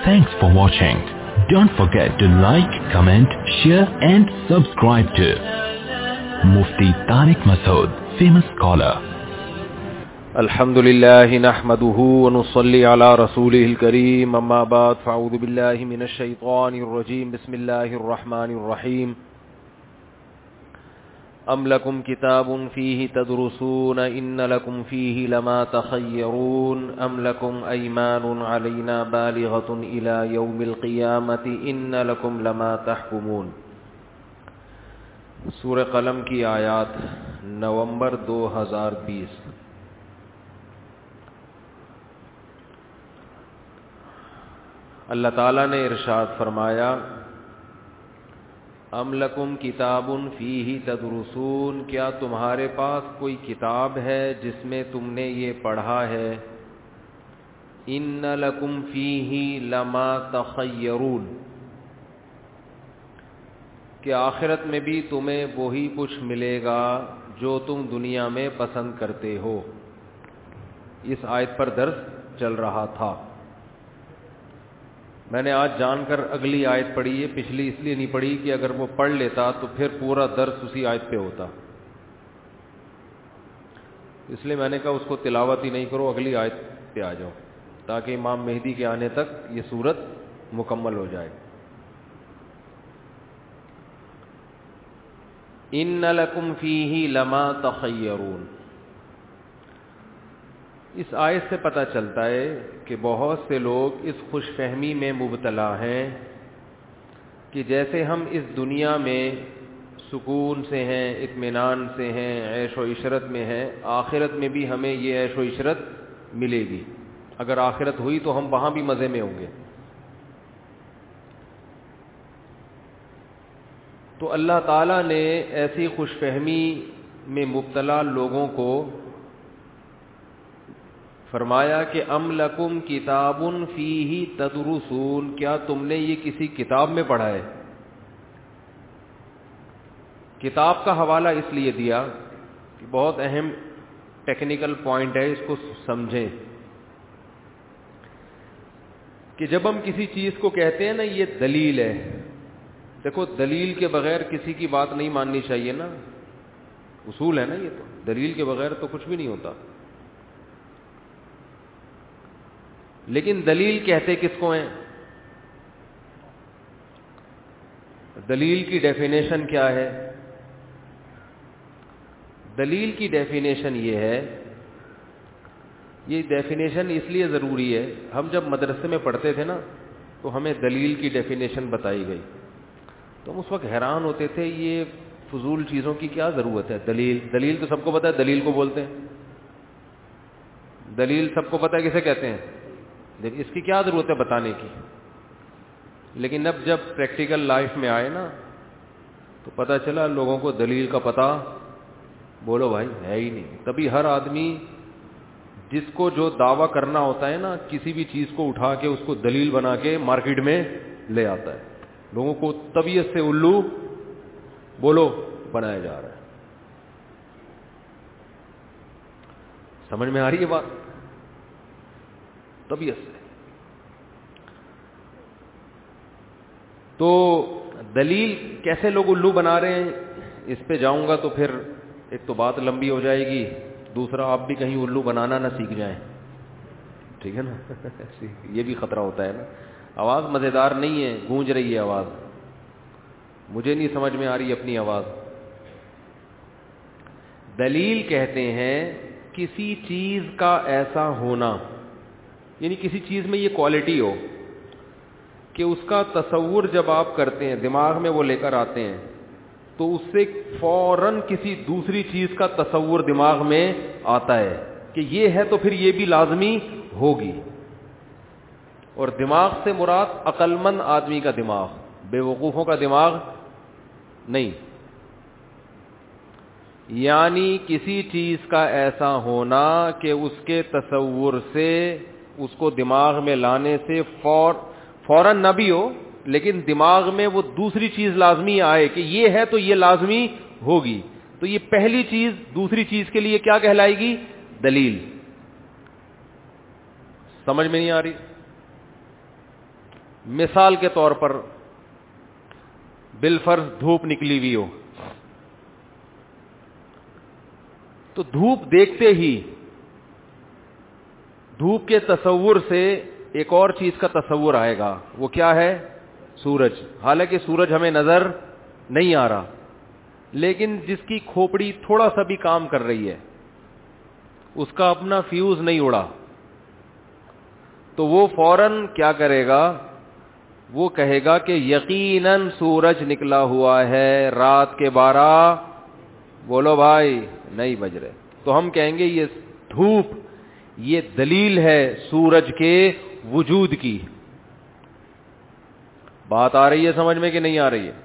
Thanks for watching. Don't forget to like, comment, share and subscribe to Mufti Tariq Masood, famous scholar. الحمد لله نحمده ونصلي على رسوله الكريم اما بعد فاعوذ بالله من الشيطان الرجيم بسم الله الرحمن الرحيم ام لكم كتاب فيه تدرسون ان لكم فيه لما تخيرون ام لكم ايمان علينا بالغة الى يوم القيامة ان لكم لما تحكمون. سورہ قلم کی آیات نومبر 2020. اللہ تعالیٰ نے ارشاد فرمایا ام لکم کتاب فیہ تدرسون، کیا تمہارے پاس کوئی کتاب ہے جس میں تم نے یہ پڑھا ہے، ان لکم فیہ لما تخیرون، کہ آخرت میں بھی تمہیں وہی کچھ ملے گا جو تم دنیا میں پسند کرتے ہو. اس آیت پر درس چل رہا تھا. میں نے آج جان کر اگلی آیت پڑھی ہے، پچھلی اس لیے نہیں پڑھی کہ اگر وہ پڑھ لیتا تو پھر پورا درس اسی آیت پہ ہوتا، اس لیے میں نے کہا اس کو تلاوت ہی نہیں کرو، اگلی آیت پہ آ جاؤ تاکہ امام مہدی کے آنے تک یہ سورت مکمل ہو جائے. ان لکم فیہ لما تخیرون. اس آیت سے پتہ چلتا ہے کہ بہت سے لوگ اس خوش فہمی میں مبتلا ہیں کہ جیسے ہم اس دنیا میں سکون سے ہیں، اطمینان سے ہیں، عیش و عشرت میں ہیں، آخرت میں بھی ہمیں یہ عیش و عشرت ملے گی. اگر آخرت ہوئی تو ہم وہاں بھی مزے میں ہوں گے. تو اللہ تعالیٰ نے ایسی خوش فہمی میں مبتلا لوگوں کو فرمایا کہ ام لکم کتاب فیہ تدرسون، کیا تم نے یہ کسی کتاب میں پڑھا ہے. کتاب کا حوالہ اس لیے دیا کہ بہت اہم ٹیکنیکل پوائنٹ ہے، اس کو سمجھیں کہ جب ہم کسی چیز کو کہتے ہیں نا یہ دلیل ہے، دیکھو دلیل کے بغیر کسی کی بات نہیں ماننی چاہیے نا، اصول ہے نا یہ، تو دلیل کے بغیر تو کچھ بھی نہیں ہوتا. لیکن دلیل کہتے کس کو ہیں؟ دلیل کی ڈیفینیشن کیا ہے؟ دلیل کی ڈیفینیشن یہ ہے، یہ ڈیفینیشن اس لیے ضروری ہے، ہم جب مدرسے میں پڑھتے تھے نا تو ہمیں دلیل کی ڈیفینیشن بتائی گئی تو ہم اس وقت حیران ہوتے تھے، یہ فضول چیزوں کی کیا ضرورت ہے. دلیل تو سب کو پتہ ہے، دلیل کو بولتے ہیں، دلیل سب کو پتہ ہے کسے کہتے ہیں، اس کی کیا ضرورت ہے بتانے کی. لیکن اب جب پریکٹیکل لائف میں آئے نا تو پتہ چلا لوگوں کو دلیل کا پتہ بولو بھائی ہے ہی نہیں. تبھی ہر آدمی جس کو جو دعویٰ کرنا ہوتا ہے نا، کسی بھی چیز کو اٹھا کے اس کو دلیل بنا کے مارکیٹ میں لے آتا ہے. لوگوں کو طبیعت سے الو بولو بنایا جا رہا ہے. سمجھ میں آ رہی ہے بات؟ طبیعت سے. تو دلیل کیسے لوگ الو بنا رہے ہیں اس پہ جاؤں گا تو پھر ایک تو بات لمبی ہو جائے گی، دوسرا آپ بھی کہیں الو بنانا نہ سیکھ جائیں، ٹھیک ہے نا. یہ بھی خطرہ ہوتا ہے نا. آواز مزیدار نہیں ہے، گونج رہی ہے آواز، مجھے نہیں سمجھ میں آ رہی اپنی آواز. دلیل کہتے ہیں کسی چیز کا ایسا ہونا، یعنی کسی چیز میں یہ کوالٹی ہو کہ اس کا تصور جب آپ کرتے ہیں، دماغ میں وہ لے کر آتے ہیں تو اس سے فوراً کسی دوسری چیز کا تصور دماغ میں آتا ہے کہ یہ ہے تو پھر یہ بھی لازمی ہوگی. اور دماغ سے مراد عقل مند آدمی کا دماغ، بے وقوفوں کا دماغ نہیں. یعنی کسی چیز کا ایسا ہونا کہ اس کے تصور سے، اس کو دماغ میں لانے سے فوراً نہ بھی ہو لیکن دماغ میں وہ دوسری چیز لازمی آئے کہ یہ ہے تو یہ لازمی ہوگی. تو یہ پہلی چیز دوسری چیز کے لیے کیا کہلائے گی؟ دلیل. سمجھ میں نہیں آ رہی؟ مثال کے طور پر بالفرض دھوپ نکلی ہوئی ہو, تو دھوپ دیکھتے ہی دھوپ کے تصور سے ایک اور چیز کا تصور آئے گا, وہ کیا ہے؟ سورج. حالانکہ سورج ہمیں نظر نہیں آ رہا, لیکن جس کی کھوپڑی تھوڑا سا بھی کام کر رہی ہے, اس کا اپنا فیوز نہیں اڑا, تو وہ فوراً کیا کرے گا؟ وہ کہے گا کہ یقیناً سورج نکلا ہوا ہے, رات کے 12 بولو بھائی نہیں بج رہے. تو ہم کہیں گے یہ دھوپ یہ دلیل ہے سورج کے وجود کی. بات آ رہی ہے سمجھ میں کہ نہیں آ رہی ہے؟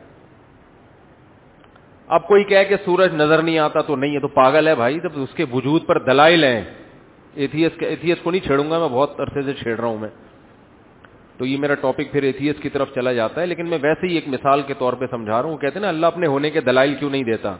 اب کوئی کہے کہ سورج نظر نہیں آتا تو نہیں ہے, تو پاگل ہے بھائی, جب اس کے وجود پر دلائل ہیں. ایتھیس کو نہیں چھیڑوں گا میں, بہت عرصے سے چھیڑ رہا ہوں میں, تو یہ میرا ٹاپک پھر ایتھیس کی طرف چلا جاتا ہے, لیکن میں ویسے ہی ایک مثال کے طور پہ سمجھا رہا ہوں. کہتے ہیں نا اللہ اپنے ہونے کے دلائل کیوں نہیں دیتا؟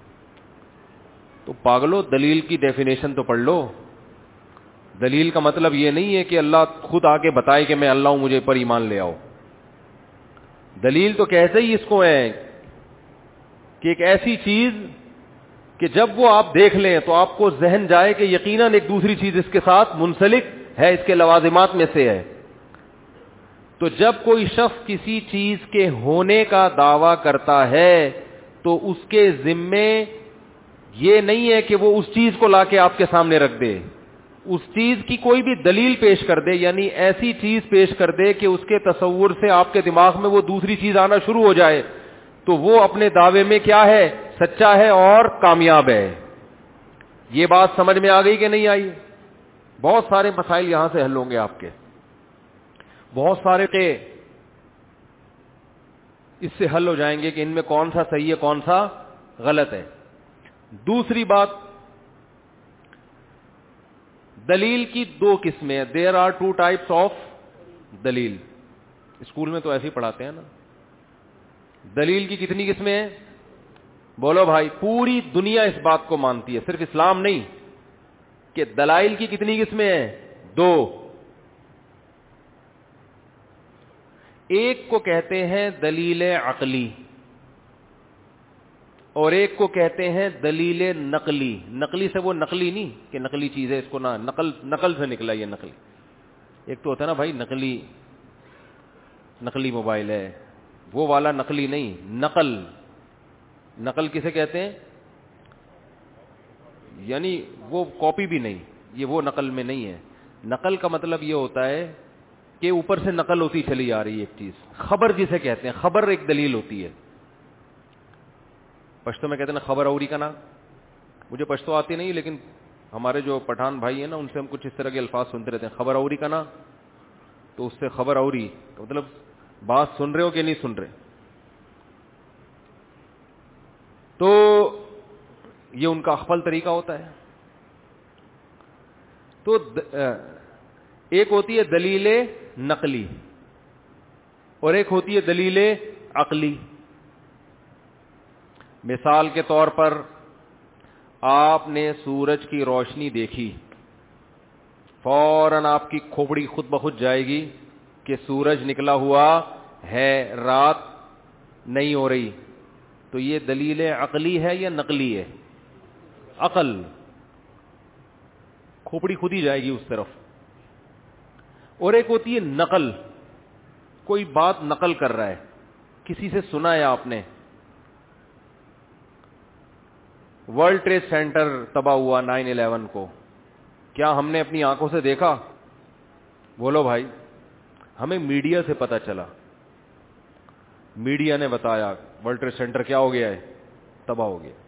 تو پاگلو دلیل کی ڈیفینیشن تو پڑھ لو. دلیل کا مطلب یہ نہیں ہے کہ اللہ خود آ کے بتائے کہ میں اللہ ہوں مجھے پر ایمان لے آؤ. دلیل تو کیسے ہی اس کو ہے کہ ایک ایسی چیز کہ جب وہ آپ دیکھ لیں تو آپ کو ذہن جائے کہ یقیناً ایک دوسری چیز اس کے ساتھ منسلک ہے, اس کے لوازمات میں سے ہے. تو جب کوئی شخص کسی چیز کے ہونے کا دعویٰ کرتا ہے تو اس کے ذمے یہ نہیں ہے کہ وہ اس چیز کو لا کے آپ کے سامنے رکھ دے, اس چیز کی کوئی بھی دلیل پیش کر دے, یعنی ایسی چیز پیش کر دے کہ اس کے تصور سے آپ کے دماغ میں وہ دوسری چیز آنا شروع ہو جائے, تو وہ اپنے دعوے میں کیا ہے؟ سچا ہے اور کامیاب ہے. یہ بات سمجھ میں آ گئی کہ نہیں آئی؟ بہت سارے مسائل یہاں سے حل ہوں گے آپ کے, بہت سارے کے اس سے حل ہو جائیں گے کہ ان میں کون سا صحیح ہے کون سا غلط ہے. دوسری بات, دلیل کی 2 قسمیں ہیں. دیر آر 2 ٹائپس آف دلیل. اسکول میں تو ایسے ہی پڑھاتے ہیں نا. دلیل کی کتنی قسمیں ہیں؟ بولو بھائی. پوری دنیا اس بات کو مانتی ہے, صرف اسلام نہیں, کہ دلائل کی کتنی قسمیں ہیں؟ 2. ایک کو کہتے ہیں دلیل عقلی اور ایک کو کہتے ہیں دلیل نقلی. نقلی سے وہ نقلی نہیں کہ نقلی چیز ہے, اس کو نہ نقل سے نکلا یہ نقلی. ایک تو ہوتا ہے نا بھائی نقلی موبائل ہے, وہ والا نقلی نہیں. نقل کسے کہتے ہیں؟ یعنی وہ کاپی بھی نہیں, یہ وہ نقل میں نہیں ہے. نقل کا مطلب یہ ہوتا ہے کہ اوپر سے نقل ہوتی چلی جا رہی ہے ایک چیز. خبر جسے کہتے ہیں, خبر ایک دلیل ہوتی ہے. پشتو میں کہتے ہیں خبر اوری کا نا. مجھے پشتو آتی نہیں, لیکن ہمارے جو پٹھان بھائی ہیں نا ان سے ہم کچھ اس طرح کے الفاظ سنتے رہتے ہیں, خبر اوری کا نا. تو اس سے خبر اوری مطلب بات سن رہے ہو کہ نہیں سن رہے. تو یہ ان کا اخفل طریقہ ہوتا ہے. تو ایک ہوتی ہے دلیل نقلی اور ایک ہوتی ہے دلیل عقلی. مثال کے طور پر آپ نے سورج کی روشنی دیکھی, فوراً آپ کی کھوپڑی خود بخود جائے گی کہ سورج نکلا ہوا ہے, رات نہیں ہو رہی. تو یہ دلیل عقلی ہے یا نقلی ہے؟ عقل. کھوپڑی خود ہی جائے گی اس طرف. اور ایک ہوتی ہے نقل, کوئی بات نقل کر رہا ہے, کسی سے سنا ہے آپ نے, ورلڈ ٹریڈ سینٹر تباہ ہوا 9/11 کو, کیا ہم نے اپنی آنکھوں سے دیکھا؟ بولو بھائی. ہمیں میڈیا سے پتا چلا, میڈیا نے بتایا ورلڈ ٹریڈ سینٹر کیا ہو گیا ہے, تباہ ہو گیا.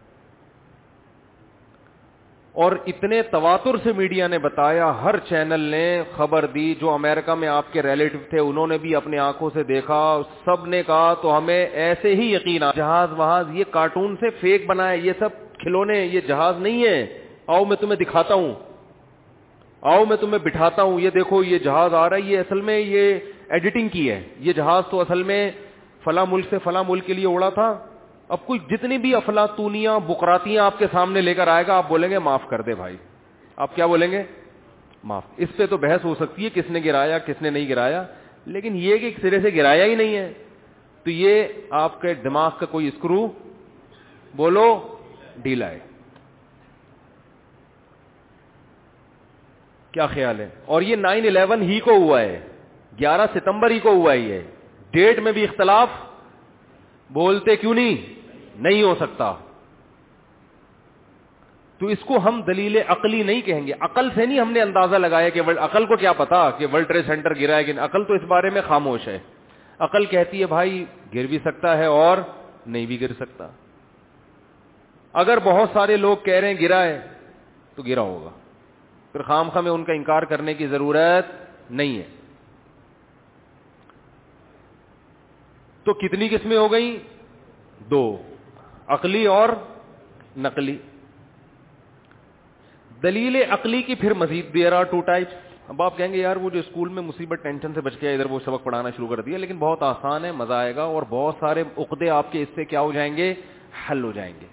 اور اتنے تواتر سے میڈیا نے بتایا, ہر چینل نے خبر دی, جو امریکہ میں آپ کے ریلیٹو تھے انہوں نے بھی اپنے آنکھوں سے دیکھا, سب نے کہا. تو ہمیں ایسے ہی یقین آ, جہاز وہاز یہ کارٹون سے فیک بنائے, یہ سب کھلونے, یہ جہاز نہیں ہے. آؤ میں تمہیں دکھاتا ہوں, آؤ میں تمہیں بٹھاتا ہوں, یہ دیکھو یہ جہاز آ رہا ہے, یہ اصل میں یہ ایڈیٹنگ کی ہے, یہ جہاز تو اصل میں فلاں ملک سے فلاں ملک کے لیے اڑا تھا. اب کوئی جتنی بھی افلاطونیاں بکراتیاں آپ کے سامنے لے کر آئے گا, آپ بولیں گے معاف کر دے بھائی. آپ کیا بولیں گے؟ معاف. اس پہ تو بحث ہو سکتی ہے کس نے گرایا کس نے نہیں گرایا, لیکن یہ کہ ایک سرے سے گرایا ہی نہیں ہے, تو یہ آپ کے دماغ کا کوئی اسکرو بولو ڈھیلا ہے. کیا خیال ہے؟ اور یہ 9/11 ہی کو ہوا ہے, 11 ستمبر ہی کو ہوا ہے. یہ ڈیٹ میں بھی اختلاف بولتے کیوں نہیں ہو سکتا. تو اس کو ہم دلیل عقلی نہیں کہیں گے. عقل سے نہیں ہم نے اندازہ لگایا کہ عقل کو کیا پتا کہ ورلڈ ٹریڈ سینٹر گرا ہے کہ عقل تو اس بارے میں خاموش ہے. عقل کہتی ہے بھائی گر بھی سکتا ہے اور نہیں بھی گر سکتا. اگر بہت سارے لوگ کہہ رہے ہیں گرا ہے تو گرا ہوگا, پھر خامخواہ میں ان کا انکار کرنے کی ضرورت نہیں ہے. تو کتنی قسمیں ہو گئیں؟ 2, عقلی اور نقلی. دلیل عقلی کی پھر مزید دیر آر 2 types. اب آپ کہیں گے یار وہ جو اسکول میں مصیبت ٹینشن سے بچ گیا ادھر وہ سبق پڑھانا شروع کر دیا, لیکن بہت آسان ہے, مزہ آئے گا اور بہت سارے عقدے آپ کے اس سے کیا ہو جائیں گے, حل ہو جائیں گے.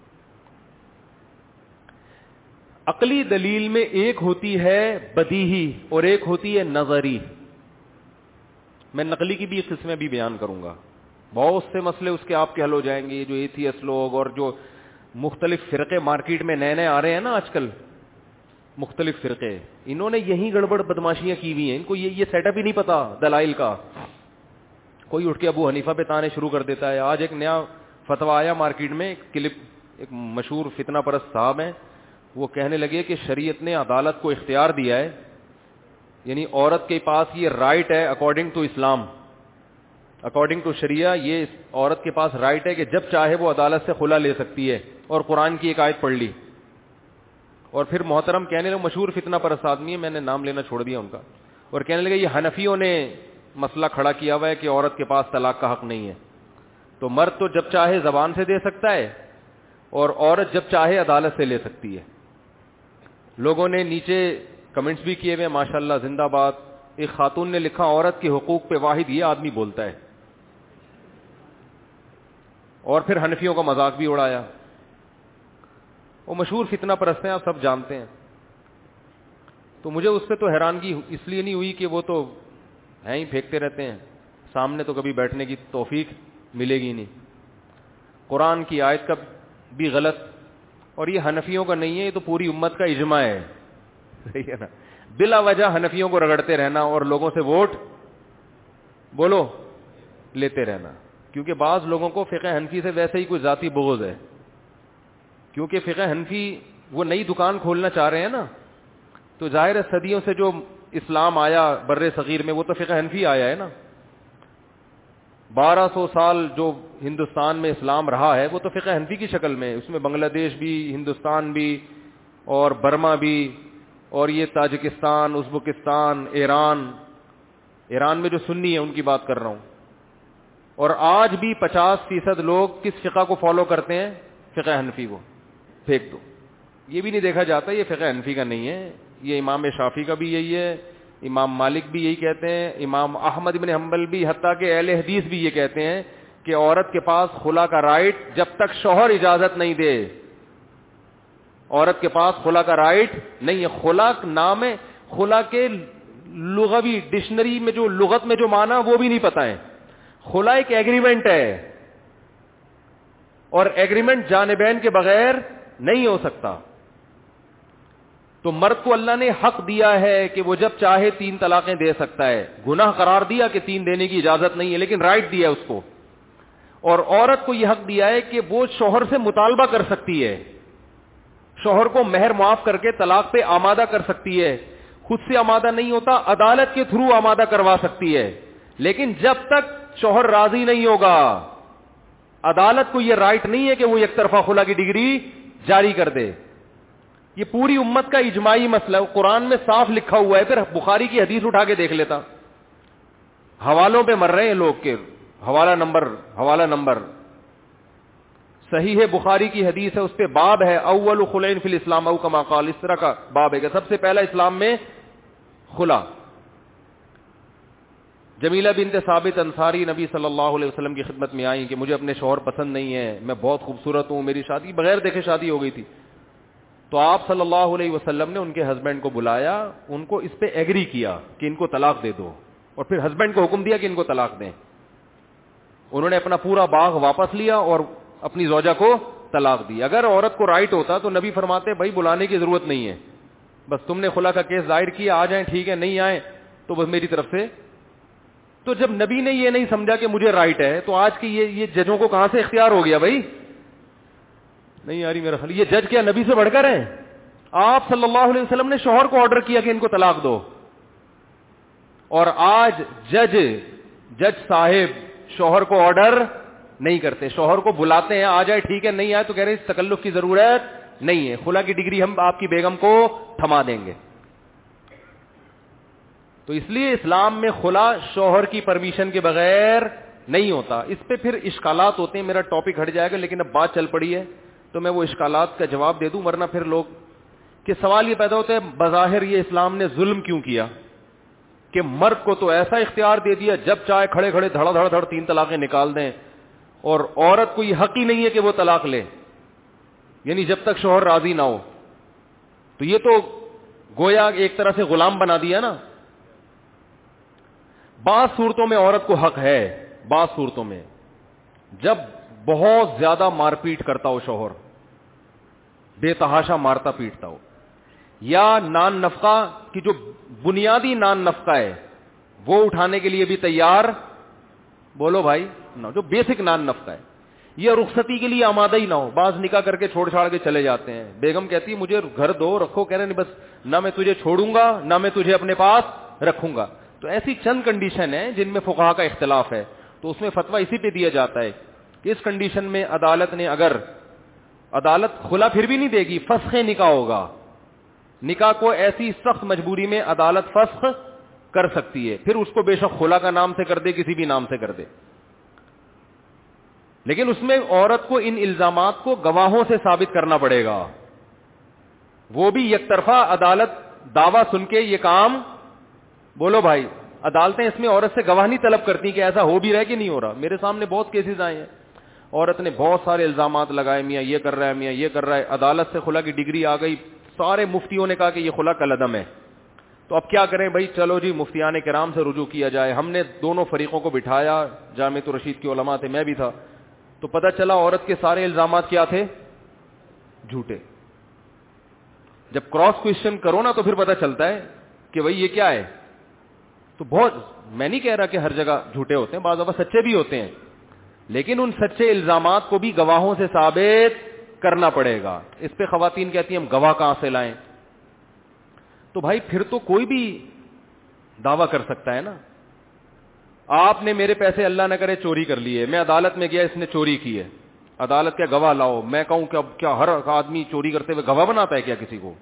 عقلی دلیل میں ایک ہوتی ہے بدیہی اور ایک ہوتی ہے نظری. میں نقلی کی بھی قسمیں بھی بیان کروں گا. بہت سے مسئلے اس کے آپ کے حل ہو جائیں گے. جو ایتھیس لوگ اور جو مختلف فرقے مارکیٹ میں نئے نئے آ رہے ہیں نا آج کل, مختلف فرقے, انہوں نے یہی گڑبڑ بدماشیاں کی ہوئی ہیں. ان کو یہ سیٹ اپ ہی نہیں پتا دلائل کا. کوئی اٹھ کے ابو حنیفہ پہ تانے شروع کر دیتا ہے. آج ایک نیا فتویٰ آیا مارکیٹ میں, ایک کلپ, ایک مشہور فتنہ پرست صاحب ہیں, وہ کہنے لگے کہ شریعت نے عدالت کو اختیار دیا ہے, یعنی عورت کے پاس یہ رائٹ ہے according to Islam, according to sharia یہ عورت کے پاس رائٹ ہے کہ جب چاہے وہ عدالت سے خلا لے سکتی ہے. اور قرآن کی ایک آیت پڑھ لی. اور پھر محترم کہنے لگے, مشہور فتنہ پرست آدمی ہے, میں نے نام لینا چھوڑ دیا ان کا, اور کہنے لگے یہ حنفیوں نے مسئلہ کھڑا کیا ہوا ہے کہ عورت کے پاس طلاق کا حق نہیں ہے, تو مرد تو جب چاہے زبان سے دے سکتا ہے اور عورت جب چاہے عدالت سے لے سکتی ہے. لوگوں نے نیچے کمنٹس بھی کیے ہوئے ماشاءاللہ زندہ باد. ایک خاتون نے لکھا عورت کے حقوق پہ واحد یہ آدمی بولتا ہے, اور پھر حنفیوں کا مذاق بھی اڑایا. وہ مشہور فتنہ پرست ہیں, آپ سب جانتے ہیں. تو مجھے اس پہ تو حیرانگی اس لیے نہیں ہوئی کہ وہ تو ہیں ہی پھینکتے رہتے ہیں, سامنے تو کبھی بیٹھنے کی توفیق ملے گی نہیں. قرآن کی آیت کا بھی غلط, اور یہ حنفیوں کا نہیں ہے, یہ تو پوری امت کا اجماع ہے, صحیح ہے نا. بلا وجہ حنفیوں کو رگڑتے رہنا اور لوگوں سے ووٹ بولو لیتے رہنا, کیونکہ بعض لوگوں کو فقہ حنفی سے ویسے ہی کوئی ذاتی بغض ہے. کیونکہ فقہ حنفی وہ نئی دکان کھولنا چاہ رہے ہیں نا, تو ظاہر ہے صدیوں سے جو اسلام آیا بر صغیر میں وہ تو فقہ حنفی آیا ہے نا. 1200 سال جو ہندوستان میں اسلام رہا ہے وہ تو فقہ حنفی کی شکل میں, اس میں بنگلہ دیش بھی, ہندوستان بھی, اور برما بھی, اور یہ تاجکستان, ازبکستان, ایران میں جو سنی ہے ان کی بات کر رہا ہوں. اور آج بھی 50% لوگ کس فقہ کو فالو کرتے ہیں؟ فقہ حنفی کو. پھینک دو, یہ بھی نہیں دیکھا جاتا یہ فقہ حنفی کا نہیں ہے, یہ امام شافعی کا بھی یہی ہے, امام مالک بھی یہی کہتے ہیں, امام احمد بن حنبل بھی, حتیٰ کہ اہل حدیث بھی یہ کہتے ہیں کہ عورت کے پاس خلا کا رائٹ جب تک شوہر اجازت نہیں دے, عورت کے پاس خلا کا رائٹ نہیں ہے. خلا نام ہے, خلا کے لغوی ڈکشنری میں جو لغت میں جو معنی وہ بھی نہیں پتہ ہے. خلا ایک ایگریمنٹ ہے, اور ایگریمنٹ جانبین کے بغیر نہیں ہو سکتا. تو مرد کو اللہ نے حق دیا ہے کہ وہ جب چاہے 3 طلاقیں دے سکتا ہے. گناہ قرار دیا کہ 3 دینے کی اجازت نہیں ہے, لیکن رائٹ دیا اس کو. اور عورت کو یہ حق دیا ہے کہ وہ شوہر سے مطالبہ کر سکتی ہے, شوہر کو مہر معاف کر کے طلاق پہ آمادہ کر سکتی ہے. خود سے آمادہ نہیں ہوتا, عدالت کے تھرو آمادہ کروا سکتی ہے, لیکن جب تک شوہر راضی نہیں ہوگا عدالت کو یہ رائٹ نہیں ہے کہ وہ یک طرفہ خلا کی ڈگری جاری کر دے. یہ پوری امت کا اجماعی مسئلہ ہے, قرآن میں صاف لکھا ہوا ہے. پھر بخاری کی حدیث اٹھا کے دیکھ لیتا, حوالوں پہ مر رہے ہیں لوگ کے, حوالہ نمبر صحیح ہے, بخاری کی حدیث ہے, اس پہ باب ہے اول خلین فی الاسلام او کما قال, اس طرح کا باب ہے کہ سب سے پہلا اسلام میں خلا. جمیلہ بنت ثابت انصاری نبی صلی اللہ علیہ وسلم کی خدمت میں آئیں کہ مجھے اپنے شوہر پسند نہیں ہے, میں بہت خوبصورت ہوں, میری شادی بغیر دیکھے شادی ہو گئی تھی. تو آپ صلی اللہ علیہ وسلم نے ان کے ہسبینڈ کو بلایا, ان کو اس پہ ایگری کیا کہ ان کو طلاق دے دو. اور پھر ہسبینڈ کو حکم دیا کہ ان کو طلاق دیں. انہوں نے اپنا پورا باغ واپس لیا اور اپنی زوجہ کو طلاق دی. اگر عورت کو رائٹ ہوتا تو نبی فرماتے بھائی بلانے کی ضرورت نہیں ہے, بس تم نے خلا کا کیس ظاہر کیا, آ جائیں ٹھیک ہے, نہیں آئیں تو بس میری طرف سے. تو جب نبی نے یہ نہیں سمجھا کہ مجھے رائٹ ہے, تو آج کی یہ ججوں کو کہاں سے اختیار ہو گیا بھائی؟ نہیں یاری میرا خیال یہ جج کیا نبی سے بڑھ کر ہیں؟ آپ صلی اللہ علیہ وسلم نے شوہر کو آرڈر کیا کہ ان کو طلاق دو, اور آج جج صاحب شوہر کو آرڈر نہیں کرتے, شوہر کو بلاتے ہیں, آ جائے ٹھیک ہے, نہیں آئے تو کہہ رہے اس تکلف کی ضرورت نہیں ہے, خلا کی ڈگری ہم آپ کی بیگم کو تھما دیں گے. تو اس لیے اسلام میں خلا شوہر کی پرمیشن کے بغیر نہیں ہوتا. اس پہ پھر اشکالات ہوتے ہیں, میرا ٹاپک ہٹ جائے گا, لیکن اب بات چل پڑی ہے تو میں وہ اشکالات کا جواب دے دوں, ورنہ پھر لوگ کہ سوال یہ پیدا ہوتا ہے بظاہر یہ اسلام نے ظلم کیوں کیا کہ مرد کو تو ایسا اختیار دے دیا جب چاہے کھڑے کھڑے دھڑا دھڑ دھڑ 3 طلاقیں نکال دیں, اور عورت کو یہ حق ہی نہیں ہے کہ وہ طلاق لے, یعنی جب تک شوہر راضی نہ ہو. تو یہ تو گویا ایک طرح سے غلام بنا دیا نا. بعض صورتوں میں عورت کو حق ہے, بعض صورتوں میں جب بہت زیادہ مار پیٹ کرتا ہو شوہر, بے تحاشا مارتا پیٹتا ہو, یا نان نفقہ کی جو بنیادی نان نفقہ ہے وہ اٹھانے کے لیے بھی تیار, بولو بھائی, جو بیسک نان نفقہ ہے, یہ رخصتی کے لیے آمادہ ہی نہ ہو. بعض نکاح کر کے چھوڑ چھاڑ کے چلے جاتے ہیں, بیگم کہتی ہے مجھے گھر دو رکھو, کہہ رہے نہیں بس نہ میں تجھے چھوڑوں گا نہ میں تجھے اپنے پاس رکھوں گا. تو ایسی چند کنڈیشن ہیں جن میں فقہا کا اختلاف ہے, تو اس میں فتویٰ اسی پہ دیا جاتا ہے کہ اس کنڈیشن میں عدالت نے اگر عدالت خلا پھر بھی نہیں دے گی, فسخ نکاح ہوگا, نکاح کو ایسی سخت مجبوری میں عدالت فسخ کر سکتی ہے, پھر اس کو بے شک خلا کا نام سے کر دے کسی بھی نام سے کر دے, لیکن اس میں عورت کو ان الزامات کو گواہوں سے ثابت کرنا پڑے گا. وہ بھی یک طرفہ عدالت دعویٰ سن کے یہ کام, بولو بھائی, عدالتیں اس میں عورت سے گواہ نہیں طلب کرتی کہ ایسا ہو بھی رہا ہے کہ نہیں ہو رہا. میرے سامنے بہت کیسز آئے ہیں, عورت نے بہت سارے الزامات لگائے, میاں یہ کر رہا ہے, میاں یہ کر رہا ہے, عدالت سے خلا کی ڈگری آ گئی, سارے مفتیوں نے کہا کہ یہ خلا کالعدم ہے. تو اب کیا کریں بھائی, چلو جی مفتیان کرام سے رجوع کیا جائے. ہم نے دونوں فریقوں کو بٹھایا, جامعۃ الرشید کے علماء تھے, میں بھی تھا, تو پتہ چلا عورت کے سارے الزامات کیا تھے, جھوٹے. جب کراس کوشچن کرو نا تو پھر پتہ چلتا ہے کہ بھائی یہ کیا ہے. تو بہت, میں نہیں کہہ رہا کہ ہر جگہ جھوٹے ہوتے ہیں, بعض دفعہ سچے بھی ہوتے ہیں, لیکن ان سچے الزامات کو بھی گواہوں سے ثابت کرنا پڑے گا. اس پہ خواتین کہتی ہیں ہم گواہ کہاں سے لائیں؟ تو بھائی پھر تو کوئی بھی دعویٰ کر سکتا ہے نا. آپ نے میرے پیسے اللہ نہ کرے چوری کر لیے, میں عدالت میں گیا, اس نے چوری کی ہے, عدالت کیا گواہ لاؤ. میں کہوں کہ اب کیا ہر آدمی چوری کرتے ہوئے گواہ بناتا ہے کیا کسی کو؟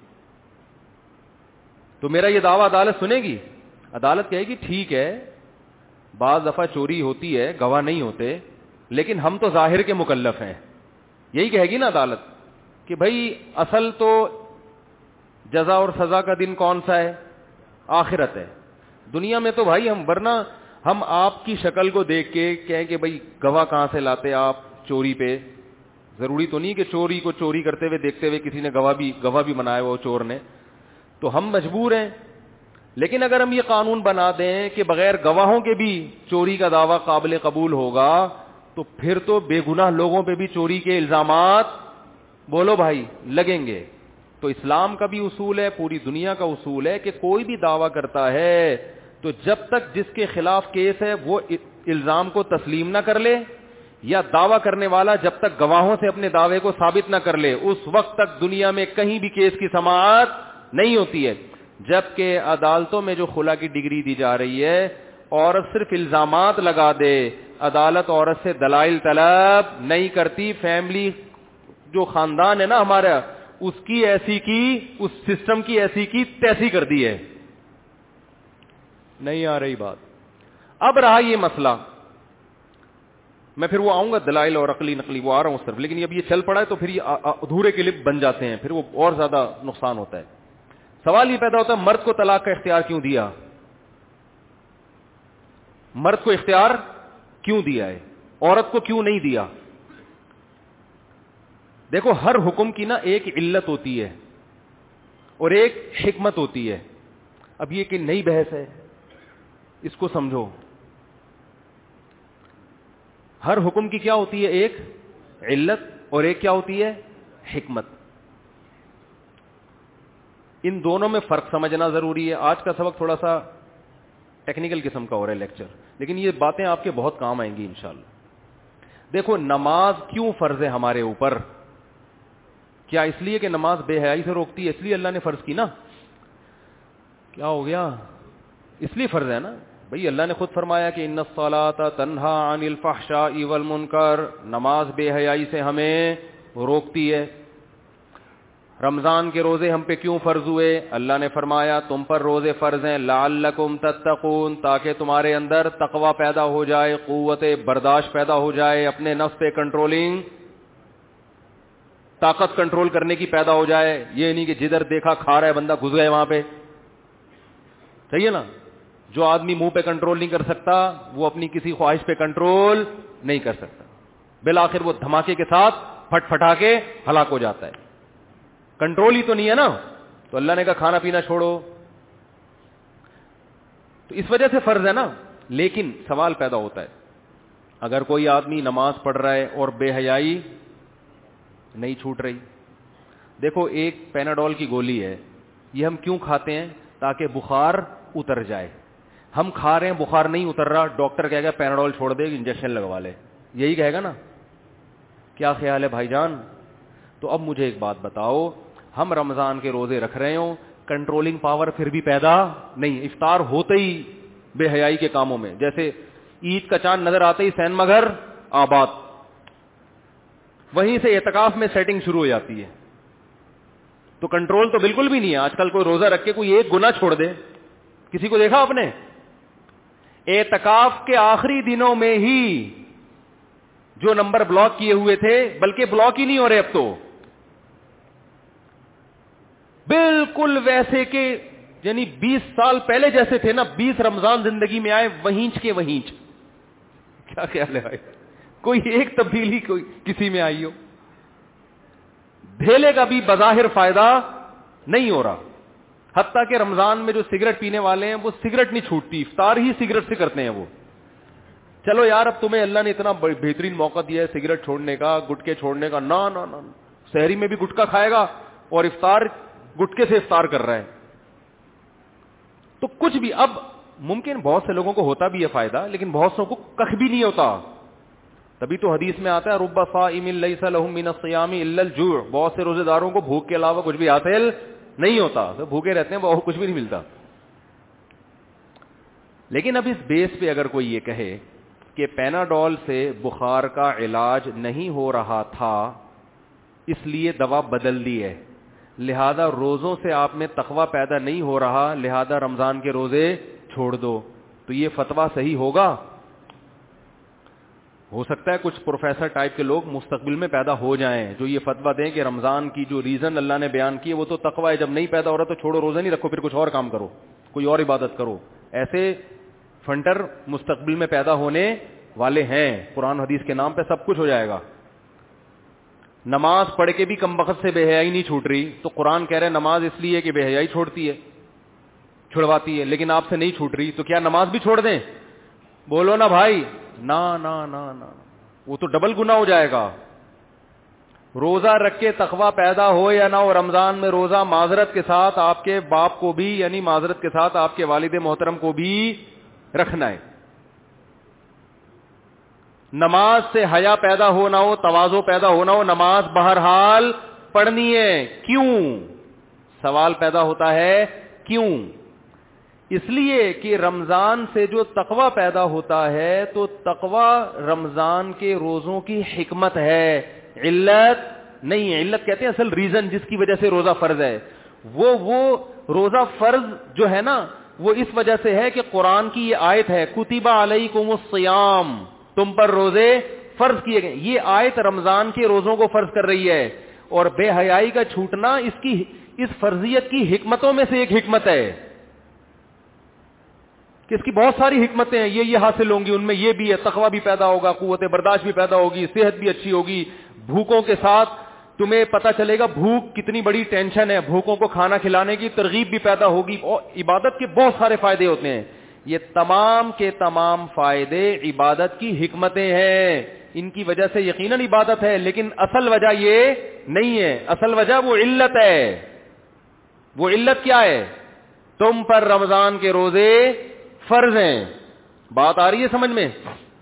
تو میرا یہ دعویٰ عدالت سنے گی؟ عدالت کہے گی ٹھیک ہے بعض دفعہ چوری ہوتی ہے, گواہ نہیں ہوتے, لیکن ہم تو ظاہر کے مکلف ہیں. یہی کہے گی نا عدالت کہ بھائی اصل تو جزا اور سزا کا دن کون سا ہے؟ آخرت ہے. دنیا میں تو بھائی ہم, ورنہ ہم آپ کی شکل کو دیکھ کے کہیں کہ بھائی گواہ کہاں سے لاتے آپ چوری پہ. ضروری تو نہیں کہ چوری کو چوری کرتے ہوئے دیکھتے ہوئے کسی نے گواہ بھی بنایا وہ چور نے, تو ہم مجبور ہیں. لیکن اگر ہم یہ قانون بنا دیں کہ بغیر گواہوں کے بھی چوری کا دعویٰ قابل قبول ہوگا, تو پھر تو بے گناہ لوگوں پہ بھی چوری کے الزامات, بولو بھائی, لگیں گے. تو اسلام کا بھی اصول ہے, پوری دنیا کا اصول ہے کہ کوئی بھی دعویٰ کرتا ہے تو جب تک جس کے خلاف کیس ہے وہ الزام کو تسلیم نہ کر لے, یا دعویٰ کرنے والا جب تک گواہوں سے اپنے دعوے کو ثابت نہ کر لے, اس وقت تک دنیا میں کہیں بھی کیس کی سماعت نہیں ہوتی ہے. جبکہ عدالتوں میں جو خلا کی ڈگری دی جا رہی ہے, عورت صرف الزامات لگا دے, عدالت عورت سے دلائل طلب نہیں کرتی. فیملی جو خاندان ہے نا ہمارا, اس کی ایسی کی, اس سسٹم کی ایسی کی تیسی کر دی ہے. نہیں آ رہی بات. اب رہا یہ مسئلہ, میں پھر وہ آؤں گا دلائل اور عقلی نقلی, وہ آ رہا ہوں اس طرف, لیکن اب یہ چل پڑا ہے تو پھر یہ ادھورے کلپ بن جاتے ہیں, پھر وہ اور زیادہ نقصان ہوتا ہے. سوال یہ پیدا ہوتا ہے مرد کو طلاق کا اختیار کیوں دیا؟ مرد کو اختیار کیوں دیا ہے, عورت کو کیوں نہیں دیا؟ دیکھو ہر حکم کی نا ایک علت ہوتی ہے اور ایک حکمت ہوتی ہے. اب یہ کہ نئی بحث ہے, اس کو سمجھو. ہر حکم کی کیا ہوتی ہے؟ ایک علت اور ایک کیا ہوتی ہے؟ حکمت. ان دونوں میں فرق سمجھنا ضروری ہے. آج کا سبق تھوڑا سا ٹیکنیکل قسم کا ہو رہا ہے لیکچر, لیکن یہ باتیں آپ کے بہت کام آئیں گی انشاءاللہ. دیکھو نماز کیوں فرض ہے ہمارے اوپر؟ کیا اس لیے کہ نماز بے حیائی سے روکتی ہے اس لیے اللہ نے فرض کی نا؟ کیا ہو گیا؟ اس لیے فرض ہے نا بھئی. اللہ نے خود فرمایا کہ ان الصلاۃ تنہی عن الفحشاء والمنکر, نماز بے حیائی سے ہمیں روکتی ہے. رمضان کے روزے ہم پہ کیوں فرض ہوئے؟ اللہ نے فرمایا تم پر روزے فرض ہیں لعلکم تتقون, تاکہ تمہارے اندر تقوی پیدا ہو جائے, قوت برداشت پیدا ہو جائے, اپنے نفس پہ کنٹرولنگ طاقت کنٹرول کرنے کی پیدا ہو جائے. یہ نہیں کہ جدھر دیکھا کھا رہا ہے بندہ گھس گئے وہاں پہ. صحیح ہے نا؟ جو آدمی منہ پہ کنٹرول نہیں کر سکتا وہ اپنی کسی خواہش پہ کنٹرول نہیں کر سکتا, بالآخر وہ دھماکے کے ساتھ پھٹ پھٹا کے ہلاک ہو جاتا ہے. کنٹرول ہی تو نہیں ہے نا. تو اللہ نے کہا کھانا پینا چھوڑو, تو اس وجہ سے فرض ہے نا. لیکن سوال پیدا ہوتا ہے, اگر کوئی آدمی نماز پڑھ رہا ہے اور بے حیائی نہیں چھوٹ رہی. دیکھو ایک پیناڈول کی گولی ہے, یہ ہم کیوں کھاتے ہیں؟ تاکہ بخار اتر جائے. ہم کھا رہے ہیں بخار نہیں اتر رہا, ڈاکٹر کہے گا پیناڈول چھوڑ دے, انجیکشن لگوا لے, یہی کہے گا نا. کیا خیال ہے بھائی جان؟ تو اب مجھے ایک بات بتاؤ, ہم رمضان کے روزے رکھ رہے ہوں, کنٹرولنگ پاور پھر بھی پیدا نہیں, افطار ہوتے ہی بے حیائی کے کاموں میں, جیسے عید کا چاند نظر آتے ہی سین مگر آباد, وہیں سے اعتکاف میں سیٹنگ شروع ہو جاتی ہے. تو کنٹرول تو بالکل بھی نہیں ہے. آج کل کوئی روزہ رکھ کے کوئی ایک گناہ چھوڑ دے, کسی کو دیکھا آپ نے؟ اعتکاف کے آخری دنوں میں ہی جو نمبر بلاک کیے ہوئے تھے, بلکہ بلاک ہی نہیں ہو رہے اب تو, بالکل ویسے کہ یعنی 20 سال پہلے جیسے تھے نا, 20 رمضان زندگی میں آئے وہینچ کے وہینچ. کیا خیال ہے بھائی؟ کوئی ایک تبدیلی کوئی کسی میں آئی ہو؟ دھیلے کا بھی بظاہر فائدہ نہیں ہو رہا. حتیٰ کہ رمضان میں جو سگریٹ پینے والے ہیں وہ سگریٹ نہیں چھوٹتی, افطار ہی سگریٹ سے کرتے ہیں وہ. چلو یار اب تمہیں اللہ نے اتنا بہترین موقع دیا ہے سگریٹ چھوڑنے کا, گٹکے چھوڑنے کا, نا نا نا, سحری میں بھی گٹکا کھائے گا اور افطار گٹکے سے افطار کر رہا ہے. تو کچھ بھی اب ممکن بہت سے لوگوں کو ہوتا بھی ہے فائدہ, لیکن بہت سو کو کخ بھی نہیں ہوتا. تبھی تو حدیث میں آتا ہے رب صائم لیس له من الصيام الا الجوع, بہت سے روزے داروں کو بھوک کے علاوہ کچھ بھی حاصل نہیں ہوتا, تو بھوکے رہتے ہیں, وہ کچھ بھی نہیں ملتا. لیکن اب اس بیس پہ اگر کوئی یہ کہے کہ پیناڈول سے بخار کا علاج نہیں ہو رہا تھا اس لیے دوا بدل دی ہے, لہذا روزوں سے آپ میں تقوی پیدا نہیں ہو رہا, لہذا رمضان کے روزے چھوڑ دو, تو یہ فتویٰ صحیح ہوگا؟ ہو سکتا ہے کچھ پروفیسر ٹائپ کے لوگ مستقبل میں پیدا ہو جائیں جو یہ فتویٰ دیں کہ رمضان کی جو ریزن اللہ نے بیان کی ہے وہ تو تقوی ہے, جب نہیں پیدا ہو رہا تو چھوڑو, روزہ نہیں رکھو, پھر کچھ اور کام کرو, کوئی اور عبادت کرو. ایسے فنٹر مستقبل میں پیدا ہونے والے ہیں. قرآن حدیث کے نام پہ سب کچھ ہو جائے گا. نماز پڑھ کے بھی کم وقت سے بے حیائی نہیں چھوٹ رہی, تو قرآن کہہ رہے ہیں نماز اس لیے کہ بے حیائی چھوڑتی ہے, چھڑواتی ہے, لیکن آپ سے نہیں چھوٹ رہی, تو کیا نماز بھی چھوڑ دیں؟ بولو نا بھائی. نا نا نا نا, وہ تو ڈبل گناہ ہو جائے گا. روزہ رکھ کے تقوی پیدا ہو یا نہ ہو, رمضان میں روزہ معذرت کے ساتھ آپ کے باپ کو بھی, یعنی معذرت کے ساتھ آپ کے والد محترم کو بھی رکھنا ہے. نماز سے حیا پیدا ہو نہ ہو, تواضع پیدا ہو نہ ہو, نماز بہرحال پڑھنی ہے. کیوں؟ سوال پیدا ہوتا ہے کیوں؟ اس لیے کہ رمضان سے جو تقوی پیدا ہوتا ہے تو تقوی رمضان کے روزوں کی حکمت ہے, علت نہیں. علت کہتے ہیں اصل ریزن جس کی وجہ سے روزہ فرض ہے. وہ روزہ فرض جو ہے نا وہ اس وجہ سے ہے کہ قرآن کی یہ آیت ہے کتب علیکم الصیام, تم پر روزے فرض کیے گئے. یہ آیت رمضان کے روزوں کو فرض کر رہی ہے, اور بے حیائی کا چھوٹنا اس فرضیت کی حکمتوں میں سے ایک حکمت ہے. کہ اس کی بہت ساری حکمتیں ہیں, یہ حاصل ہوں گی, ان میں یہ بھی ہے, تقوی بھی پیدا ہوگا, قوت برداشت بھی پیدا ہوگی, صحت بھی اچھی ہوگی. بھوکوں کے ساتھ تمہیں پتہ چلے گا بھوک کتنی بڑی ٹینشن ہے, بھوکوں کو کھانا کھلانے کی ترغیب بھی پیدا ہوگی, اور عبادت کے بہت سارے فائدے ہوتے ہیں. یہ تمام کے تمام فائدے عبادت کی حکمتیں ہیں. ان کی وجہ سے یقیناً عبادت ہے, لیکن اصل وجہ یہ نہیں ہے. اصل وجہ وہ علت ہے. وہ علت کیا ہے؟ تم پر رمضان کے روزے فرض ہیں. بات آ رہی ہے سمجھ میں؟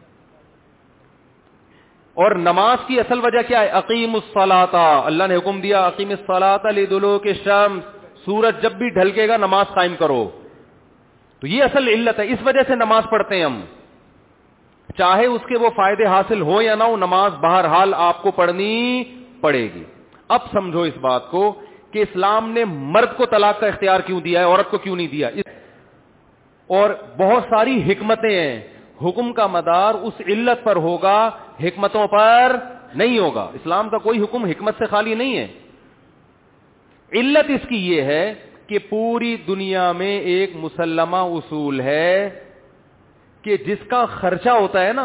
اور نماز کی اصل وجہ کیا ہے؟ اقیم الصلاۃ. اللہ نے حکم دیا اقیم الصلاۃ لدلوک الشمس, سورج جب بھی ڈھلکے گا نماز قائم کرو. تو یہ اصل علت ہے, اس وجہ سے نماز پڑھتے ہیں ہم. چاہے اس کے وہ فائدے حاصل ہو یا نہ ہو, نماز بہرحال آپ کو پڑھنی پڑے گی. اب سمجھو اس بات کو کہ اسلام نے مرد کو طلاق کا اختیار کیوں دیا ہے, عورت کو کیوں نہیں دیا. اور بہت ساری حکمتیں ہیں. حکم کا مدار اس علت پر ہوگا, حکمتوں پر نہیں ہوگا. اسلام کا کوئی حکم حکمت سے خالی نہیں ہے. علت اس کی یہ ہے کہ پوری دنیا میں ایک مسلمہ اصول ہے کہ جس کا خرچہ ہوتا ہے نا,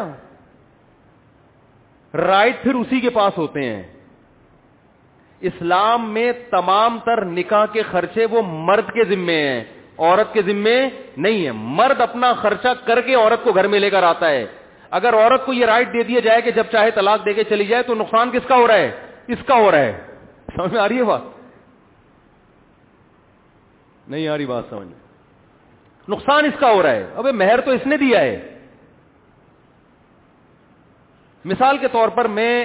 رائٹ پھر اسی کے پاس ہوتے ہیں. اسلام میں تمام تر نکاح کے خرچے وہ مرد کے ذمے ہیں, عورت کے ذمے نہیں ہے. مرد اپنا خرچہ کر کے عورت کو گھر میں لے کر آتا ہے. اگر عورت کو یہ رائٹ دے دیا جائے کہ جب چاہے طلاق دے کے چلی جائے, تو نقصان کس کا ہو رہا ہے؟ اس کا ہو رہا ہے. سمجھ میں آ رہی ہے بات؟ نہیں آ رہی بات سمجھ میں؟ نقصان اس کا ہو رہا ہے. ابے مہر تو اس نے دیا ہے. مثال کے طور پر میں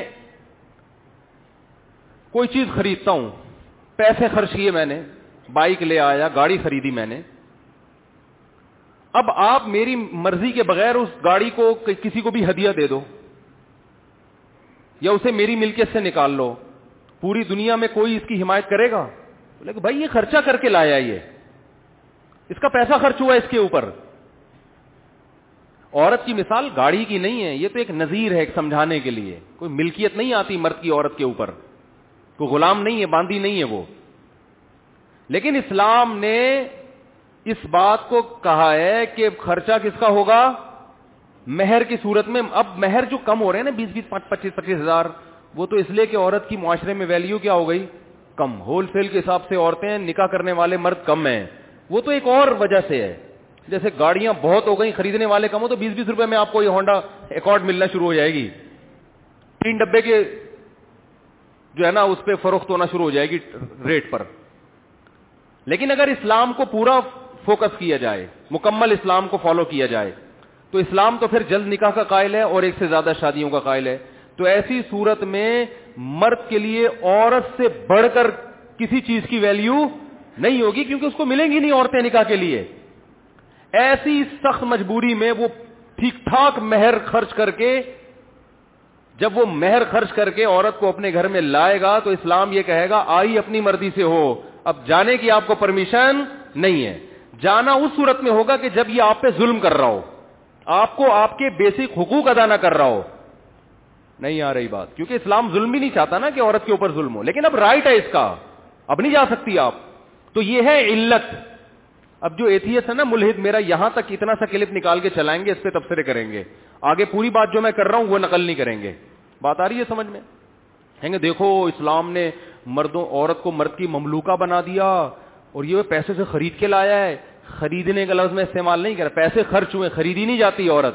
کوئی چیز خریدتا ہوں, پیسے خرچ کیے میں نے, بائک لے آیا, گاڑی خریدی میں نے. اب آپ میری مرضی کے بغیر اس گاڑی کو کسی کو بھی ہدیہ دے دو یا اسے میری ملکیت سے نکال لو, پوری دنیا میں کوئی اس کی حمایت کرے گا؟ بولے کہ بھائی یہ خرچہ کر کے لایا, یہ اس کا پیسہ خرچ ہوا اس کے اوپر. عورت کی مثال گاڑی کی نہیں ہے, یہ تو ایک نظیر ہے, ایک سمجھانے کے لیے. کوئی ملکیت نہیں آتی مرد کی عورت کے اوپر, کوئی غلام نہیں ہے, باندھی نہیں ہے وہ. لیکن اسلام نے اس بات کو کہا ہے کہ خرچہ کس کا ہوگا؟ مہر کی صورت میں. اب مہر جو کم ہو رہے ہیں نا 20 25 ہزار, وہ تو اس لیے کہ عورت کی معاشرے میں ویلیو کیا ہو گئی؟ کم. ہول سیل کے حساب سے عورتیں نکاح کرنے والے مرد کم ہیں. وہ تو ایک اور وجہ سے ہے. جیسے گاڑیاں بہت ہو گئی, خریدنے والے کم ہو, تو 20 روپے میں آپ کو یہ ہونڈا ایکارڈ ملنا شروع ہو جائے گی. 3 ڈبے کے جو ہے نا اس پہ فروخت ہونا شروع ہو جائے گی ریٹ پر. لیکن اگر اسلام کو پورا فوکس کیا جائے, مکمل اسلام کو فالو کیا جائے, تو اسلام تو پھر جلد نکاح کا قائل ہے اور ایک سے زیادہ شادیوں کا قائل ہے. تو ایسی صورت میں مرد کے لیے عورت سے بڑھ کر کسی چیز کی ویلیو نہیں ہوگی, کیونکہ اس کو ملیں گی نہیں عورتیں نکاح کے لیے. ایسی سخت مجبوری میں وہ ٹھیک ٹھاک مہر خرچ کر کے, جب وہ مہر خرچ کر کے عورت کو اپنے گھر میں لائے گا, تو اسلام یہ کہے گا آئی اپنی مرضی سے ہو, اب جانے کی آپ کو پرمیشن نہیں ہے. جانا اس صورت میں ہوگا کہ جب یہ آپ پہ ظلم کر رہا ہو, آپ کو آپ کے بیسک حقوق ادا نہ کر رہا ہو. نہیں آ رہی بات؟ کیونکہ اسلام ظلم بھی نہیں چاہتا نا کہ عورت کے اوپر ظلم ہو, لیکن اب رائٹ ہے اس کا, اب نہیں جا سکتی آپ. تو یہ ہے علت. اب جو ایتھیسٹ ہے نا, ملحد, میرا یہاں تک اتنا سا کلپ نکال کے چلائیں گے, اس پہ تبصرے کریں گے, آگے پوری بات جو میں کر رہا ہوں وہ نقل نہیں کریں گے. بات آ رہی ہے سمجھ میں؟ کہیں گے دیکھو اسلام نے عورت کو مرد کی مملوکہ بنا دیا, اور یہ پیسے سے خرید کے لایا ہے. خریدنے کا لفظ میں استعمال نہیں کر رہا, پیسے خرچ ہوئے, خریدی نہیں جاتی عورت,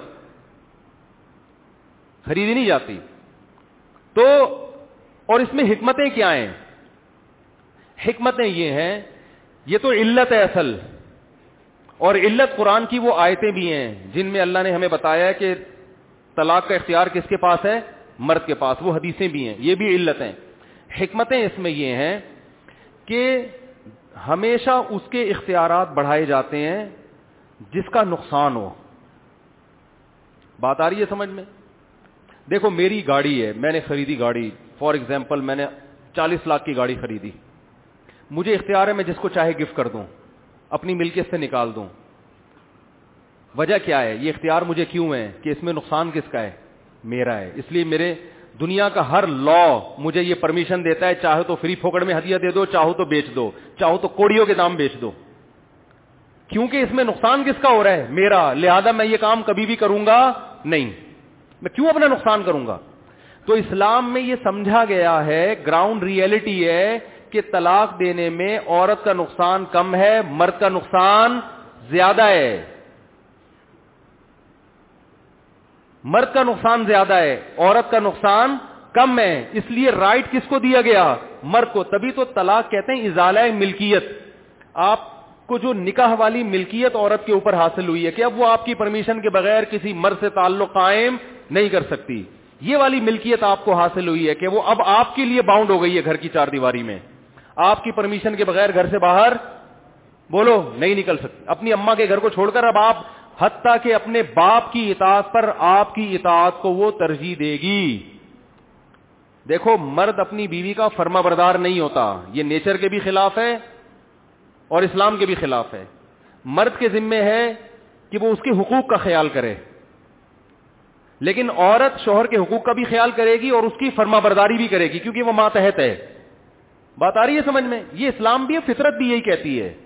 خریدی نہیں جاتی. تو اور اس میں حکمتیں کیا ہیں؟ حکمتیں یہ ہیں, یہ تو علت ہے اصل, اور علت قرآن کی وہ آیتیں بھی ہیں جن میں اللہ نے ہمیں بتایا ہے کہ طلاق کا اختیار کس کے پاس ہے؟ مرد کے پاس. وہ حدیثیں بھی ہیں, یہ بھی علت ہیں. حکمتیں اس میں یہ ہیں کہ ہمیشہ اس کے اختیارات بڑھائے جاتے ہیں جس کا نقصان ہو. بات آ رہی ہے سمجھ میں؟ دیکھو میری گاڑی ہے, میں نے خریدی گاڑی, فار ایگزامپل میں نے 40 لاکھ کی گاڑی خریدی. مجھے اختیار ہے میں جس کو چاہے گفٹ کر دوں, اپنی ملکیت سے نکال دوں. وجہ کیا ہے؟ یہ اختیار مجھے کیوں ہے کہ اس میں نقصان کس کا ہے؟ میرا ہے. اس لیے میرے دنیا کا ہر لا مجھے یہ پرمیشن دیتا ہے, چاہو تو فری پھوکڑ میں ہدیہ دے دو, چاہو تو بیچ دو, چاہو تو کوڑیوں کے دام بیچ دو, کیونکہ اس میں نقصان کس کا ہو رہا ہے؟ میرا. لہذا میں یہ کام کبھی بھی کروں گا نہیں, میں کیوں اپنا نقصان کروں گا؟ تو اسلام میں یہ سمجھا گیا ہے, گراؤنڈ ریئلٹی ہے کہ طلاق دینے میں عورت کا نقصان کم ہے, مرد کا نقصان زیادہ ہے. مرد کا نقصان زیادہ ہے, عورت کا نقصان کم ہے, اس لیے رائٹ کس کو دیا گیا؟ مرد کو. تبھی تو طلاق کہتے ہیں ازالہ ملکیت. آپ کو جو نکاح والی ملکیت عورت کے اوپر حاصل ہوئی ہے کہ اب وہ آپ کی پرمیشن کے بغیر کسی مرد سے تعلق قائم نہیں کر سکتی, یہ والی ملکیت آپ کو حاصل ہوئی ہے کہ وہ اب آپ کے لیے باؤنڈ ہو گئی ہے گھر کی چار دیواری میں, آپ کی پرمیشن کے بغیر گھر سے باہر بولو نہیں نکل سکتی. اپنی اماں کے گھر کو چھوڑ کر اب آپ حتیٰ کہ اپنے باپ کی اطاعت پر آپ کی اطاعت کو وہ ترجیح دے گی. دیکھو مرد اپنی بیوی کا فرما بردار نہیں ہوتا, یہ نیچر کے بھی خلاف ہے اور اسلام کے بھی خلاف ہے. مرد کے ذمے ہے کہ وہ اس کے حقوق کا خیال کرے, لیکن عورت شوہر کے حقوق کا بھی خیال کرے گی اور اس کی فرما برداری بھی کرے گی کیونکہ وہ ماتحت ہے. بات آ رہی ہے سمجھ میں؟ یہ اسلام بھی ہے, فطرت بھی یہی کہتی ہے.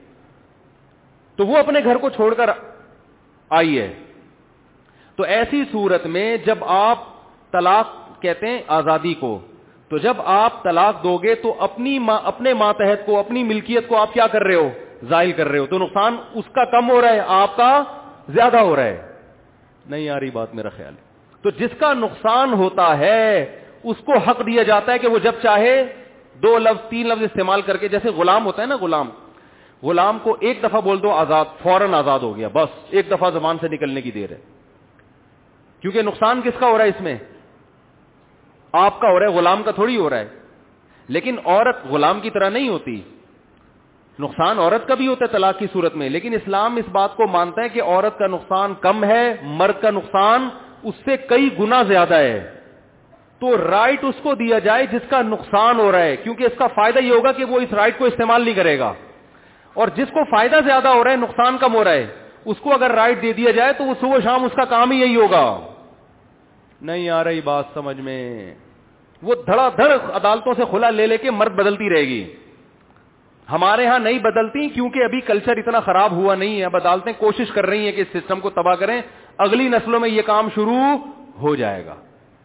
تو وہ اپنے گھر کو چھوڑ کر آئی ہے. تو ایسی صورت میں جب آپ طلاق کہتے ہیں آزادی کو, تو جب آپ طلاق دو گے تو اپنے ماتحت کو, اپنی ملکیت کو آپ کیا کر رہے ہو؟ زائل کر رہے ہو. تو نقصان اس کا کم ہو رہا ہے, آپ کا زیادہ ہو رہا ہے. نہیں آ رہی بات میرا خیال ہے. تو جس کا نقصان ہوتا ہے اس کو حق دیا جاتا ہے کہ وہ جب چاہے 2 لفظ 3 لفظ استعمال کر کے, جیسے غلام ہوتا ہے نا, غلام کو ایک دفعہ بول دو آزاد, فوراً آزاد ہو گیا, بس ایک دفعہ زبان سے نکلنے کی دیر ہے. کیونکہ نقصان کس کا ہو رہا ہے اس میں؟ آپ کا ہو رہا ہے, غلام کا تھوڑی ہو رہا ہے. لیکن عورت غلام کی طرح نہیں ہوتی, نقصان عورت کا بھی ہوتا ہے طلاق کی صورت میں, لیکن اسلام اس بات کو مانتا ہے کہ عورت کا نقصان کم ہے, مرد کا نقصان اس سے کئی گنا زیادہ ہے. تو رائٹ اس کو دیا جائے جس کا نقصان ہو رہا ہے, کیونکہ اس کا فائدہ یہ ہوگا کہ وہ اس رائٹ کو استعمال نہیں کرے گا. اور جس کو فائدہ زیادہ ہو رہا ہے, نقصان کم ہو رہا ہے, اس کو اگر رائٹ دے دیا جائے تو وہ صبح شام اس کا کام ہی یہی ہوگا. نہیں آ رہی بات سمجھ میں؟ وہ دھڑا دھڑ عدالتوں سے کھلا لے کے مرد بدلتی رہے گی. ہمارے ہاں نہیں بدلتی کیونکہ ابھی کلچر اتنا خراب ہوا نہیں ہے. اب عدالتیں کوشش کر رہی ہیں کہ اس سسٹم کو تباہ کریں, اگلی نسلوں میں یہ کام شروع ہو جائے گا.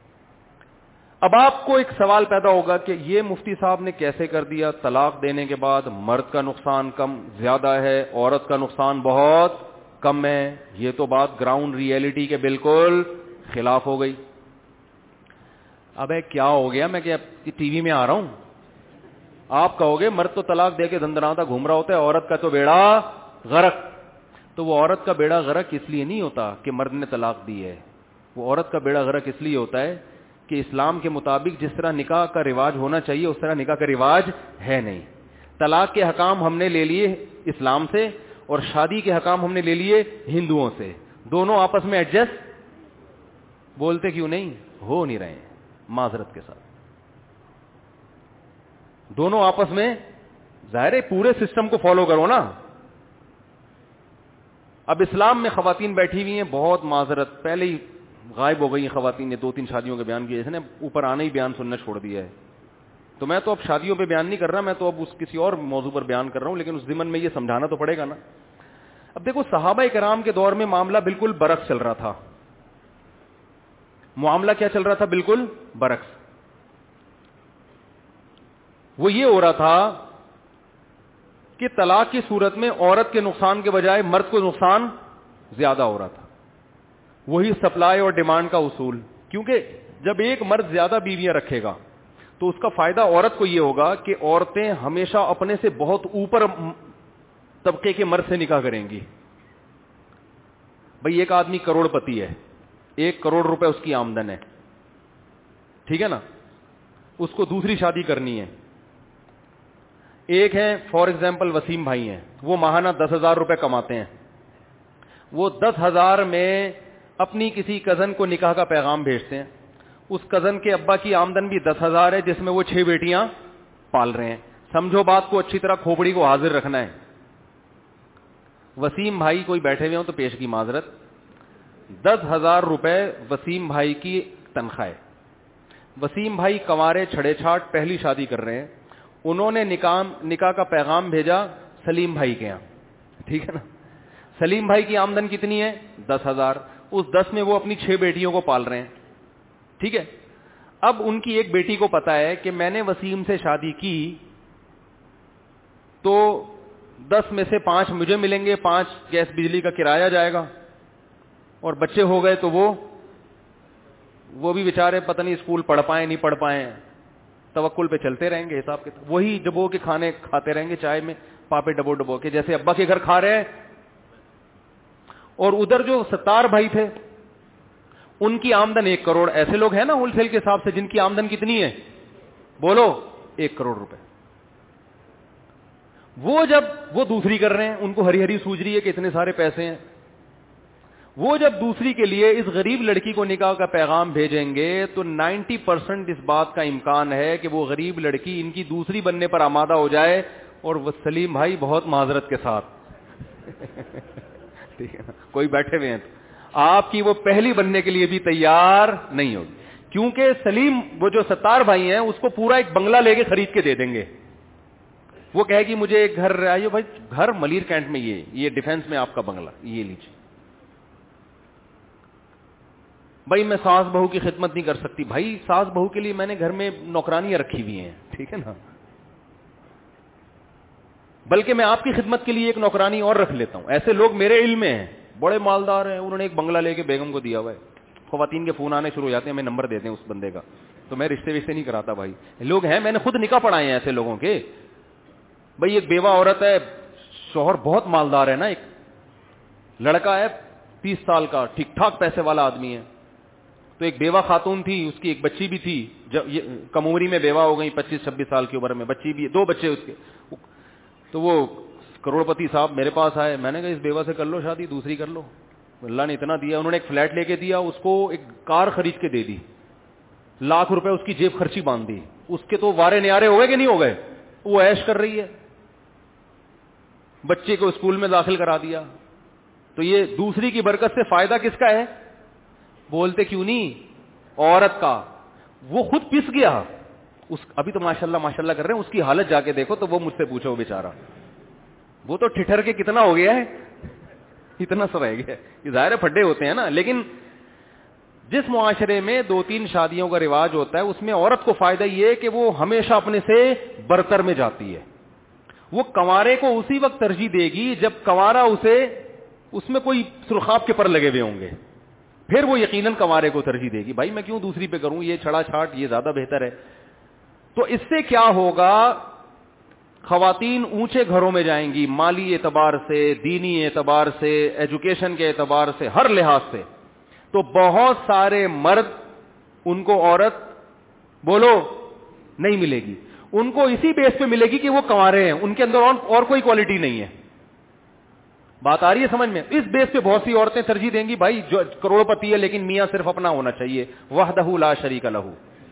اب آپ کو ایک سوال پیدا ہوگا کہ یہ مفتی صاحب نے کیسے کر دیا, طلاق دینے کے بعد مرد کا نقصان کم زیادہ ہے, عورت کا نقصان بہت کم ہے. یہ تو بات گراؤنڈ ریئلٹی کے بالکل خلاف ہو گئی. ابے کیا ہو گیا, میں کیا ٹی وی میں آ رہا ہوں؟ آپ کہو گے مرد تو طلاق دے کے دندناتا گھوم رہا ہوتا ہے, عورت کا تو بیڑا غرق. تو وہ عورت کا بیڑا غرق اس لیے نہیں ہوتا کہ مرد نے طلاق دی ہے, وہ عورت کا بیڑا غرق اس لیے ہوتا ہے کہ اسلام کے مطابق جس طرح نکاح کا رواج ہونا چاہیے اس طرح نکاح کا رواج ہے نہیں. طلاق کے حکام ہم نے لے لیے اسلام سے اور شادی کے حکام ہم نے لے لیے ہندوؤں سے. دونوں آپس میں ایڈجسٹ بولتے کیوں نہیں ہو نہیں رہے ہیں معذرت کے ساتھ. دونوں آپس میں ظاہر ہے پورے سسٹم کو فالو کرو نا. اب اسلام میں خواتین بیٹھی ہوئی ہیں, بہت معذرت پہلے ہی غائب ہو گئی ہیں خواتین نے 2-3 شادیوں کے بیان کیے, جس نے اوپر آنے ہی بیان سننا چھوڑ دیا ہے. تو میں تو اب شادیوں پہ بیان نہیں کر رہا, میں تو اب کسی اور موضوع پر بیان کر رہا ہوں, لیکن اس ضمن میں یہ سمجھانا تو پڑے گا نا. اب دیکھو صحابہ کرام کے دور میں معاملہ بالکل برعکس چل رہا تھا. معاملہ کیا چل رہا تھا؟ بالکل برعکس. وہ یہ ہو رہا تھا کہ طلاق کی صورت میں عورت کے نقصان کے بجائے مرد کو نقصان زیادہ ہو رہا تھا. وہی سپلائی اور ڈیمانڈ کا اصول, کیونکہ جب ایک مرد زیادہ بیویاں رکھے گا تو اس کا فائدہ عورت کو یہ ہوگا کہ عورتیں ہمیشہ اپنے سے بہت اوپر طبقے کے مرد سے نکاح کریں گی. بھئی ایک آدمی کروڑ پتی ہے, 1 کروڑ روپے اس کی آمدن ہے, ٹھیک ہے نا, اس کو دوسری شادی کرنی ہے. ایک ہے فار ایگزامپل وسیم بھائی ہیں, وہ ماہانہ 10,000 روپے کماتے ہیں. وہ 10,000 میں اپنی کسی کزن کو نکاح کا پیغام بھیجتے ہیں. اس کزن کے ابا کی آمدن بھی 10,000 ہے, جس میں وہ 6 بیٹیاں پال رہے ہیں. سمجھو بات کو اچھی طرح, کھوپڑی کو حاضر رکھنا ہے. وسیم بھائی کوئی بیٹھے ہوئے ہوں تو پیش کی معذرت, 10,000 روپے وسیم بھائی کی تنخواہ ہے. وسیم بھائی کنوارے چھڑے چھاٹ پہلی شادی کر رہے ہیں. انہوں نے نکاح کا پیغام بھیجا سلیم بھائی کے یہاں, ٹھیک ہے نا. سلیم بھائی کی آمدن کتنی ہے؟ 10,000. اس 10 میں وہ اپنی 6 بیٹیوں کو پال رہے ہیں, ٹھیک ہے. اب ان کی ایک بیٹی کو پتا ہے کہ میں نے وسیم سے شادی کی تو 10 میں سے 5 مجھے ملیں گے, 5 گیس بجلی کا کرایہ جائے گا, اور بچے ہو گئے تو وہ وہ بھی بیچارے پتہ نہیں اسکول پڑھ پائیں نہیں پڑھ پائیں, توکل پہ چلتے رہیں گے, حساب کے وہی ڈبو کے کھانے کھاتے رہیں گے چائے میں, پاپے ڈبو کے, جیسے ابا کے گھر کھا رہے ہیں. اور ادھر جو 70 بھائی تھے ان کی آمدن 1 کروڑ. ایسے لوگ ہیں نا ہول سیل کے حساب سے جن کی آمدن کتنی ہے, بولو 1 کروڑ روپے. وہ جب وہ دوسری کر رہے ہیں, ان کو ہری ہری سوج رہی ہے کہ اتنے سارے پیسے ہیں, وہ جب دوسری کے لیے اس غریب لڑکی کو نکاح کا پیغام بھیجیں گے تو 90% اس بات کا امکان ہے کہ وہ غریب لڑکی ان کی دوسری بننے پر آمادہ ہو جائے. اور وہ سلیم بھائی بہت معذرت کے ساتھ ٹھیک ہے نا, کوئی بیٹھے ہوئے ہیں تو آپ کی وہ پہلی بننے کے لیے بھی تیار نہیں ہوگی, کیونکہ سلیم وہ جو 70 بھائی ہیں اس کو پورا ایک بنگلہ لے کے خرید کے دے دیں گے. وہ کہے گی مجھے ایک گھر, آئیے بھائی گھر ملیر کینٹ میں, یہ ڈیفینس میں آپ کا بنگلہ, یہ لیجیے. بھائی میں ساس بہو کی خدمت نہیں کر سکتی. بھائی ساس بہو کے لیے میں نے گھر میں نوکرانیاں رکھی ہوئی ہیں, ٹھیک ہے نا, بلکہ میں آپ کی خدمت کے لیے ایک نوکرانی اور رکھ لیتا ہوں. ایسے لوگ میرے علم میں ہیں, بڑے مالدار ہیں, انہوں نے ایک بنگلہ لے کے بیگم کو دیا ہوا ہے. خواتین کے فون آنے شروع ہو جاتے ہیں, ہمیں نمبر دیتے ہیں اس بندے کا, تو میں رشتے وشتے نہیں کراتا. بھائی لوگ ہیں, میں نے خود نکاح پڑھائے ہیں ایسے لوگوں کے. بھائی ایک بیوہ عورت ہے, شوہر بہت مالدار ہے نا, ایک لڑکا ہے 30 سال کا, ٹھیک ٹھاک پیسے والا آدمی ہے. تو ایک بیوہ خاتون تھی, اس کی ایک بچی بھی تھی, کم عمری میں بیوہ ہو گئی, 25-26 سال کی عمر میں, بچی بھی, 2 بچے اس کے. تو وہ کروڑ پتی صاحب میرے پاس آئے, میں نے کہا اس بیوہ سے کر لو شادی, دوسری کر لو. اللہ نے اتنا دیا, انہوں نے ایک فلیٹ لے کے دیا, اس کو ایک کار خرید کے دے دی, لاکھ روپے اس کی جیب خرچی باندھ دی. اس کے تو وارے نیارے ہو گئے کہ نہیں ہو گئے, وہ عیش کر رہی ہے, بچے کو اسکول میں داخل کرا دیا. تو یہ دوسری کی برکت سے فائدہ کس کا ہے, بولتے کیوں نہیں, عورت کا. وہ خود پس گیا, ابھی تو ماشاءاللہ کر رہے ہیں, اس کی حالت جا کے دیکھو تو وہ مجھ سے پوچھو بیچارہ, وہ تو ٹھٹر کے کتنا ہو گیا ہے, اتنا سا رہ گیا. یہ ظاہر پھڈے ہوتے ہیں نا, لیکن جس معاشرے میں 2-3 شادیوں کا رواج ہوتا ہے اس میں عورت کو فائدہ یہ ہے کہ وہ ہمیشہ اپنے سے برتر میں جاتی ہے. وہ کنوارے کو اسی وقت ترجیح دے گی جب کنوارا اس میں کوئی سرخاب کے پر لگے ہوئے ہوں گے, پھر وہ یقیناً کنوارے کو ترجیح دے گی. بھائی میں کیوں دوسری پہ کروں, یہ چھڑا چھاٹ یہ زیادہ بہتر ہے. تو اس سے کیا ہوگا, خواتین اونچے گھروں میں جائیں گی, مالی اعتبار سے, دینی اعتبار سے, ایجوکیشن کے اعتبار سے, ہر لحاظ سے. تو بہت سارے مرد ان کو عورت بولو نہیں ملے گی, ان کو اسی بیس پہ ملے گی کہ وہ کنوارے ہیں, ان کے اندر اور کوئی کوالٹی نہیں ہے. بات آ رہی ہے سمجھ میں؟ اس بیس پہ بہت سی عورتیں ترجیح دیں گی بھائی جو کروڑ پتی ہے لیکن میاں صرف اپنا ہونا چاہیے, وحدہ لا شریک لہ,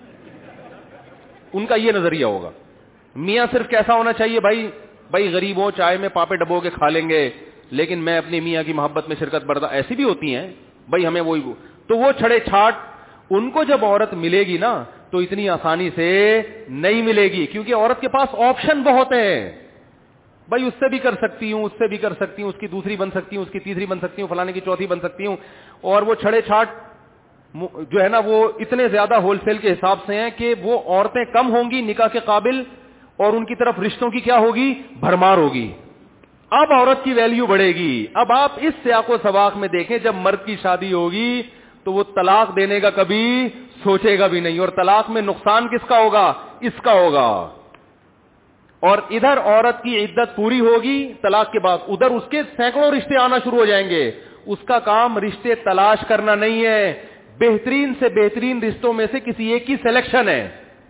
ان کا یہ نظریہ ہوگا. میاں صرف کیسا ہونا چاہیے, بھائی غریب ہو, چائے میں پاپے ڈبو کے کھا لیں گے, لیکن میں اپنی میاں کی محبت میں شرکت برداشت. ایسی بھی ہوتی ہیں بھائی, ہمیں وہی. تو وہ چھڑے چھاٹ ان کو جب عورت ملے گی نا تو اتنی آسانی سے نہیں ملے گی, کیونکہ عورت کے پاس آپشن بہت ہیں. بھائی اس سے بھی کر سکتی ہوں, اس سے بھی کر سکتی ہوں, اس کی دوسری بن سکتی ہوں, اس کی تیسری بن سکتی ہوں, فلانے کی چوتھی بن سکتی ہوں. اور وہ چھڑے چھاٹ جو ہے نا وہ اتنے زیادہ ہول سیل کے حساب سے ہیں کہ وہ عورتیں کم ہوں گی نکاح کے قابل, اور ان کی طرف رشتوں کی کیا ہوگی, بھرمار ہوگی. اب عورت کی ویلیو بڑھے گی. اب آپ اس سیاق و سباق میں دیکھیں, جب مرد کی شادی ہوگی تو وہ طلاق دینے کا کبھی سوچے گا بھی نہیں, اور طلاق میں نقصان کس کا ہوگا, اس کا ہوگا. اور ادھر عورت کی عدت پوری ہوگی طلاق کے بعد, ادھر اس کے سینکڑوں رشتے آنا شروع ہو جائیں گے. اس کا کام رشتے تلاش کرنا نہیں ہے, بہترین سے بہترین رشتوں میں سے کسی ایک کی سلیکشن ہے.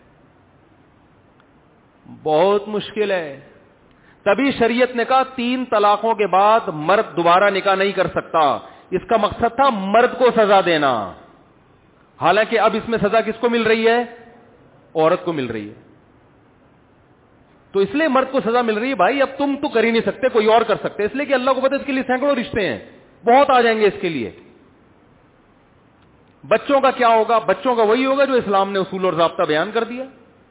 بہت مشکل ہے. تبھی شریعت نے کہا 3 طلاقوں کے بعد مرد دوبارہ نکاح نہیں کر سکتا. اس کا مقصد تھا مرد کو سزا دینا, حالانکہ اب اس میں سزا کس کو مل رہی ہے, عورت کو مل رہی ہے. تو اس لیے مرد کو سزا مل رہی ہے, بھائی اب تم تو کر ہی نہیں سکتے, کوئی اور کر سکتے, اس لیے کہ اللہ کو پتہ ہے اس کے لیے سینکڑوں رشتے ہیں, بہت آ جائیں گے اس کے لیے. بچوں کا کیا ہوگا, بچوں کا وہی ہوگا جو اسلام نے اصول اور ضابطہ بیان کر دیا.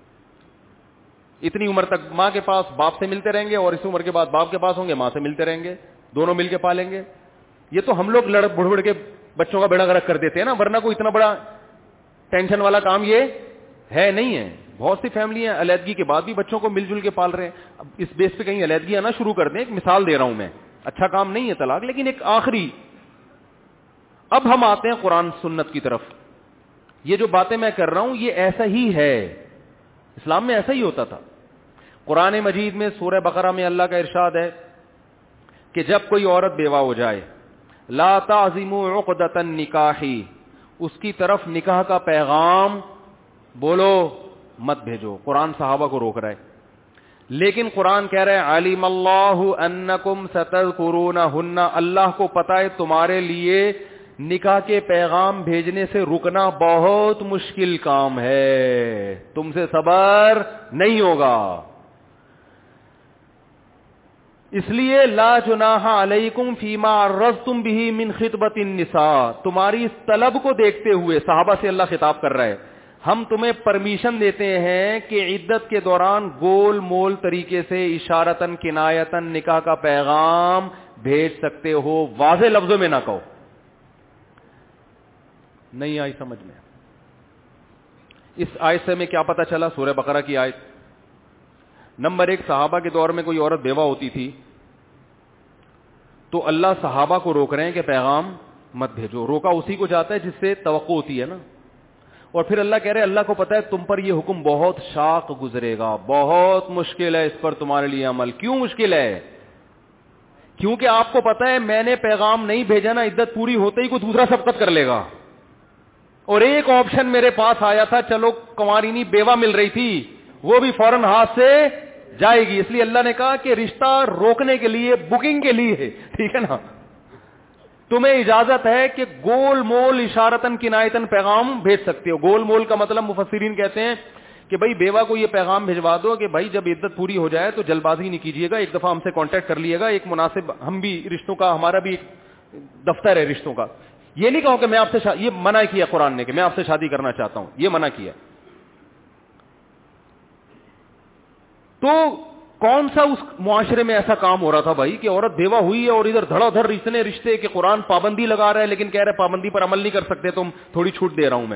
اتنی عمر تک ماں کے پاس باپ سے ملتے رہیں گے, اور اس عمر کے بعد باپ کے پاس ہوں گے, ماں سے ملتے رہیں گے, دونوں مل کے پالیں گے. یہ تو ہم لوگ بڑھ کے بچوں کا بیڑا غرق کر دیتے ہیں نا, ورنہ کوئی اتنا بڑا ٹینشن والا کام یہ ہے نہیں ہے. بہت سی فیملیاں علیحدگی کے بعد بھی بچوں کو مل جل کے پال رہے ہیں. اب اس بیس پہ کہیں علیحدگی آنا شروع کر دیں, ایک مثال دے رہا ہوں میں, اچھا کام نہیں ہے طلاق, لیکن ایک آخری. اب ہم آتے ہیں قرآن سنت کی طرف. یہ جو باتیں میں کر رہا ہوں یہ ایسا ہی ہے, اسلام میں ایسا ہی ہوتا تھا. قرآن مجید میں سورہ بقرہ میں اللہ کا ارشاد ہے کہ جب کوئی عورت بیوہ ہو جائے, لا تعزموا عقدۃ النکاح, اس کی طرف نکاح کا پیغام بولو مت بھیجو. قرآن صحابہ کو روک رہا ہے, لیکن قرآن کہہ رہا ہے علم اللہ انکم ستذکرونہن, اللہ کو پتہ ہے تمہارے لیے نکاح کے پیغام بھیجنے سے رکنا بہت مشکل کام ہے, تم سے صبر نہیں ہوگا. اس لیے لا جناح علیکم فیما عرضتم به من خطبۃ النساء, تمہاری اس طلب کو دیکھتے ہوئے صحابہ سے اللہ خطاب کر رہا ہے, ہم تمہیں پرمیشن دیتے ہیں کہ عدت کے دوران گول مول طریقے سے اشارتاً کنایتاً نکاح کا پیغام بھیج سکتے ہو, واضح لفظوں میں نہ کہو. نہیں آئی سمجھ میں؟ اس آیت سے ہمیں کیا پتا چلا؟ سورہ بقرہ کی آیت نمبر 1, صحابہ کے دور میں کوئی عورت بیوہ ہوتی تھی تو اللہ صحابہ کو روک رہے ہیں کہ پیغام مت بھیجو. روکا اسی کو جاتا ہے جس سے توقع ہوتی ہے نا. اور پھر اللہ کہہ رہے اللہ کو پتا ہے تم پر یہ حکم بہت شاق گزرے گا, بہت مشکل ہے اس پر تمہارے لیے عمل. کیوں مشکل ہے؟ کیونکہ آپ کو پتا ہے میں نے پیغام نہیں بھیجا نا, عدت پوری ہوتے ہی کوئی دوسرا سبقت کر لے گا. اور ایک آپشن میرے پاس آیا تھا, چلو کنوارینی بیوہ مل رہی تھی, وہ بھی فوراً ہاتھ سے جائے گی. اس لیے اللہ نے کہا کہ رشتہ روکنے کے لیے, بکنگ کے لیے, ٹھیک ہے نا, تمہیں اجازت ہے کہ گول مول اشارتاً کنایتاً پیغام بھیج سکتے ہو. گول مول کا مطلب مفسرین کہتے ہیں کہ بھائی بیوہ کو یہ پیغام بھجوا دو کہ بھائی جب عدت پوری ہو جائے تو جلد بازی نہیں کیجیے گا, ایک دفعہ ہم سے کانٹیکٹ کر لیے گا, ایک مناسب, ہم بھی رشتوں کا, ہمارا بھی دفتر ہے رشتوں کا. یہ نہیں کہو کہ میں آپ سے یہ منع کیا قرآن نے کہ میں آپ سے شادی کرنا چاہتا ہوں, یہ منع کیا. تو کون سا اس معاشرے میں ایسا کام ہو رہا تھا بھائی کہ عورت بیوہ ہوئی ہے اور ادھر دھڑا دھڑ اتنے رشتے کہ قرآن پابندی لگا رہا ہے لیکن کہہ رہے پابندی پر عمل نہیں کر سکتے تم, تھوڑی چھوٹ دے رہا ہوں میں.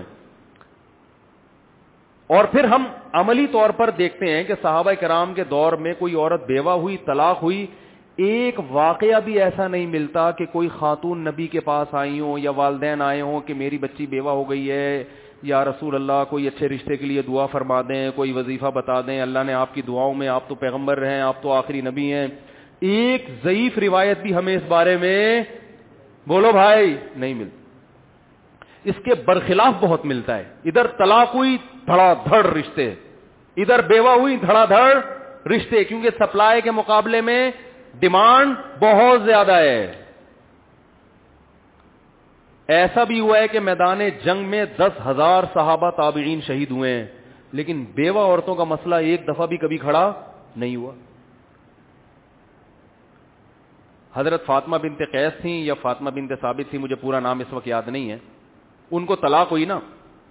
اور پھر ہم عملی طور پر دیکھتے ہیں کہ صحابہ کرام کے دور میں کوئی عورت بیوہ ہوئی, طلاق ہوئی, ایک واقعہ بھی ایسا نہیں ملتا کہ کوئی خاتون نبی کے پاس آئی ہوں یا والدین آئے ہوں کہ میری بچی بیوہ ہو گئی ہے, یا رسول اللہ کوئی اچھے رشتے کے لیے دعا فرما دیں, کوئی وظیفہ بتا دیں, اللہ نے آپ کی دعاؤں میں, آپ تو پیغمبر ہیں, آپ تو آخری نبی ہیں. ایک ضعیف روایت بھی ہمیں اس بارے میں بولو بھائی نہیں ملتی. اس کے برخلاف بہت ملتا ہے. ادھر طلاق ہوئی دھڑا دھڑ رشتے, ادھر بیوہ ہوئی دھڑا دھڑ رشتے, کیونکہ سپلائی کے مقابلے میں ڈیمانڈ بہت زیادہ ہے. ایسا بھی ہوا ہے کہ میدان جنگ میں 10,000 صحابہ تابعین شہید ہوئے ہیں, لیکن بیوہ عورتوں کا مسئلہ ایک دفعہ بھی کبھی کھڑا نہیں ہوا. حضرت فاطمہ بنت قیس تھیں یا فاطمہ بنت ثابت تھی, مجھے پورا نام اس وقت یاد نہیں ہے, ان کو طلاق ہوئی نا,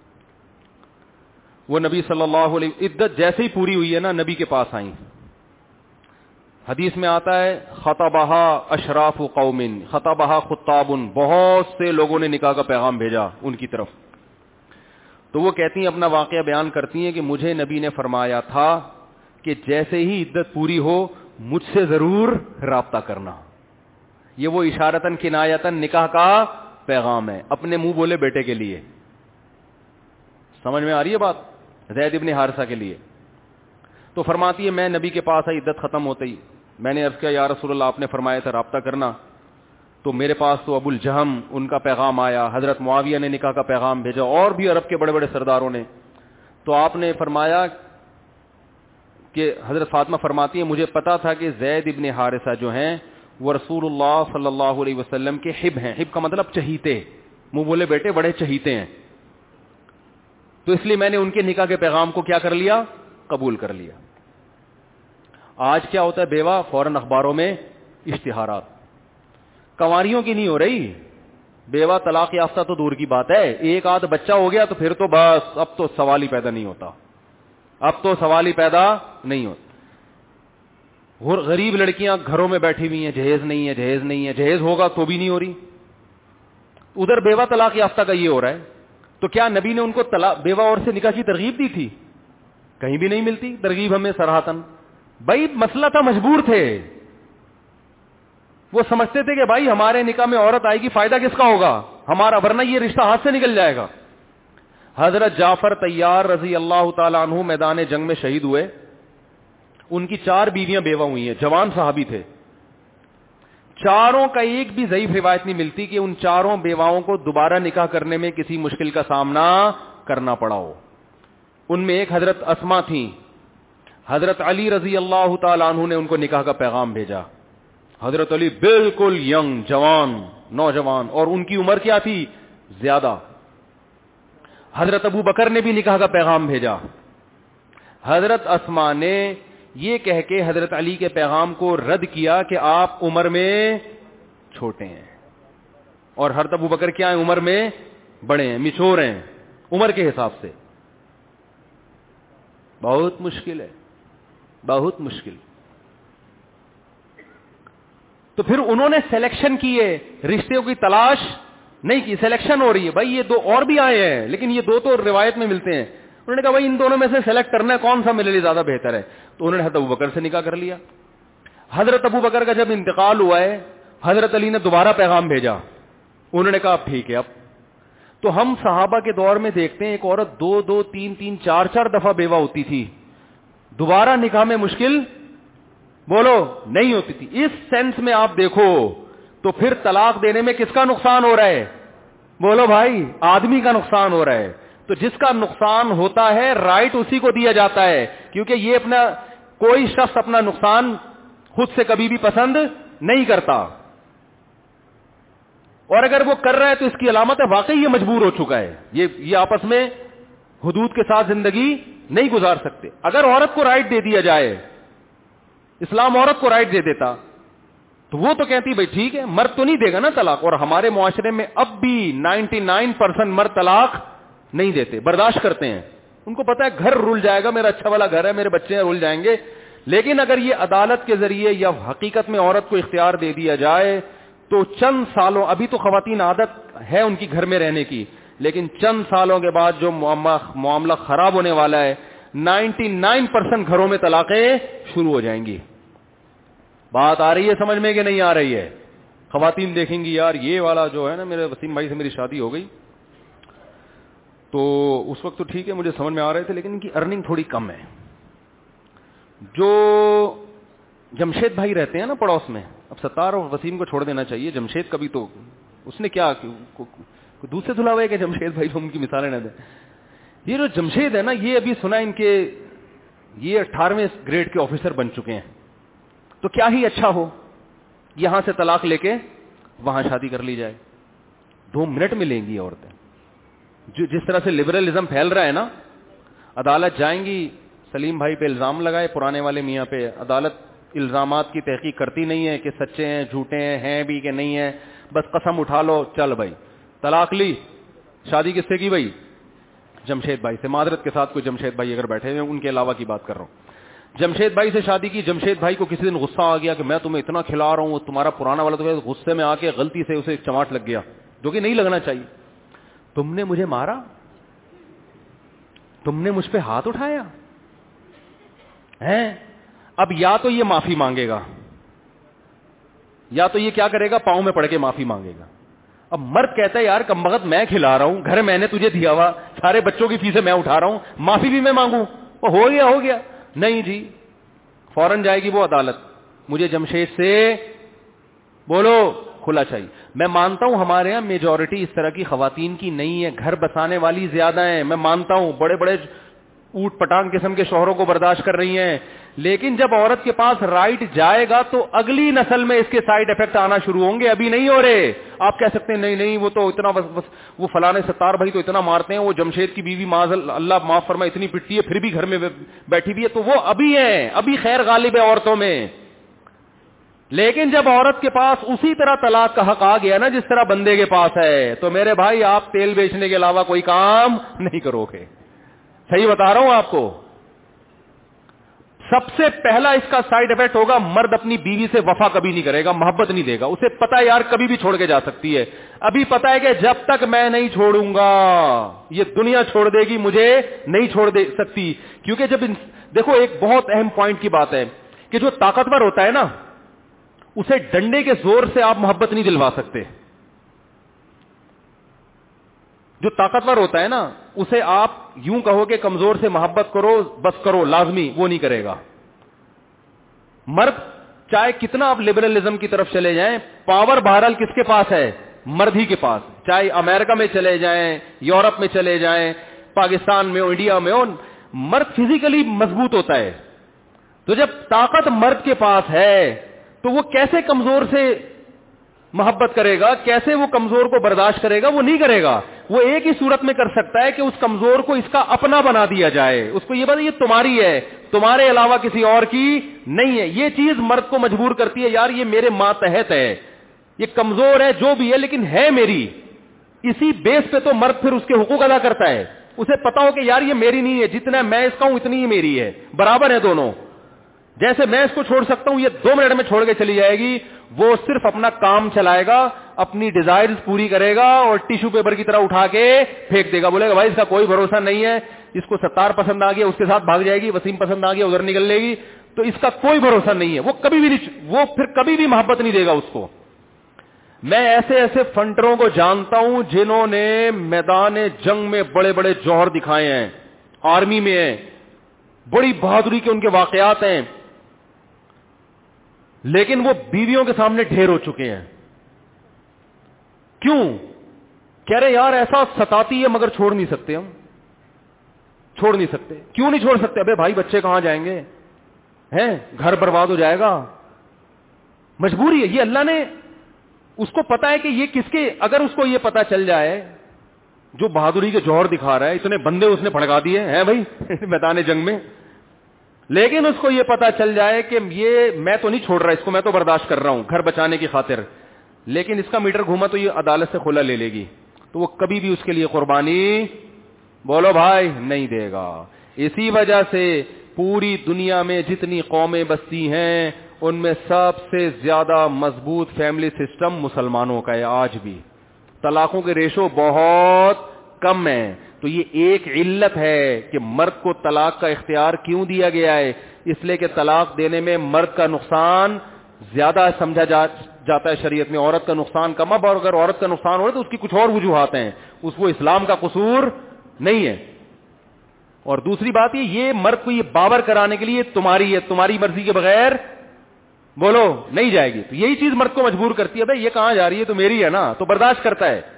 وہ نبی صلی اللہ علیہ عدت جیسے ہی پوری ہوئی ہے نا نبی کے پاس آئیں. حدیث میں آتا ہے خطبہا اشراف قوم, خطبہا خطاب, بہت سے لوگوں نے نکاح کا پیغام بھیجا ان کی طرف. تو وہ کہتی ہیں, اپنا واقعہ بیان کرتی ہیں کہ مجھے نبی نے فرمایا تھا کہ جیسے ہی عدت پوری ہو مجھ سے ضرور رابطہ کرنا. یہ وہ اشارتاً کنایتاً نکاح کا پیغام ہے, اپنے منہ بولے بیٹے کے لیے. سمجھ میں آ رہی ہے بات؟ زید ابن حارثہ کے لیے. تو فرماتی ہے میں نبی کے پاس آئی, عدت ختم ہوتے ہی میں نے عرض کیا یا رسول اللہ آپ نے فرمایا تھا رابطہ کرنا, تو میرے پاس تو ابو الجہم ان کا پیغام آیا, حضرت معاویہ نے نکاح کا پیغام بھیجا, اور بھی عرب کے بڑے بڑے سرداروں نے. تو آپ نے فرمایا کہ حضرت فاطمہ فرماتی ہیں مجھے پتا تھا کہ زید ابن حارثہ جو ہیں وہ رسول اللہ صلی اللہ علیہ وسلم کے حب ہیں. حب کا مطلب چہیتے, منہ بولے بیٹے بڑے چہیتے ہیں. تو اس لیے میں نے ان کے نکاح کے پیغام کو کیا کر لیا, قبول کر لیا. آج کیا ہوتا ہے, بیوہ فوراً اخباروں میں اشتہارات. کنواریوں کی نہیں ہو رہی, بیوہ طلاق یافتہ تو دور کی بات ہے, ایک آدھ بچہ ہو گیا تو پھر تو بس اب تو سوال ہی پیدا نہیں ہوتا, اب تو سوال ہی پیدا نہیں ہوتا. غریب لڑکیاں گھروں میں بیٹھی ہوئی ہیں, جہیز نہیں ہے, جہیز نہیں ہے, جہیز ہوگا تو بھی نہیں ہو رہی. ادھر بیوہ طلاق یافتہ کا یہ ہو رہا ہے. تو کیا نبی نے ان کو بیوہ اور سے نکاح کی ترغیب دی تھی؟ کہیں بھی نہیں ملتی ترغیب ہمیں صراحتاً. بھائی مسئلہ تھا, مجبور تھے, وہ سمجھتے تھے کہ بھائی ہمارے نکاح میں عورت آئے گی, فائدہ کس کا ہوگا ہمارا, ورنہ یہ رشتہ ہاتھ سے نکل جائے گا. حضرت جعفر طیار رضی اللہ تعالیٰ عنہ میدان جنگ میں شہید ہوئے. ان کی 4 بیویاں بیوہ ہوئی ہیں, جوان صحابی تھے. چاروں کا ایک بھی ضعیف روایت نہیں ملتی کہ ان چاروں بیواؤں کو دوبارہ نکاح کرنے میں کسی مشکل کا سامنا کرنا پڑا ہو. ان میں ایک حضرت اسما تھیں. حضرت علی رضی اللہ تعالیٰ عنہ نے ان کو نکاح کا پیغام بھیجا. حضرت علی بالکل ینگ, جوان, نوجوان, اور ان کی عمر کیا تھی؟ زیادہ. حضرت ابو بکر نے بھی نکاح کا پیغام بھیجا. حضرت اسما نے یہ کہہ کے حضرت علی کے پیغام کو رد کیا کہ آپ عمر میں چھوٹے ہیں, اور حضرت ابو بکر کیا ہیں؟ عمر میں بڑے ہیں, میچور ہیں عمر کے حساب سے. بہت مشکل ہے, بہت مشکل. تو پھر انہوں نے سلیکشن کی ہے, رشتوں کی تلاش نہیں کی, سلیکشن ہو رہی ہے. بھائی یہ 2 اور بھی آئے ہیں لیکن یہ 2 تو روایت میں ملتے ہیں. انہوں نے کہا بھائی ان دونوں میں سے سلیکٹ کرنا ہے, کون سا میرے لیے زیادہ بہتر ہے. تو انہوں نے حضرت ابو بکر سے نکاح کر لیا. حضرت ابو بکر کا جب انتقال ہوا ہے, حضرت علی نے دوبارہ پیغام بھیجا. انہوں نے کہا اب ٹھیک ہے. اب تو ہم صحابہ کے دور میں دیکھتے ہیں ایک عورت 2 3 4 دفعہ بیوہ ہوتی تھی, دوبارہ نکاح میں مشکل بولو نہیں ہوتی تھی. اس سینس میں آپ دیکھو تو پھر طلاق دینے میں کس کا نقصان ہو رہا ہے؟ بولو بھائی, آدمی کا نقصان ہو رہا ہے. تو جس کا نقصان ہوتا ہے رائٹ اسی کو دیا جاتا ہے, کیونکہ یہ اپنا کوئی شخص اپنا نقصان خود سے کبھی بھی پسند نہیں کرتا, اور اگر وہ کر رہا ہے تو اس کی علامت ہے واقعی یہ مجبور ہو چکا ہے. یہ آپس میں حدود کے ساتھ زندگی نہیں گزار سکتے. اگر عورت کو رائٹ دے دیا جائے, اسلام عورت کو رائٹ دے دیتا, تو وہ تو کہتی بھائی ٹھیک ہے, مرد تو نہیں دے گا نا طلاق. اور ہمارے معاشرے میں اب بھی 99% مرد طلاق نہیں دیتے, برداشت کرتے ہیں. ان کو پتا ہے گھر رول جائے گا, میرا اچھا والا گھر ہے, میرے بچے رول جائیں گے. لیکن اگر یہ عدالت کے ذریعے یا حقیقت میں عورت کو اختیار دے دیا جائے تو چند سالوں, ابھی تو خواتین عادت ہے ان کی گھر میں رہنے کی, لیکن چند سالوں کے بعد جو معاملہ خراب ہونے والا ہے, 99% گھروں میں طلاقیں شروع ہو جائیں گی. بات آ رہی ہے سمجھ میں کہ نہیں آ رہی ہے؟ خواتین دیکھیں گی یار یہ والا جو ہے نا, میرے وسیم بھائی سے میری شادی ہو گئی تو اس وقت تو ٹھیک ہے مجھے سمجھ میں آ رہے تھے, لیکن ان کی ارننگ تھوڑی کم ہے. جو جمشید بھائی رہتے ہیں نا پڑوس میں, اب ستار اور وسیم کو چھوڑ دینا چاہیے, جمشید کبھی تو اس نے کیا دوسرے دھلا ہوا ہے کہ جمشید بھائی تو ان کی مثالیں نہ دیں. یہ جو جمشید ہے نا, یہ ابھی سنا ان کے یہ 18ویں گریڈ کے آفیسر بن چکے ہیں. تو کیا ہی اچھا ہو یہاں سے طلاق لے کے وہاں شادی کر لی جائے, 2 منٹ میں لیں گی عورتیں. جس طرح سے لبرلزم پھیل رہا ہے نا, عدالت جائیں گی, سلیم بھائی پہ الزام لگائے پرانے والے میاں پہ, عدالت الزامات کی تحقیق کرتی نہیں ہے کہ سچے ہیں جھوٹے ہیں بھی کہ نہیں ہیں, بس قسم اٹھا لو چل بھائی طلاق لی. شادی کس سے کی بھائی؟ جمشید بھائی سے. معذرت کے ساتھ کوئی جمشید بھائی اگر بیٹھے ہوئے ان کے علاوہ کی بات کر رہا ہوں. جمشید بھائی سے شادی کی. جمشید بھائی کو کسی دن غصہ آ گیا کہ میں تمہیں اتنا کھلا رہا ہوں, تمہارا پرانا والا تو غصے میں آ کے غلطی سے اسے چماٹ لگ گیا, جو کہ نہیں لگنا چاہیے. تم نے مجھے مارا, تم نے مجھ پہ ہاتھ اٹھایا ہے. اب یا تو یہ معافی مانگے گا یا تو یہ کیا کرے گا, پاؤں میں پڑ کے معافی مانگے گا. اب مرد کہتا ہے یار کمبخت میں کھلا رہا ہوں, گھر میں نے تجھے دیا ہوا, سارے بچوں کی فیسیں میں اٹھا رہا ہوں, معافی بھی میں مانگوں, وہ ہو گیا. نہیں جی, فوراً جائے گی وہ عدالت, مجھے جمشید سے بولو کھلا چاہیے. میں مانتا ہوں ہمارے یہاں میجورٹی اس طرح کی خواتین کی نہیں ہے, گھر بسانے والی زیادہ ہیں, میں مانتا ہوں بڑے بڑے اوٹ پٹانگ قسم کے شوہروں کو برداشت کر رہی ہیں. لیکن جب عورت کے پاس رائٹ جائے گا تو اگلی نسل میں اس کے سائیڈ افیکٹ آنا شروع ہوں گے, ابھی نہیں ہو رہے. آپ کہہ سکتے ہیں نہیں وہ تو اتنا وہ فلانے ستار بھائی تو اتنا مارتے ہیں, وہ جمشید کی بیوی معاذ اللہ معاف فرمائے اتنی پٹتی ہے پھر بھی گھر میں بیٹھی بھی ہے, تو وہ ابھی ہیں, ابھی خیر غالب ہے عورتوں میں. لیکن جب عورت کے پاس اسی طرح طلاق کا حق آ گیا نا جس طرح بندے کے پاس ہے, تو میرے بھائی آپ تیل بیچنے کے علاوہ کوئی کام نہیں کرو گے. صحیح بتا رہا ہوں آپ کو. سب سے پہلا اس کا سائیڈ افیکٹ ہوگا, مرد اپنی بیوی سے وفا کبھی نہیں کرے گا, محبت نہیں دے گا. اسے پتا ہے یار کبھی بھی چھوڑ کے جا سکتی ہے, ابھی پتا ہے کہ جب تک میں نہیں چھوڑوں گا یہ دنیا چھوڑ دے گی, مجھے نہیں چھوڑ دے سکتی. کیونکہ جب دیکھو ایک بہت اہم پوائنٹ کی بات ہے کہ جو طاقتور ہوتا ہے نا اسے ڈنڈے کے زور سے آپ محبت نہیں دلوا سکتے. جو طاقتور ہوتا ہے نا اسے آپ یوں کہو کہ کمزور سے محبت کرو بس کرو لازمی، وہ نہیں کرے گا. مرد چاہے کتنا آپ لبرلزم کی طرف چلے جائیں، پاور بہرحال کس کے پاس ہے؟ مرد ہی کے پاس. چاہے امریکہ میں چلے جائیں، یورپ میں چلے جائیں، پاکستان میں ہو، انڈیا میں ہو، مرد فزیکلی مضبوط ہوتا ہے. تو جب طاقت مرد کے پاس ہے تو وہ کیسے کمزور سے محبت کرے گا؟ کیسے وہ کمزور کو برداشت کرے گا؟ وہ نہیں کرے گا. وہ ایک ہی صورت میں کر سکتا ہے کہ اس کمزور کو اس کا اپنا بنا دیا جائے، اس کو یہ بات یہ تمہاری ہے، تمہارے علاوہ کسی اور کی نہیں ہے. یہ چیز مرد کو مجبور کرتی ہے، یار یہ میرے ماتحت ہے، یہ کمزور ہے جو بھی ہے لیکن ہے میری. اسی بیس پہ تو مرد پھر اس کے حقوق ادا کرتا ہے. اسے پتا ہو کہ یار یہ میری نہیں ہے، جتنا میں اس کا ہوں اتنی ہی میری ہے، برابر ہے دونوں. جیسے میں اس کو چھوڑ سکتا ہوں، یہ 2 منٹ میں چھوڑ کے چلی جائے گی. وہ صرف اپنا کام چلائے گا، اپنی ڈیزائرز پوری کرے گا اور ٹیشو پیپر کی طرح اٹھا کے پھینک دے گا. بولے گا بھائی اس کا کوئی بھروسہ نہیں ہے، اس کو ستار پسند آ گیا اس کے ساتھ بھاگ جائے گی، وسیم پسند آ گیا ادھر نکل لے گی، تو اس کا کوئی بھروسہ نہیں ہے. وہ کبھی بھی نہیں، وہ پھر کبھی بھی محبت نہیں دے گا اس کو. میں ایسے ایسے فنٹروں کو جانتا ہوں جنہوں نے میدان جنگ میں بڑے بڑے جوہر دکھائے ہیں، آرمی میں ہیں، بڑی بہادری کے ان کے واقعات ہیں، لیکن وہ بیویوں کے سامنے ڈھیر ہو چکے ہیں. کیوں؟ کہہ رہے یار ایسا ستاتی ہے مگر چھوڑ نہیں سکتے، ہم چھوڑ نہیں سکتے. کیوں نہیں چھوڑ سکتے؟ ابے بھائی بچے کہاں جائیں گے، ہیں گھر برباد ہو جائے گا، مجبوری ہے. یہ اللہ نے اس کو پتا ہے کہ یہ کس کے، اگر اس کو یہ پتا چل جائے جو بہادری کے جوہر دکھا رہا ہے، اتنے بندے اس نے بھڑکا دیے ہیں بھائی میدان جنگ میں، لیکن اس کو یہ پتا چل جائے کہ یہ میں تو نہیں چھوڑ رہا اس کو، میں تو برداشت کر رہا ہوں گھر بچانے کی خاطر، لیکن اس کا میٹر گھوما تو یہ عدالت سے کھلا لے لے گی، تو وہ کبھی بھی اس کے لیے قربانی بولو بھائی نہیں دے گا. اسی وجہ سے پوری دنیا میں جتنی قومیں بستی ہیں ان میں سب سے زیادہ مضبوط فیملی سسٹم مسلمانوں کا ہے. آج بھی طلاقوں کے ریشو بہت کم ہیں. تو یہ ایک علت ہے کہ مرد کو طلاق کا اختیار کیوں دیا گیا ہے، اس لیے کہ طلاق دینے میں مرد کا نقصان زیادہ سمجھا جاتا ہے شریعت میں، عورت کا نقصان کم. اب اگر عورت کا نقصان ہو رہا ہے تو اس کی کچھ اور وجوہات ہیں، اس وہ اسلام کا قصور نہیں ہے. اور دوسری بات یہ مرد کو یہ باور کرانے کے لیے تمہاری ہے، تمہاری مرضی کے بغیر بولو نہیں جائے گی. تو یہی چیز مرد کو مجبور کرتی ہے، بھائی یہ کہاں جا رہی ہے تو میری ہے نا، تو برداشت کرتا ہے.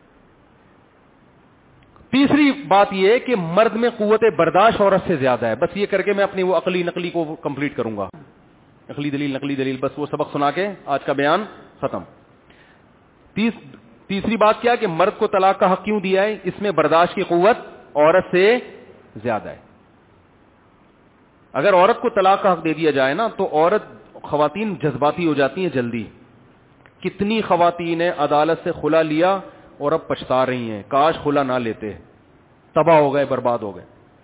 تیسری بات یہ کہ مرد میں قوت برداشت عورت سے زیادہ ہے. بس یہ کر کے میں اپنی وہ عقلی نقلی کو کمپلیٹ کروں گا، عقلی دلیل نقلی دلیل، بس وہ سبق سنا کے آج کا بیان ختم. تیسری بات کیا کہ مرد کو طلاق کا حق کیوں دیا ہے، اس میں برداشت کی قوت عورت سے زیادہ ہے. اگر عورت کو طلاق کا حق دے دیا جائے نا تو خواتین جذباتی ہو جاتی ہیں جلدی. کتنی خواتین نے عدالت سے خلا لیا اور اب پچھتا رہی ہیں، کاش خلا نہ لیتے، تباہ ہو گئے، برباد ہو گئے.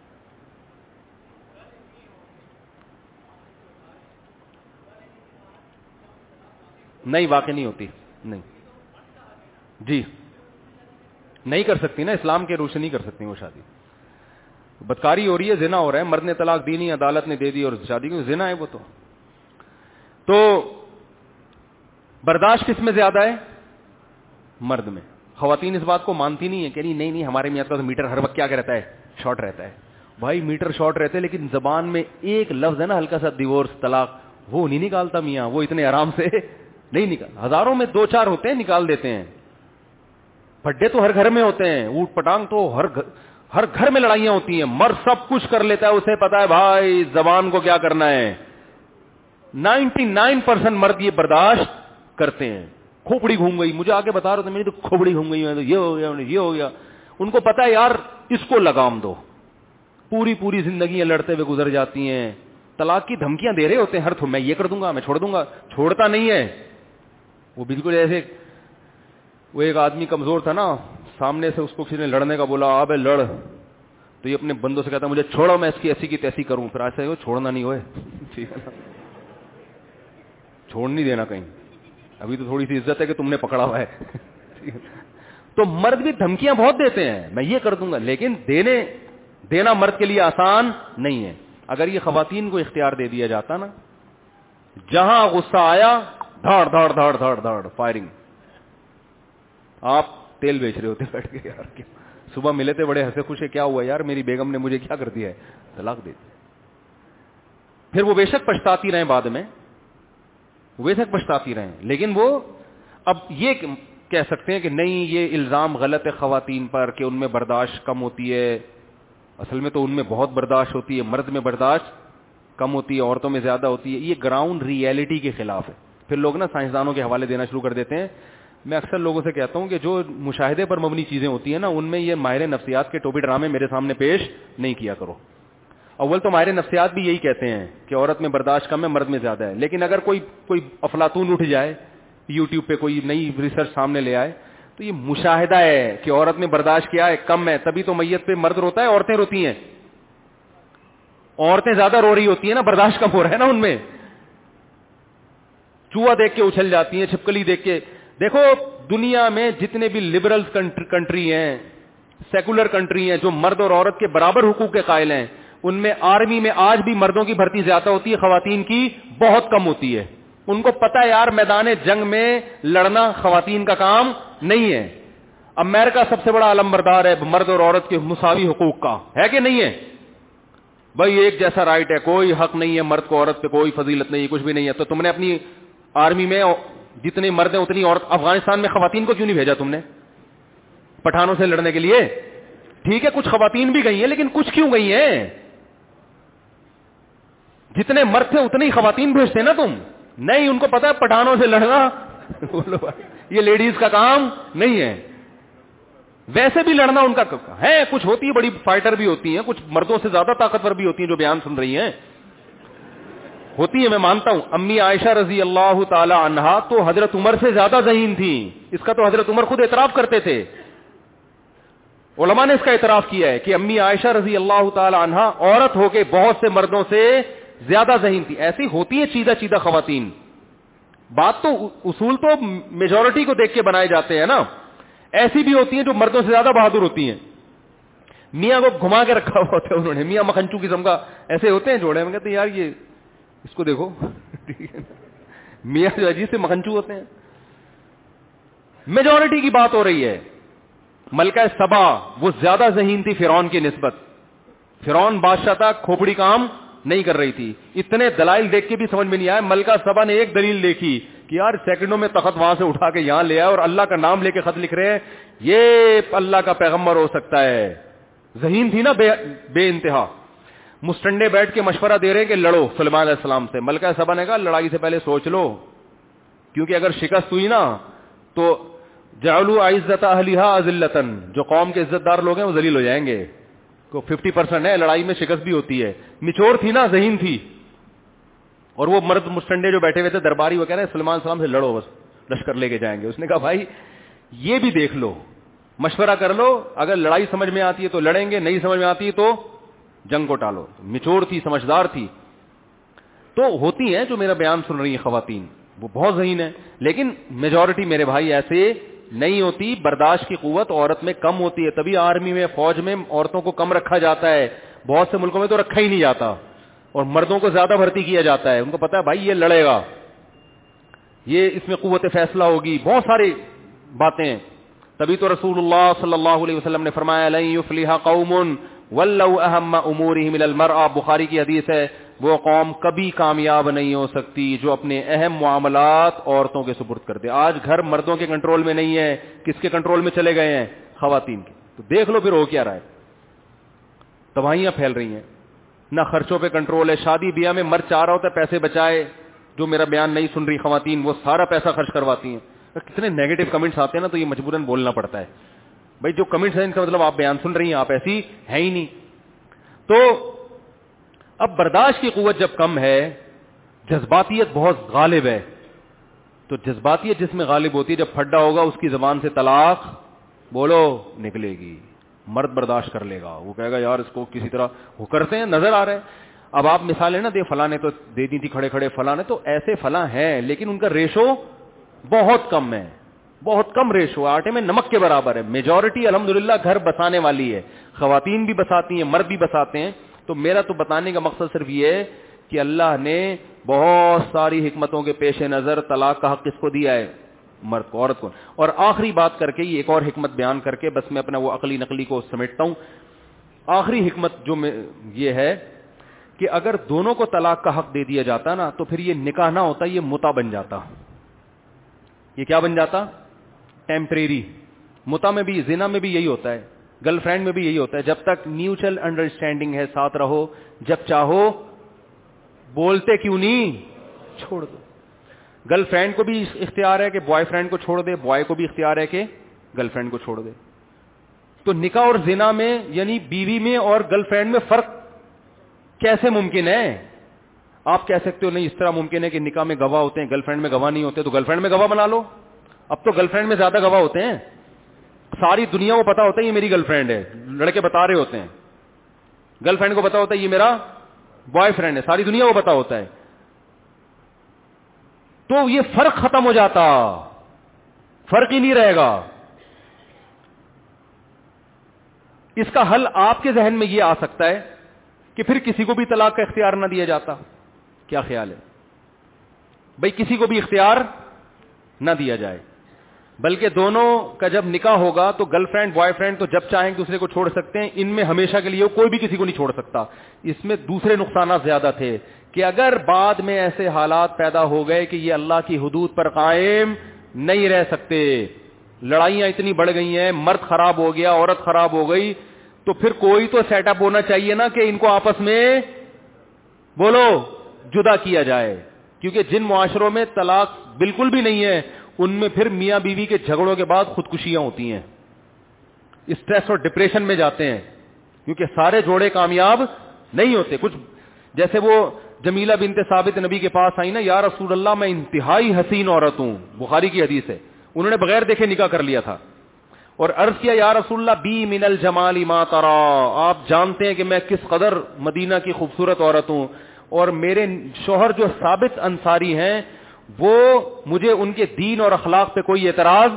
نہیں واقع نہیں ہوتی، نہیں جی نہیں کر سکتی نا، اسلام کے روشنی نہیں کر سکتی وہ شادی. بدکاری ہو رہی ہے، زنا ہو رہا ہے، مرد نے طلاق دی نہیں، عدالت نے دے دی اور شادی کی زنا ہے وہ. تو برداشت کس میں زیادہ ہے؟ مرد میں. خواتین اس بات کو مانتی نہیں ہے کہ نہیں ہمارے میاں کا تو میٹر ہر وقت کیا رہتا ہے، شارٹ رہتا ہے. بھائی میٹر شارٹ رہتے لیکن زبان میں ایک لفظ ہے نا ہلکا سا ڈیورس طلاق، وہ نہیں نکالتا میاں، وہ اتنے آرام سے نہیں نکال. ہزاروں میں 2-4 ہوتے ہیں نکال دیتے ہیں. پھڈے تو ہر گھر میں ہوتے ہیں، اوٹ پٹانگ تو ہر گھر میں لڑائیاں ہوتی ہیں. مرد سب کچھ کر لیتا ہے، اسے پتا ہے بھائی زبان کو کیا کرنا ہے. 99% مرد یہ برداشت کرتے ہیں. کھوپڑی گھوم گئی، مجھے آگے بتا رہے تھے میری تو کھوپڑی گھوم گئی، تو یہ ہو گیا یہ ہو گیا. ان کو پتا ہے یار اس کو لگام دو، پوری زندگیاں لڑتے ہوئے گزر جاتی ہیں. طلاق کی دھمکیاں دے رہے ہوتے ہیں ہر میں یہ کر دوں گا، میں چھوڑ دوں گا، چھوڑتا نہیں ہے وہ. بالکل ایسے وہ ایک آدمی کمزور تھا نا، سامنے سے اس کو کسی نے لڑنے کا بولا، آبے لڑ، تو یہ اپنے بندوں سے کہتا مجھے چھوڑو میں اس کی ایسی کی تیسی کروں. پھر ایسا چھوڑنا نہیں ہوئے، ٹھیک ہے نا، چھوڑ نہیں دینا کہیں، ابھی تو تھوڑی سی عزت ہے کہ تم نے پکڑا ہوا ہے. تو مرد بھی دھمکیاں بہت دیتے ہیں، میں یہ کر دوں گا، لیکن دینا مرد کے لیے آسان نہیں ہے. اگر یہ خواتین کو اختیار دے دیا جاتا نا، جہاں غصہ آیا دھاڑ دھاڑ دھاڑ دھاڑ دھاڑ فائرنگ. آپ تیل بیچ رہے ہوتے بیٹھ کے یار کیا صبح ملے تھے بڑے ہنسے خوش, کیا ہوا یار میری بیگم نے مجھے کیا کر دیا ہے, طلاق دے دی. پھر وہ بے شک پچھتاتی رہیں بعد میں, وہ بے شک پچھتاتی رہیں, لیکن وہ اب یہ کہہ سکتے ہیں کہ نہیں یہ الزام غلط ہے خواتین پر کہ ان میں برداشت کم ہوتی ہے. اصل میں تو ان میں بہت برداشت ہوتی ہے, مرد میں برداشت کم ہوتی ہے, عورتوں میں زیادہ ہوتی ہے. یہ گراؤنڈ ریئلٹی کے خلاف ہے. پھر لوگ نا سائنسدانوں کے حوالے دینا شروع کر دیتے ہیں. میں اکثر لوگوں سے کہتا ہوں کہ جو مشاہدے پر مبنی چیزیں ہوتی ہیں نا, ان میں یہ ماہر نفسیات کے ٹوپی ڈرامے میرے سامنے پیش نہیں کیا کرو. اول تو ماہر نفسیات بھی یہی کہتے ہیں کہ عورت میں برداشت کم ہے, مرد میں زیادہ ہے. لیکن اگر کوئی افلاطون اٹھ جائے, یوٹیوب پہ کوئی نئی ریسرچ سامنے لے آئے, تو یہ مشاہدہ ہے کہ عورت میں برداشت کیا ہے, کم ہے, تبھی تو میت پہ مرد روتا ہے, عورتیں روتی ہیں. عورتیں زیادہ رو رہی ہوتی ہیں نا, برداشت کم ہو رہا ہے نا ان میں. چوہا دیکھ کے اچھل جاتی ہیں, چھپکلی دیکھ کے. دیکھو دنیا میں جتنے بھی لبرل کنٹری ہیں, سیکولر کنٹری ہیں, جو مرد اور عورت کے برابر حقوق کے قائل ہیں, ان میں آرمی میں آج بھی مردوں کی بھرتی زیادہ ہوتی ہے, خواتین کی بہت کم ہوتی ہے. ان کو پتا ہے یار میدان جنگ میں لڑنا خواتین کا کام نہیں ہے. امریکہ سب سے بڑا علمبردار ہے مرد اور عورت کے مساوی حقوق کا, ہے کہ نہیں ہے بھائی؟ ایک جیسا رائٹ ہے, کوئی حق نہیں ہے مرد کو عورت پہ, کوئی فضیلت نہیں ہے, کچھ بھی نہیں ہے. تو تم نے اپنی آرمی میں جتنے مرد ہیں اتنی عورت. افغانستان میں خواتین کو کیوں نہیں بھیجا تم نے پٹھانوں سے لڑنے کے لیے؟ ٹھیک ہے کچھ خواتین بھی گئی ہیں, لیکن کچھ کیوں گئی ہیں؟ جتنے مرد تھے اتنی خواتین بھیجتے نا تم. نہیں, ان کو پتا ہے پٹھانوں سے لڑنا یہ لیڈیز کا کام نہیں ہے. ویسے بھی لڑنا ان کا ہے. کچھ ہوتی ہے بڑی فائٹر بھی ہوتی ہیں, کچھ مردوں سے زیادہ طاقتور بھی ہوتی ہیں جو بیان سن رہی ہیں, ہوتی ہے, میں مانتا ہوں. امی عائشہ رضی اللہ تعالی عنہا تو حضرت عمر سے زیادہ ذہین تھی. اس کا تو حضرت عمر خود اعتراف کرتے تھے. علماء نے اس کا اعتراف کیا ہے کہ امی عائشہ رضی اللہ تعالی عنہا عورت ہو کے بہت سے مردوں سے زیادہ ذہین تھی. ایسی ہوتی ہے چیدہ چیدہ خواتین. بات تو اصول تو میجورٹی کو دیکھ کے بنائے جاتے ہیں نا. ایسی بھی ہوتی ہیں جو مردوں سے زیادہ بہادر ہوتی ہیں. میاں کو گھما کے رکھا ہوا ہوتا ہے انہوں نے, میاں مکھنچو قسم کا ایسے ہوتے ہیں جوڑے. میں کہتے ہیں یار یہ اس کو دیکھو میاں جو عجیب سے مکھنچو ہوتے ہیں. میجورٹی کی بات ہو رہی ہے. ملکہ سبا وہ زیادہ ذہین تھی فرعون کی نسبت. فرعون بادشاہ تھا, کھوپڑی کام نہیں کر رہی تھی. اتنے دلائل دیکھ کے بھی سمجھ میں نہیں آیا. ملکہ سبا نے ایک دلیل دیکھی کہ یار سیکنڈوں میں تخت وہاں سے اٹھا کے یہاں لے آئے اور اللہ کا نام لے کے خط لکھ رہے ہیں, یہ اللہ کا پیغمبر ہو سکتا ہے. ذہین تھی نا بے انتہا. مسٹنڈے بیٹھ کے مشورہ دے رہے ہیں کہ لڑو سلیمان علیہ السلام سے. ملکہ سبا نے کہا لڑائی سے پہلے سوچ لو, کیونکہ اگر شکست ہوئی نا تو جعلوا عزت اہلھا اذلۃ, جو قوم کے عزت دار لوگ ہیں وہ ذلیل ہو جائیں گے. کو 50% ہے, لڑائی میں شکست بھی ہوتی ہے. میچور تھی نا, ذہین تھی. اور وہ مرد مسٹنڈے جو بیٹھے ہوئے تھے درباری, وہ کہہ رہے ہیں سلیمان السلام سے لڑو, بس لشکر لے کے جائیں گے. اس نے کہا بھائی یہ بھی دیکھ لو, مشورہ کر لو, اگر لڑائی سمجھ میں آتی ہے تو لڑیں گے, نہیں سمجھ میں آتی ہے تو جنگ کو ٹالو. میچور تھی, سمجھدار تھی. تو ہوتی ہیں جو میرا بیان سن رہی ہیں خواتین, وہ بہت ذہین ہے. لیکن میجورٹی میرے بھائی ایسے نہیں ہوتی. برداشت کی قوت عورت میں کم ہوتی ہے, تبھی آرمی میں فوج میں عورتوں کو کم رکھا جاتا ہے. بہت سے ملکوں میں تو رکھا ہی نہیں جاتا اور مردوں کو زیادہ بھرتی کیا جاتا ہے. ان کو پتا ہے بھائی یہ لڑے گا, یہ اس میں قوت فیصلہ ہوگی, بہت ساری باتیں. تبھی تو رسول اللہ صلی اللہ علیہ وسلم نے فرمایا لن یفلح قوم ولوا اہم امورہم الی المرأة. بخاری کی حدیث ہے, وہ قوم کبھی کامیاب نہیں ہو سکتی جو اپنے اہم معاملات عورتوں کے سپرد کر دے. آج گھر مردوں کے کنٹرول میں نہیں ہے, کس کے کنٹرول میں چلے گئے ہیں؟ خواتین کے. تو دیکھ لو پھر ہو کیا رہا ہے. تباہیاں پھیل رہی ہیں, نہ خرچوں پہ کنٹرول ہے. شادی بیاہ میں مرد چاہ رہا ہوتا ہے پیسے بچائے, جو میرا بیان نہیں سن رہی خواتین وہ سارا پیسہ خرچ کرواتی ہیں. کتنے نیگیٹو کمنٹس آتے ہیں نا, تو یہ مجبوراً بولنا پڑتا ہے. بھائی جو کمنٹس ہیں ان کا مطلب آپ بیان سن رہی ہیں, آپ ایسی ہے ہی نہیں. تو اب برداشت کی قوت جب کم ہے, جذباتیت بہت غالب ہے. تو جذباتیت جس میں غالب ہوتی ہے, جب پھڈا ہوگا اس کی زبان سے طلاق بولو نکلے گی. مرد برداشت کر لے گا, وہ کہے گا یار اس کو کسی طرح وہ کرتے ہیں, نظر آ رہے ہیں. اب آپ مثالیں نا دے, فلاں نے تو دے دی تھی کھڑے کھڑے, فلاں نے تو ایسے فلاں ہیں, لیکن ان کا ریشو بہت کم ہے, بہت کم ریشو, آٹے میں نمک کے برابر ہے. میجورٹی الحمدللہ گھر بسانے والی ہے, خواتین بھی بساتی ہیں, مرد بھی بساتے ہیں. تو میرا تو بتانے کا مقصد صرف یہ ہے کہ اللہ نے بہت ساری حکمتوں کے پیش نظر طلاق کا حق کس کو دیا ہے؟ مرد کو, عورت کو. اور آخری بات کر کے یہ ایک اور حکمت بیان کر کے بس میں اپنا وہ عقلی نقلی کو سمیٹتا ہوں. آخری حکمت جو یہ ہے کہ اگر دونوں کو طلاق کا حق دے دیا جاتا نا تو پھر یہ نکاح نہ ہوتا, یہ متع بن جاتا. یہ کیا بن جاتا؟ ٹیمپریری. متع میں بھی, زنا میں بھی یہی ہوتا ہے, گرل فرینڈ میں بھی یہی ہوتا ہے. جب تک میوچل انڈرسٹینڈنگ ہے ساتھ رہو, جب چاہو بولتے کیوں نہیں چھوڑ دو. گرل فرینڈ کو بھی اختیار ہے کہ بوائے فرینڈ کو چھوڑ دے, بوائے کو بھی اختیار ہے کہ گرل فرینڈ کو چھوڑ دے. تو نکاح اور زنا میں یعنی بیوی میں اور گرل فرینڈ میں فرق کیسے ممکن ہے؟ آپ کہہ سکتے ہو نہیں اس طرح ممکن ہے کہ نکاح میں گواہ ہوتے ہیں, گرل فرینڈ میں گواہ نہیں ہوتے, تو گرل فرینڈ میں گواہ بنا لو. اب تو گرل فرینڈ میں زیادہ گواہ ہوتے ہیں, ساری دنیا کو پتا ہوتا ہے یہ میری گرل فرینڈ ہے, لڑکے بتا رہے ہوتے ہیں. گرل فرینڈ کو پتا ہوتا ہے یہ میرا بوائے فرینڈ ہے, ساری دنیا کو پتا ہوتا ہے. تو یہ فرق ختم ہو جاتا, فرق ہی نہیں رہے گا. اس کا حل آپ کے ذہن میں یہ آ سکتا ہے کہ پھر کسی کو بھی طلاق کا اختیار نہ دیا جاتا. کیا خیال ہے بھائی؟ کسی کو بھی اختیار نہ دیا جائے, بلکہ دونوں کا جب نکاح ہوگا تو گرل فرینڈ بوائے فرینڈ تو جب چاہیں دوسرے کو چھوڑ سکتے ہیں. ان میں ہمیشہ کے لیے کوئی بھی کسی کو نہیں چھوڑ سکتا. اس میں دوسرے نقصانات زیادہ تھے کہ اگر بعد میں ایسے حالات پیدا ہو گئے کہ یہ اللہ کی حدود پر قائم نہیں رہ سکتے, لڑائیاں اتنی بڑھ گئی ہیں, مرد خراب ہو گیا, عورت خراب ہو گئی, تو پھر کوئی تو سیٹ اپ ہونا چاہیے نا کہ ان کو آپس میں بولو جدا کیا جائے. کیونکہ جن معاشروں میں طلاق بالکل بھی نہیں ہے ان میں پھر میاں بیوی کے جھگڑوں کے بعد خودکشیاں ہوتی ہیں, اسٹریس اور ڈپریشن میں جاتے ہیں, کیونکہ سارے جوڑے کامیاب نہیں ہوتے. کچھ جیسے وہ جمیلہ بنت ثابت نبی کے پاس آئی نا, یا رسول اللہ میں انتہائی حسین عورت ہوں, بخاری کی حدیث ہے, انہوں نے بغیر دیکھے نکاح کر لیا تھا, اور عرض کیا یا رسول اللہ بی من الجمال ما ترا, آپ جانتے ہیں کہ میں کس قدر مدینہ کی خوبصورت عورت ہوں, اور میرے شوہر جو ثابت انصاری ہیں وہ مجھے ان کے دین اور اخلاق پہ کوئی اعتراض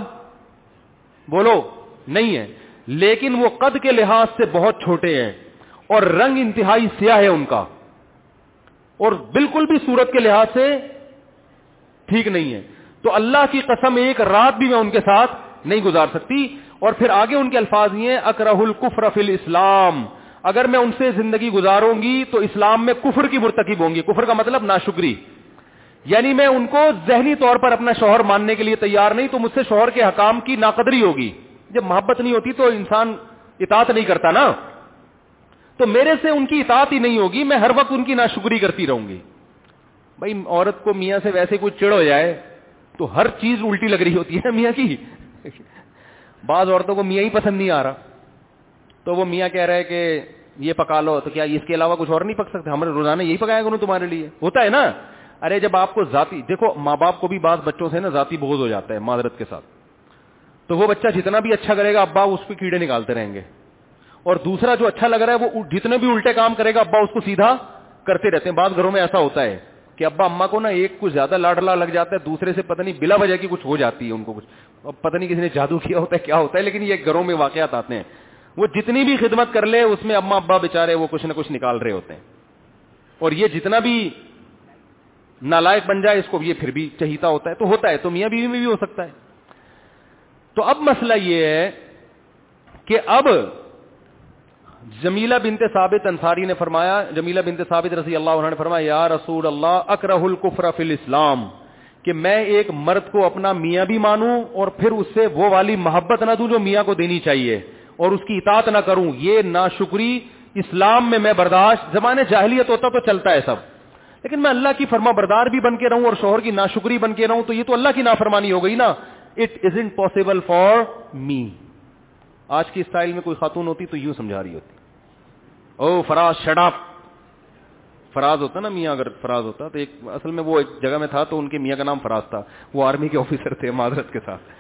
بولو نہیں ہے, لیکن وہ قد کے لحاظ سے بہت چھوٹے ہیں اور رنگ انتہائی سیاہ ہے ان کا, اور بالکل بھی صورت کے لحاظ سے ٹھیک نہیں ہے, تو اللہ کی قسم ایک رات بھی میں ان کے ساتھ نہیں گزار سکتی. اور پھر آگے ان کے الفاظ یہ ہیں اکرہ الکفر فی الاسلام, اگر میں ان سے زندگی گزاروں گی تو اسلام میں کفر کی مرتکب ہوں گی. کفر کا مطلب ناشکری, یعنی میں ان کو ذہنی طور پر اپنا شوہر ماننے کے لیے تیار نہیں, تو مجھ سے شوہر کے حکام کی ناقدری ہوگی. جب محبت نہیں ہوتی تو انسان اطاعت نہیں کرتا نا, تو میرے سے ان کی اطاعت ہی نہیں ہوگی, میں ہر وقت ان کی ناشکری کرتی رہوں گی. بھائی عورت کو میاں سے ویسے کوئی چڑ ہو جائے تو ہر چیز الٹی لگ رہی ہوتی ہے میاں کی. بعض عورتوں کو میاں ہی پسند نہیں آ رہا تو وہ میاں کہہ رہے کہ یہ پکا لو, تو کیا اس کے علاوہ کچھ اور نہیں پک سکتے؟ ہمارے روزانہ یہی پکایا کروں تمہارے لیے, ہوتا ہے نا. ارے جب آپ کو ذاتی, دیکھو ماں باپ کو بھی بعض بچوں سے نا ذاتی بغض ہو جاتا ہے معذرت کے ساتھ, تو وہ بچہ جتنا بھی اچھا کرے گا ابا اس پہ کیڑے نکالتے رہیں گے, اور دوسرا جو اچھا لگ رہا ہے وہ جتنے بھی الٹے کام کرے گا ابا اس کو سیدھا کرتے رہتے ہیں. بعض گھروں میں ایسا ہوتا ہے کہ ابا اما کو نا ایک کچھ زیادہ لاڈلا لگ جاتا ہے, دوسرے سے پتہ نہیں بلا وجہ کی کچھ ہو جاتی ہے ان کو, کچھ پتہ نہیں کسی نے جادو کیا ہوتا ہے کیا ہوتا ہے, لیکن یہ گھروں میں واقعات آتے ہیں. وہ جتنی بھی خدمت کر لے اس میں اما ابا بیچارے وہ کچھ نہ کچھ نکال رہے ہوتے ہیں, اور یہ جتنا بھی نالائق بن جائے اس کو یہ پھر بھی چہیتا ہوتا ہے. تو ہوتا ہے, تو میاں بیوی میں بھی ہو سکتا ہے. تو اب مسئلہ یہ ہے کہ اب جمیلہ بنت ثابت انصاری نے فرمایا, جمیلہ بنت ثابت رضی اللہ عنہ نے فرمایا یا رسول اللہ اکرہ الکفر فی الاسلام, کہ میں ایک مرد کو اپنا میاں بھی مانوں اور پھر اس سے وہ والی محبت نہ دوں جو میاں کو دینی چاہیے, اور اس کی اطاعت نہ کروں, یہ ناشکری اسلام میں برداشت. زمانے جاہلیت ہوتا تو چلتا ہے سب, لیکن میں اللہ کی فرما بردار بھی بن کے رہوں اور شوہر کی ناشکری بن کے رہوں تو یہ تو اللہ کی نافرمانی ہو گئی نا. It isn't possible for me. آج کی اسٹائل میں کوئی خاتون ہوتی تو یوں سمجھا رہی ہوتی, او فراز شٹ اپ. فراز ہوتا نا میاں, اگر فراز ہوتا تو ایک اصل میں وہ ایک جگہ میں تھا تو ان کے میاں کا نام فراز تھا, وہ آرمی کے آفیسر تھے معذرت کے ساتھ.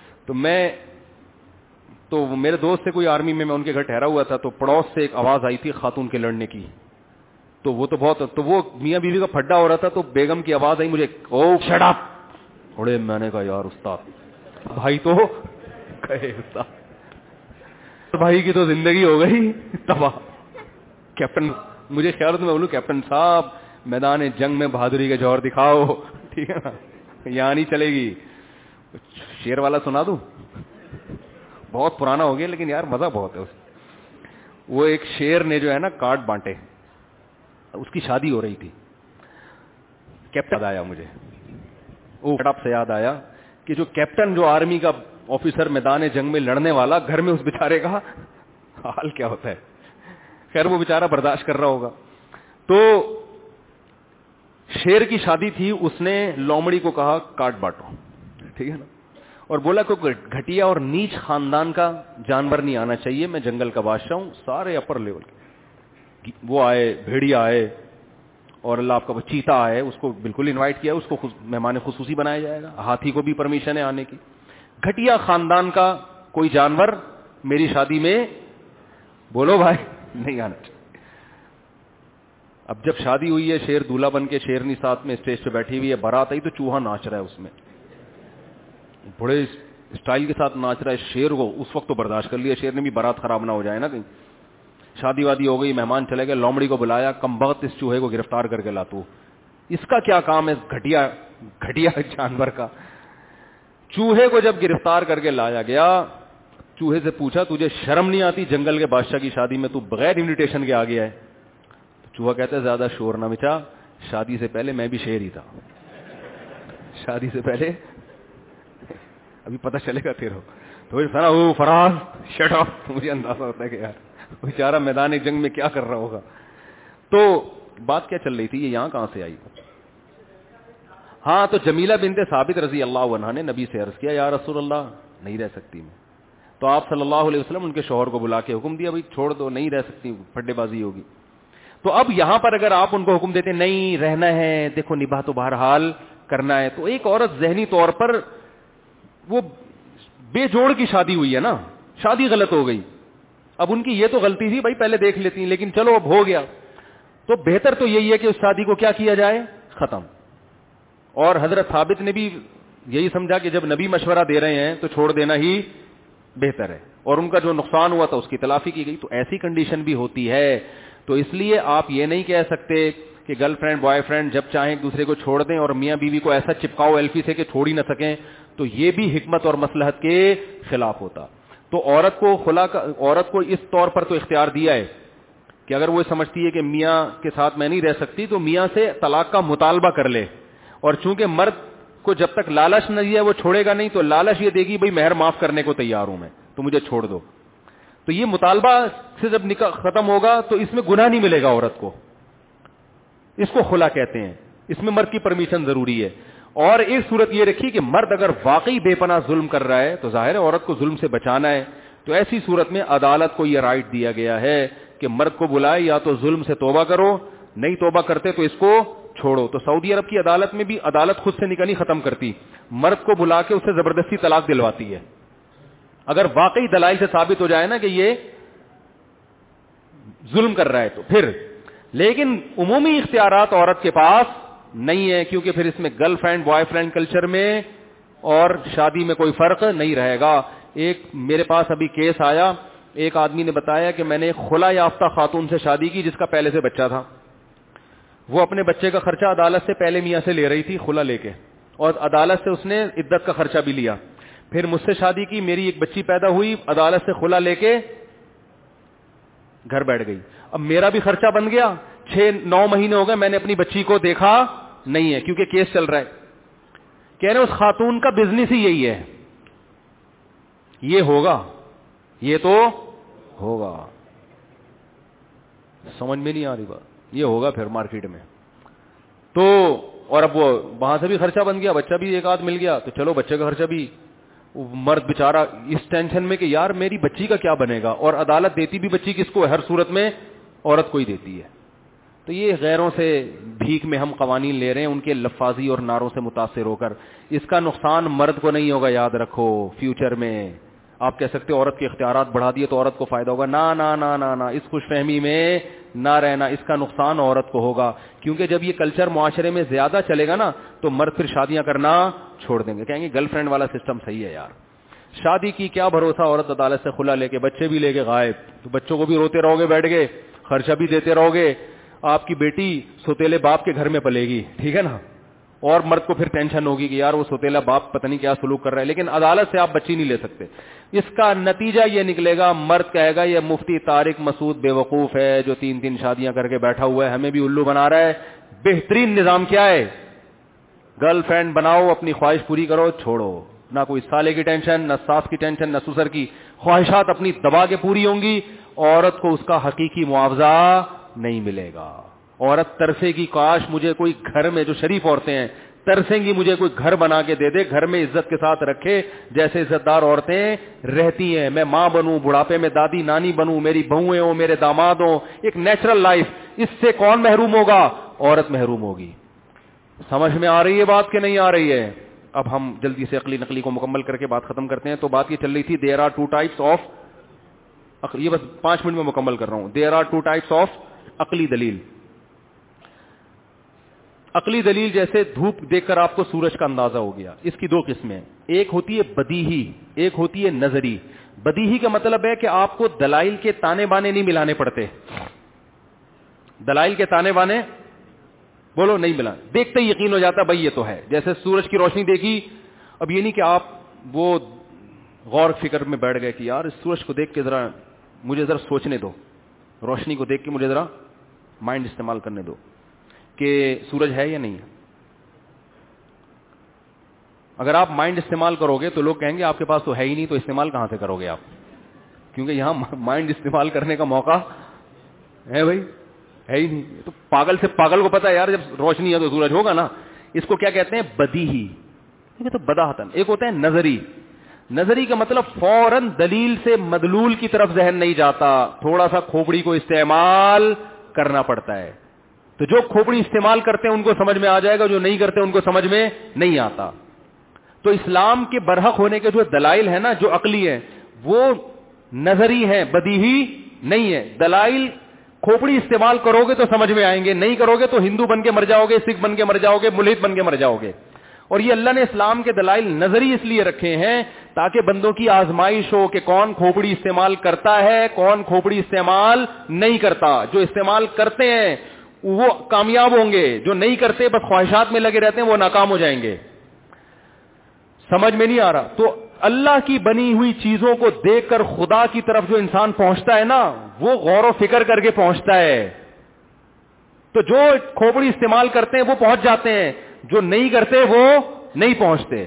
تو میرے دوست سے کوئی آرمی میں ان کے گھر ٹھہرا ہوا تھا, تو پڑوس سے ایک آواز آئی تھی خاتون کے لڑنے کی, تو وہ میاں بیوی کا پھڈا ہو رہا تھا, تو بیگم کی آواز آئی مجھے, او شٹ اپ. تھوڑے میں نے کہا یار استاد بھائی تو کہے استاد بھائی کی تو زندگی ہو گئی تباہ. کیپٹن مجھے خیال میں بولوں کیپٹن صاحب میدان جنگ میں بہادری کے جوہر دکھاؤ, ٹھیک ہے نا, یہاں نہیں چلے گی. شیر والا سنا دوں؟ بہت پرانا ہو گیا لیکن یار مزہ بہت ہے اس. وہ ایک شیر نے جو ہے نا کارڈ بانٹے, اس کی شادی ہو رہی تھی. کیپٹن آیا مجھے, سے یاد آیا کہ جو کیپٹن, جو آرمی کا آفیسر میدان جنگ میں لڑنے والا, گھر میں اس بیچارے کا حال کیا ہوتا ہے. خیر وہ بیچارہ برداشت کر رہا ہوگا. تو شیر کی شادی تھی, اس نے لومڑی کو کہا کارڈ بانٹو, ٹھیک ہے نا, اور بولا کوئی گھٹیا اور نیچ خاندان کا جانور نہیں آنا چاہیے, میں جنگل کا بادشاہ ہوں. سارے اپر لیول کے وہ آئے, بھیڑیا آئے, اور اللہ آپ کا چیتا آئے, اس کو بالکل انوائٹ کیا, اس کو مہمان خصوصی بنایا جائے گا. ہاتھی کو بھی پرمیشن ہے آنے کی. گھٹیا خاندان کا کوئی جانور میری شادی میں بولو بھائی نہیں آنا چاہیے. اب جب شادی ہوئی ہے, شیر دولہا بن کے شیرنی ساتھ میں اسٹیج پہ بیٹھی ہوئی ہے, بارات آئی تو چوہا ناچ رہا ہے اس میں, بڑے اسٹائل کے ساتھ ناچ رہا ہے. شیر کو اس وقت تو برداشت کر لیا شیر نے بھی, بارات خراب نہ ہو جائے نا کہیں. شادی وادی ہو گئی, مہمان چلے گئے, لومڑی کو بلایا, کم بخت اس چوہے کو گرفتار کر کے لاتو, اس کا کیا کام ہے گھٹیا جانور کا. چوہے کو جب گرفتار کر کے لایا گیا, چوہے سے پوچھا تجھے شرم نہیں آتی, جنگل کے بادشاہ کی شادی میں تو بغیر انویٹیشن کے آ گیا ہے. چوہا کہتا ہے زیادہ شور نہ مچا, شادی سے پہلے میں بھی شیر ہی تھا, شادی سے پہلے ابھی پتہ چلے گا تیرے. تو فراز شٹ اپ, مجھے اندازہ ہوتا ہے کہ یار بیچارہ میدان جنگ میں کیا کر رہا ہوگا. تو بات کیا چل رہی تھی, یہ یہاں کہاں سے آئی؟ ہاں, تو جمیلہ بنت ثابت رضی اللہ عنہا نے نبی سے عرض کیا یا رسول اللہ نہیں رہ سکتی میں. تو آپ صلی اللہ علیہ وسلم ان کے شوہر کو بلا کے حکم دیا, بھائی چھوڑ دو, نہیں رہ سکتی, پھڈے بازی ہوگی. تو اب یہاں پر اگر آپ ان کو حکم دیتے نہیں رہنا ہے, دیکھو نباہ تو بہرحال کرنا ہے, تو ایک عورت ذہنی طور پر وہ بے جوڑ کی شادی ہوئی ہے نا, شادی غلط ہو گئی. اب ان کی یہ تو غلطی تھی بھائی پہلے دیکھ لیتی, لیکن چلو اب ہو گیا, تو بہتر تو یہی ہے کہ اس شادی کو کیا کیا جائے, ختم. اور حضرت ثابت نے بھی یہی سمجھا کہ جب نبی مشورہ دے رہے ہیں تو چھوڑ دینا ہی بہتر ہے, اور ان کا جو نقصان ہوا تھا اس کی تلافی کی گئی. تو ایسی کنڈیشن بھی ہوتی ہے, تو اس لیے آپ یہ نہیں کہہ سکتے کہ گرل فرینڈ بوائے فرینڈ جب چاہیں ایک دوسرے کو چھوڑ دیں, اور میاں بیوی کو ایسا چپکاؤ ایلفی سے کہ چھوڑ ہی نہ سکیں, تو یہ بھی حکمت اور مصلحت کے خلاف ہوتا. تو عورت کو اس طور پر تو اختیار دیا ہے کہ اگر وہ سمجھتی ہے کہ میاں کے ساتھ میں نہیں رہ سکتی تو میاں سے طلاق کا مطالبہ کر لے, اور چونکہ مرد کو جب تک لالچ نہیں ہے وہ چھوڑے گا نہیں, تو لالچ یہ دے گی بھئی مہر معاف کرنے کو تیار ہوں میں, تو مجھے چھوڑ دو. تو یہ مطالبہ سے جب نکاح ختم ہوگا تو اس میں گناہ نہیں ملے گا عورت کو, اس کو خلا کہتے ہیں. اس میں مرد کی پرمیشن ضروری ہے. اور ایک صورت یہ رکھی کہ مرد اگر واقعی بے پناہ ظلم کر رہا ہے تو ظاہر ہے عورت کو ظلم سے بچانا ہے, تو ایسی صورت میں عدالت کو یہ رائٹ دیا گیا ہے کہ مرد کو بلائے یا تو ظلم سے توبہ کرو, نہیں توبہ کرتے تو اس کو چھوڑو. تو سعودی عرب کی عدالت میں بھی عدالت خود سے نکاح نہیں ختم کرتی, مرد کو بلا کے اس سے زبردستی طلاق دلواتی ہے اگر واقعی دلائل سے ثابت ہو جائے نا کہ یہ ظلم کر رہا ہے تو پھر. لیکن عمومی اختیارات عورت کے پاس نہیں ہے, کیونکہ پھر اس میں girlfriend boyfriend culture میں اور شادی میں کوئی فرق نہیں رہے گا. ایک میرے پاس ابھی کیس آیا, ایک آدمی نے بتایا کہ میں نے ایک خلا یافتہ خاتون سے شادی کی جس کا پہلے سے بچہ تھا. وہ اپنے بچے کا خرچہ عدالت سے پہلے میاں سے لے رہی تھی خلا لے کے, اور عدالت سے اس نے عدت کا خرچہ بھی لیا. پھر مجھ سے شادی کی, میری ایک بچی پیدا ہوئی, عدالت سے خلا لے کے گھر بیٹھ گئی. اب میرا بھی خرچہ بن گیا, 6-9 مہینے ہو گئے میں نے اپنی بچی کو دیکھا نہیں ہے کیونکہ کیس چل رہا ہے. کہہ رہے اس خاتون کا بزنس ہی یہی ہے, یہ ہوگا, یہ تو ہوگا. سمجھ میں نہیں آ رہی بات, یہ ہوگا پھر مارکیٹ میں. تو اور اب وہ وہاں سے بھی خرچہ بن گیا, بچہ بھی ایک آدھ مل گیا, تو چلو بچے کا خرچہ بھی. مرد بیچارہ اس ٹینشن میں کہ یار میری بچی کا کیا بنے گا, اور عدالت دیتی بھی بچی کس کو ہے, ہر صورت میں عورت کو ہی دیتی ہے. تو یہ غیروں سے بھیک میں ہم قوانین لے رہے ہیں ان کے لفاظی اور نعروں سے متاثر ہو کر. اس کا نقصان مرد کو نہیں ہوگا, یاد رکھو. فیوچر میں آپ کہہ سکتے عورت کے اختیارات بڑھا دیے تو عورت کو فائدہ ہوگا, نا نا نا نا نا, اس خوش فہمی میں نہ رہنا. اس کا نقصان عورت کو ہوگا, کیونکہ جب یہ کلچر معاشرے میں زیادہ چلے گا نا تو مرد پھر شادیاں کرنا چھوڑ دیں گے, کہیں گے گرل فرینڈ والا سسٹم صحیح ہے یار. شادی کی کیا بھروسہ, عورت عدالت سے خلا لے کے بچے بھی لے کے غائب, تو بچوں کو بھی روتے رہو گے بیٹھ گئے, خرچہ بھی دیتے رہو گے. آپ کی بیٹی سوتیلے باپ کے گھر میں پلے گی, ٹھیک ہے نا, اور مرد کو پھر ٹینشن ہوگی کہ یار وہ سوتیلا باپ پتہ نہیں کیا سلوک کر رہا ہے. لیکن عدالت سے آپ بچی نہیں لے سکتے. اس کا نتیجہ یہ نکلے گا, مرد کہے گا یہ مفتی طارق مسعود بیوقوف ہے جو 3 شادیاں کر کے بیٹھا ہوا ہے, ہمیں بھی الو بنا رہا ہے. بہترین نظام کیا ہے, گرل فرینڈ بناؤ, اپنی خواہش پوری کرو, چھوڑو, نہ کوئی سالے کی ٹینشن, نہ ساس کی ٹینشن, نہ سسر کی. خواہشات اپنی دبا کے پوری ہوں گی, عورت کو اس کا حقیقی معاوضہ نہیں ملے گا. عورت ترسے گی کاش مجھے کوئی گھر میں, جو شریف عورتیں ہیں ترسیں گی مجھے کوئی گھر بنا کے دے دے, گھر میں عزت کے ساتھ رکھے جیسے عزت دار عورتیں رہتی ہیں. میں ماں بنوں, بڑھاپے میں دادی نانی بنوں, میری بہویں ہوں, میرے داماد ہوں, ایک نیچرل لائف. اس سے کون محروم ہوگا, عورت محروم ہوگی. سمجھ میں آ رہی ہے بات کہ نہیں آ رہی ہے؟ اب ہم جلدی سے عقلی نقلی کو مکمل کر کے بات ختم کرتے ہیں. تو بات یہ چل رہی تھی دیر آر 2 types of, یہ بس 5 منٹ میں مکمل کر رہا ہوں. دیر آر 2 types of عقلی دلیل. عقلی دلیل جیسے دھوپ دیکھ کر آپ کو سورج کا اندازہ ہو گیا, اس کی 2 قسمیں. ایک ہوتی ہے بدیہی, ایک ہوتی ہے نظری. بدیہی کا مطلب ہے کہ آپ کو دلائل کے تانے بانے نہیں ملانے پڑتے. دلائل کے تانے بانے بولو نہیں ملا, دیکھتے ہی یقین ہو جاتا بھائی یہ تو ہے. جیسے سورج کی روشنی دیکھی, اب یہ نہیں کہ آپ وہ غور فکر میں بیٹھ گئے کہ یار اس سورج کو دیکھ کے ذرا مجھے ذرا سوچنے دو, روشنی کو دیکھ کے مجھے ذرا مائنڈ استعمال کرنے دو کہ سورج ہے یا نہیں ہے. اگر آپ مائنڈ استعمال کرو گے تو لوگ کہیں گے آپ کے پاس تو ہے ہی نہیں, تو استعمال کہاں سے کرو گے آپ, کیونکہ یہاں مائنڈ استعمال کرنے کا موقع ہے بھائی, ہے ہی نہیں. تو پاگل سے پاگل کو پتا ہے یار جب روشنی ہے تو سورج ہوگا نا. اس کو کیا کہتے ہیں, بدیہی. تو بداہتن. ایک ہوتا ہے نظری. نظری کا مطلب فوراً دلیل سے مدلول کی طرف ذہن نہیں جاتا, تھوڑا سا کھوپڑی کو استعمال کرنا پڑتا ہے. تو جو کھوپڑی استعمال کرتے ہیں ان کو سمجھ میں آ جائے گا, جو نہیں کرتے ان کو سمجھ میں نہیں آتا. تو اسلام کے برحق ہونے کے جو دلائل ہیں نا, جو عقلی ہیں, وہ نظری ہیں, بدیہی نہیں ہے. دلائل کھوپڑی استعمال کرو گے تو سمجھ میں آئیں گے, نہیں کرو گے تو ہندو بن کے مر جاؤ گے, سکھ بن کے مر جاؤ گے, ملحد بن کے مر جاؤ گے. اور یہ اللہ نے اسلام کے دلائل نظری اس لیے رکھے ہیں تاکہ بندوں کی آزمائش ہو کہ کون کھوپڑی استعمال کرتا ہے, کون کھوپڑی استعمال نہیں کرتا. جو استعمال کرتے ہیں وہ کامیاب ہوں گے, جو نہیں کرتے بس خواہشات میں لگے رہتے ہیں وہ ناکام ہو جائیں گے. سمجھ میں نہیں آ رہا؟ تو اللہ کی بنی ہوئی چیزوں کو دیکھ کر خدا کی طرف جو انسان پہنچتا ہے نا, وہ غور و فکر کر کے پہنچتا ہے. تو جو کھوپڑی استعمال کرتے ہیں وہ پہنچ جاتے ہیں, جو نہیں کرتے وہ نہیں پہنچتے.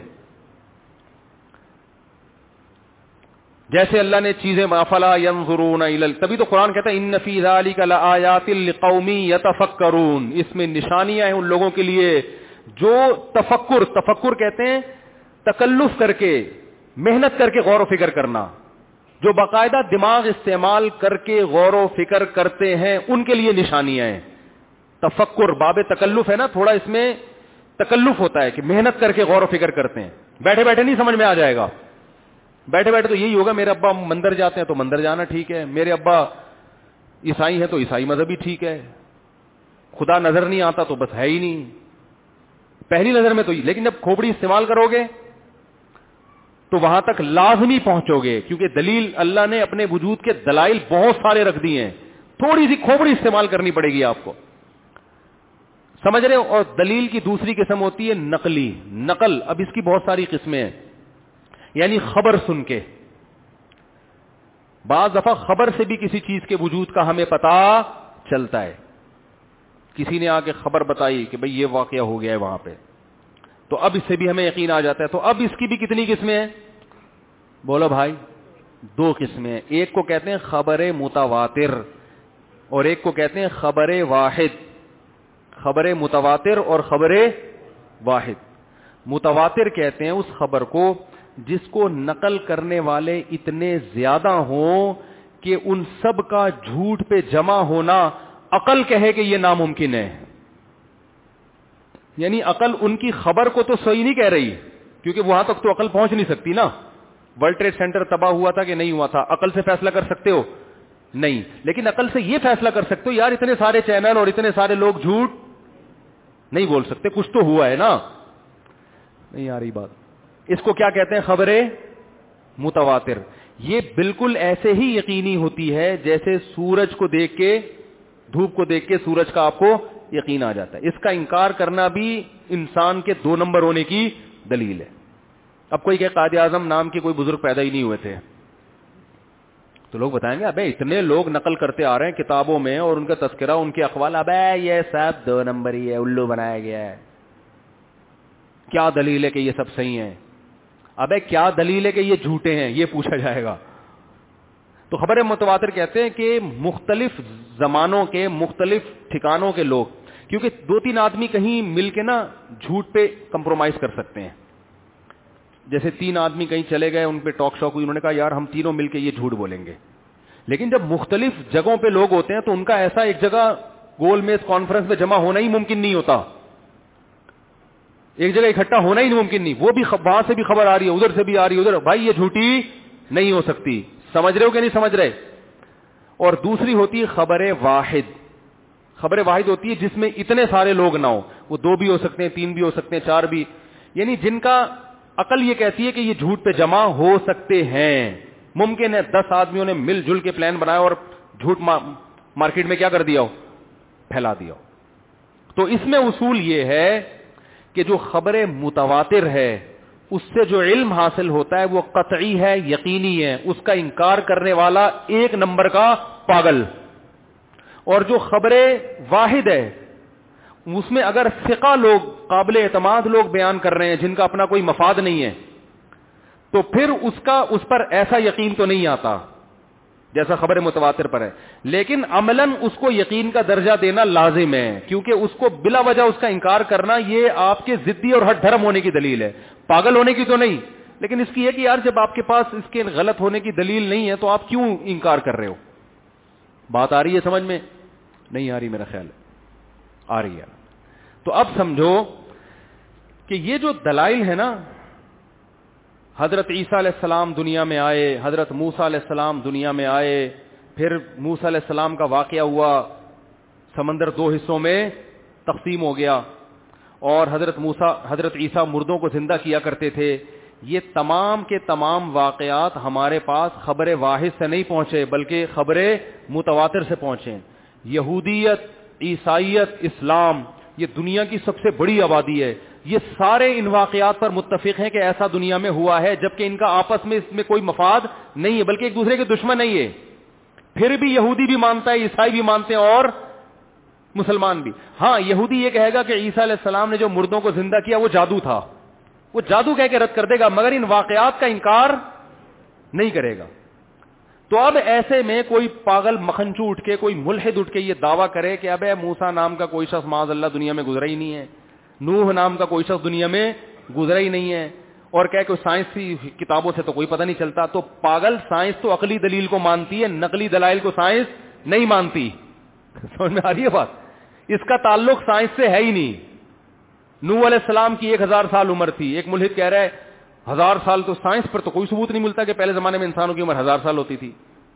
جیسے اللہ نے چیزیں افلا ينظرون الى, تبھی تو قرآن کہتا ہے ان فی ذلک لآیات لقوم یتفکرون, اس میں نشانیاں ہیں ان لوگوں کے لیے جو تفکر کہتے ہیں تکلف کر کے, محنت کر کے غور و فکر کرنا, جو باقاعدہ دماغ استعمال کر کے غور و فکر کرتے ہیں ان کے لیے نشانیاں ہیں. تفکر باب تکلف ہے نا, تھوڑا اس میں تکلف ہوتا ہے کہ محنت کر کے غور و فکر کرتے ہیں. بیٹھے بیٹھے نہیں سمجھ میں آ جائے گا. بیٹھے بیٹھے تو یہی ہوگا میرے ابا مندر جاتے ہیں تو مندر جانا ٹھیک ہے, میرے ابا عیسائی ہے تو عیسائی مذہبی ٹھیک ہے, خدا نظر نہیں آتا تو بس ہے ہی نہیں. پہلی نظر میں تو یہ, لیکن جب کھوپڑی استعمال کرو گے تو وہاں تک لازمی پہنچو گے, کیونکہ دلیل اللہ نے اپنے وجود کے دلائل بہت سارے رکھ دیے ہیں, تھوڑی سی کھوپڑی استعمال کرنی پڑے گی آپ کو. سمجھ رہے ہو؟ اور دلیل کی دوسری قسم ہوتی ہے نقلی. نقل, اب اس کی بہت ساری قسمیں ہیں, یعنی خبر سن کے. بعض دفعہ خبر سے بھی کسی چیز کے وجود کا ہمیں پتا چلتا ہے. کسی نے آ کے خبر بتائی کہ بھئی یہ واقعہ ہو گیا ہے وہاں پہ, تو اب اس سے بھی ہمیں یقین آ جاتا ہے. تو اب اس کی بھی کتنی قسمیں ہیں؟ بولو بھائی, 2 قسمیں ہیں. ایک کو کہتے ہیں خبر متواتر اور ایک کو کہتے ہیں خبر واحد. خبر متواتر اور خبر واحد. متواتر کہتے ہیں اس خبر کو جس کو نقل کرنے والے اتنے زیادہ ہوں کہ ان سب کا جھوٹ پہ جمع ہونا عقل کہے کہ یہ ناممکن ہے. یعنی عقل ان کی خبر کو تو صحیح نہیں کہہ رہی, کیونکہ وہاں تک تو عقل پہنچ نہیں سکتی نا. ورلڈ ٹریڈ سینٹر تباہ ہوا تھا کہ نہیں ہوا تھا, عقل سے فیصلہ کر سکتے ہو؟ نہیں. لیکن عقل سے یہ فیصلہ کر سکتے ہو یار اتنے سارے چینل اور اتنے سارے لوگ جھوٹ نہیں بول سکتے, کچھ تو ہوا ہے نا. نہیں آ رہی بات؟ اس کو کیا کہتے ہیں؟ خبر متواتر. یہ بالکل ایسے ہی یقینی ہوتی ہے جیسے سورج کو دیکھ کے, دھوپ کو دیکھ کے سورج کا آپ کو یقین آ جاتا ہے. اس کا انکار کرنا بھی انسان کے 2 نمبر ہونے کی دلیل ہے. اب کوئی کہ قائد اعظم نام کے کوئی بزرگ پیدا ہی نہیں ہوئے تھے, تو لوگ بتائیں گے ابے اتنے لوگ نقل کرتے آ رہے ہیں کتابوں میں اور ان کا تذکرہ, ان کے اقوال, ابے یہ سب 2 نمبر ہی ہے, الو بنایا گیا ہے. کیا دلیل ہے کہ یہ سب صحیح ہیں؟ ابے کیا دلیل ہے کہ یہ جھوٹے ہیں, یہ پوچھا جائے گا. تو خبر متواتر کہتے ہیں کہ مختلف زمانوں کے مختلف ٹھکانوں کے لوگ, کیونکہ 2-3 آدمی کہیں مل کے نا جھوٹ پہ کمپرومائز کر سکتے ہیں. جیسے 3 آدمی کہیں چلے گئے, ان پہ ٹاک شو ہوئی, انہوں نے کہا یار ہم تینوں مل کے یہ جھوٹ بولیں گے. لیکن جب مختلف جگہوں پہ لوگ ہوتے ہیں تو ان کا ایسا ایک جگہ گول میز کانفرنس میں جمع ہونا ہی ممکن نہیں ہوتا, ایک جگہ اکٹھا ہونا ہی ممکن نہیں. وہ بھی وہاں سے بھی خبر آ رہی ہے, ادھر سے بھی آ رہی ہے, ادھر, بھائی یہ جھوٹی نہیں ہو سکتی. سمجھ رہے ہو کہ نہیں سمجھ رہے؟ اور دوسری ہوتی ہے خبر واحد. خبر واحد ہوتی ہے جس میں اتنے سارے لوگ نہ ہو, وہ 2 بھی ہو سکتے ہیں, 3 بھی ہو سکتے ہیں, 4 بھی, یعنی جن کا عقل یہ کہتی ہے کہ یہ جھوٹ پہ جمع ہو سکتے ہیں. ممکن ہے 10 آدمیوں نے مل جل کے پلان بنایا اور جھوٹ مارکیٹ میں کیا کر دیا ہو, پھیلا دیا ہو. تو اس میں اصول یہ ہے کہ جو خبر متواتر ہے اس سے جو علم حاصل ہوتا ہے وہ قطعی ہے, یقینی ہے. اس کا انکار کرنے والا 1 نمبر کا پاگل. اور جو خبر واحد ہے اس میں اگر ثقہ لوگ, قابل اعتماد لوگ بیان کر رہے ہیں جن کا اپنا کوئی مفاد نہیں ہے, تو پھر اس پر ایسا یقین تو نہیں آتا جیسا خبر متواتر پر ہے. لیکن عملاً اس کو یقین کا درجہ دینا لازم ہے, کیونکہ اس کو بلا وجہ اس کا انکار کرنا یہ آپ کے ضدی اور ہٹ دھرم ہونے کی دلیل ہے, پاگل ہونے کی تو نہیں. لیکن اس کی ہے کہ یار جب آپ کے پاس اس کے غلط ہونے کی دلیل نہیں ہے تو آپ کیوں انکار کر رہے ہو؟ بات آ رہی ہے سمجھ میں؟ نہیں آ رہی میرا خیال ہے, آ رہی ہے. تو اب سمجھو کہ یہ جو دلائل ہے نا, حضرت عیسیٰ علیہ السلام دنیا میں آئے, حضرت موسیٰ علیہ السلام دنیا میں آئے, پھر موسیٰ علیہ السلام کا واقعہ ہوا, سمندر 2 حصوں میں تقسیم ہو گیا, اور حضرت عیسیٰ مردوں کو زندہ کیا کرتے تھے. یہ تمام کے تمام واقعات ہمارے پاس خبر واحد سے نہیں پہنچے بلکہ خبر متواتر سے پہنچے. یہودیت, عیسائیت, اسلام, یہ دنیا کی سب سے بڑی آبادی ہے, یہ سارے ان واقعات پر متفق ہیں کہ ایسا دنیا میں ہوا ہے, جبکہ ان کا آپس میں اس میں کوئی مفاد نہیں ہے بلکہ ایک دوسرے کے دشمن نہیں ہے. پھر بھی یہودی بھی مانتا ہے, عیسائی بھی مانتے ہیں اور مسلمان بھی. ہاں یہودی یہ کہے گا کہ عیسیٰ علیہ السلام نے جو مردوں کو زندہ کیا وہ جادو تھا, وہ جادو کہہ کے رد کر دے گا, مگر ان واقعات کا انکار نہیں کرے گا. تو اب ایسے میں کوئی پاگل مکھنچو اٹھ کے, کوئی ملحد اٹھ کے یہ دعویٰ کرے کہ ابے موسیٰ نام کا کوئی شخص معاذ اللہ دنیا میں گزرا ہی نہیں ہے, نوح نام کا کوئی شخص دنیا میں گزرا ہی نہیں ہے, اور کہے کہ سائنسی کتابوں سے تو کوئی پتہ نہیں چلتا. تو پاگل, سائنس تو عقلی دلیل کو مانتی ہے, نقلی دلائل کو سائنس نہیں مانتی. سمجھ میں آ رہی ہے بات؟ اس کا تعلق سائنس سے ہے ہی نہیں. نوح علیہ السلام کی 1000 سال عمر تھی, ایک ملحد کہہ رہا ہے 1000 سال, تو سائنس پر تو کوئی ثبوت نہیں ملتا کہ پہلے زمانے میں انسانوں کی عمر 1000 سال ہوتی تھی.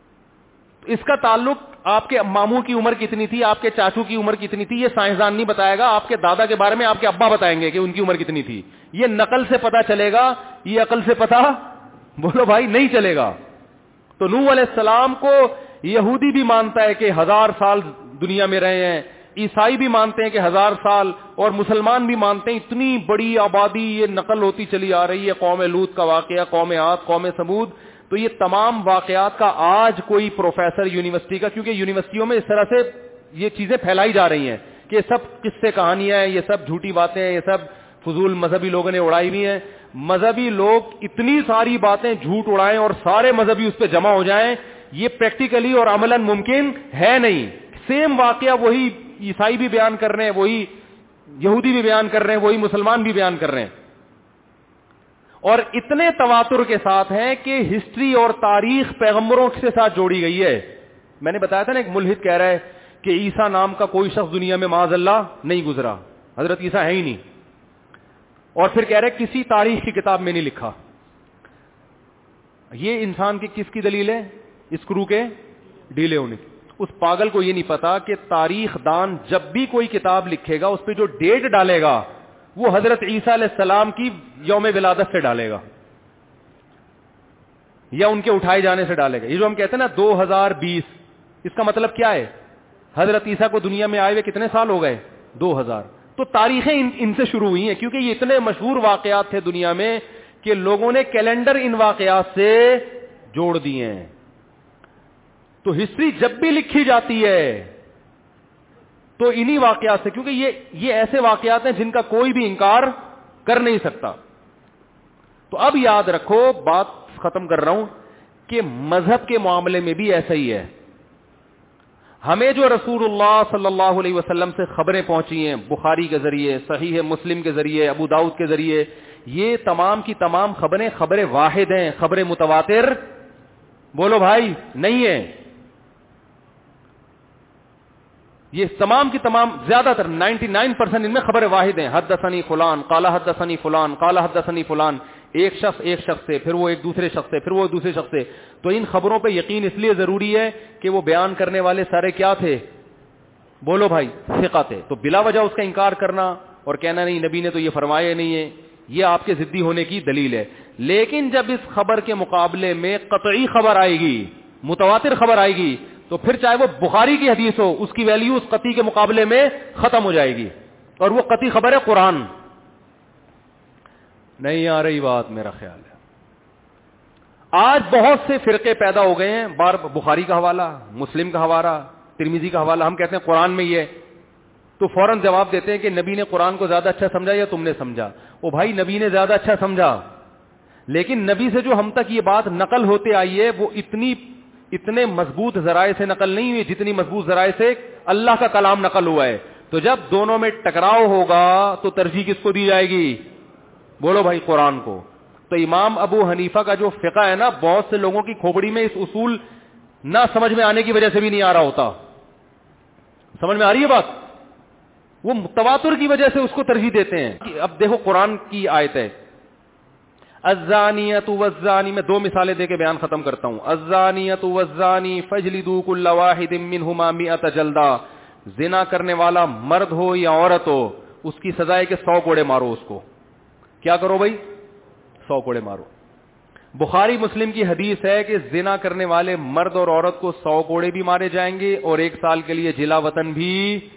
اس کا تعلق آپ کے ماموں کی عمر کتنی تھی, آپ کے چاچو کی عمر کتنی تھی, یہ سائنسدان نہیں بتائے گا. آپ کے دادا کے بارے میں آپ کے ابا بتائیں گے کہ ان کی عمر کتنی تھی. یہ نقل سے پتا چلے گا, یہ عقل سے پتا بولو بھائی نہیں چلے گا. تو نوح علیہ السلام کو یہودی بھی مانتا ہے کہ 1000 سال دنیا میں رہے ہیں, عیسائی بھی مانتے ہیں کہ 1000 سال, اور مسلمان بھی مانتے ہیں. اتنی بڑی آبادی یہ نقل ہوتی چلی آ رہی ہے, قوم لوط کا واقعہ, قوم عاد, قوم ثمود. تو یہ تمام واقعات کا آج کوئی پروفیسر یونیورسٹی کا, کیونکہ یونیورسٹیوں میں اس طرح سے یہ چیزیں پھیلائی جا رہی ہیں کہ سب قصے کہانیاں ہیں, یہ سب جھوٹی باتیں ہیں, یہ سب فضول مذہبی لوگوں نے اڑائی ہوئی ہیں. مذہبی لوگ اتنی ساری باتیں جھوٹ اڑائیں اور سارے مذہبی اس پہ جمع ہو جائیں, یہ پریکٹیکلی اور عملاً ممکن ہے نہیں. سیم واقعہ وہی عیسائی بھی بیان کر رہے ہیں, وہی یہودی بھی بیان کر رہے ہیں, وہی مسلمان بھی بیان کر رہے ہیں, اور اتنے تواتر کے ساتھ ہیں کہ ہسٹری اور تاریخ پیغمبروں کے ساتھ جوڑی گئی ہے. میں نے بتایا تھا نا, ایک ملحد کہہ رہا ہے کہ عیسیٰ نام کا کوئی شخص دنیا میں معاذ اللہ نہیں گزرا, حضرت عیسیٰ ہے ہی نہیں, اور پھر کہہ رہے کسی تاریخ کی کتاب میں نہیں لکھا. یہ انسان کی کس کی دلیل ہے؟ اسکرو کے ڈھیلے ہونے کی. اس پاگل کو یہ نہیں پتا کہ تاریخ دان جب بھی کوئی کتاب لکھے گا اس پہ جو ڈیٹ ڈالے گا وہ حضرت عیسیٰ علیہ السلام کی یوم ولادت سے ڈالے گا یا ان کے اٹھائے جانے سے ڈالے گا. یہ جو ہم کہتے ہیں نا 2020, اس کا مطلب کیا ہے؟ حضرت عیسیٰ کو دنیا میں آئے ہوئے کتنے سال ہو گئے؟ 2000. تو تاریخیں ان سے شروع ہوئی ہیں, کیونکہ یہ اتنے مشہور واقعات تھے دنیا میں کہ لوگوں نے کیلنڈر ان واقعات سے جوڑ دیے ہیں. تو ہسٹری جب بھی لکھی جاتی ہے تو انہی واقعات سے, کیونکہ یہ ایسے واقعات ہیں جن کا کوئی بھی انکار کر نہیں سکتا. تو اب یاد رکھو, بات ختم کر رہا ہوں, کہ مذہب کے معاملے میں بھی ایسا ہی ہے. ہمیں جو رسول اللہ صلی اللہ علیہ وسلم سے خبریں پہنچی ہیں, بخاری کے ذریعے, صحیح مسلم کے ذریعے, ابو داؤد کے ذریعے, یہ تمام کی تمام خبریں واحد ہیں, خبریں متواتر بولو بھائی نہیں ہیں. یہ تمام کی تمام زیادہ تر 99% ان میں خبر واحد ہیں. حدثنی فلان قال حدثنی فلان قال حدثنی فلان, ایک شخص سے, پھر وہ ایک دوسرے شخص سے, پھر وہ دوسرے شخص سے. تو ان خبروں پہ یقین اس لیے ضروری ہے کہ وہ بیان کرنے والے سارے کیا تھے, بولو بھائی, ثقہ تھے. تو بلا وجہ اس کا انکار کرنا اور کہنا نہیں نبی نے تو یہ فرمایا نہیں ہے, یہ آپ کے ضدی ہونے کی دلیل ہے. لیکن جب اس خبر کے مقابلے میں قطعی خبر آئے گی, متواتر خبر آئے گی, تو پھر چاہے وہ بخاری کی حدیث ہو, اس کی ویلیو اس قطعی کے مقابلے میں ختم ہو جائے گی. اور وہ قطعی خبر ہے قرآن. نہیں آ رہی بات میرا خیال ہے. آج بہت سے فرقے پیدا ہو گئے ہیں, بار بخاری کا حوالہ, مسلم کا حوالہ, ترمذی کا حوالہ, ہم کہتے ہیں قرآن میں یہ, تو فوراً جواب دیتے ہیں کہ نبی نے قرآن کو زیادہ اچھا سمجھا یا تم نے سمجھا. او بھائی, نبی نے زیادہ اچھا سمجھا, لیکن نبی سے جو ہم تک یہ بات نقل ہوتے آئی ہے وہ اتنے مضبوط ذرائع سے نقل نہیں ہوئی جتنی مضبوط ذرائع سے اللہ کا کلام نقل ہوا ہے. تو جب دونوں میں ٹکراؤ ہوگا تو ترجیح کس کو دی جائے گی, بولو بھائی قرآن کو. تو امام ابو حنیفہ کا جو فقہ ہے نا, بہت سے لوگوں کی کھوپڑی میں اس اصول نہ سمجھ میں آنے کی وجہ سے بھی نہیں آ رہا ہوتا. سمجھ میں آ رہی ہے بات؟ وہ تواتر کی وجہ سے اس کو ترجیح دیتے ہیں. اب دیکھو قرآن کی آیت ہے, الزانیۃ والزانی, میں 2 مثالیں دے کے بیان ختم کرتا ہوں. الزانیۃ والزانی فاجلدوا كل واحد منهما 100 جلدہ, زنا کرنے والا مرد ہو یا عورت ہو, اس کی سزا ہے کہ 100 کوڑے مارو. اس کو کیا کرو بھائی, 100 کوڑے مارو. بخاری مسلم کی حدیث ہے کہ زنا کرنے والے مرد اور عورت کو 100 کوڑے بھی مارے جائیں گے اور 1 سال کے لیے جلا وطن بھی,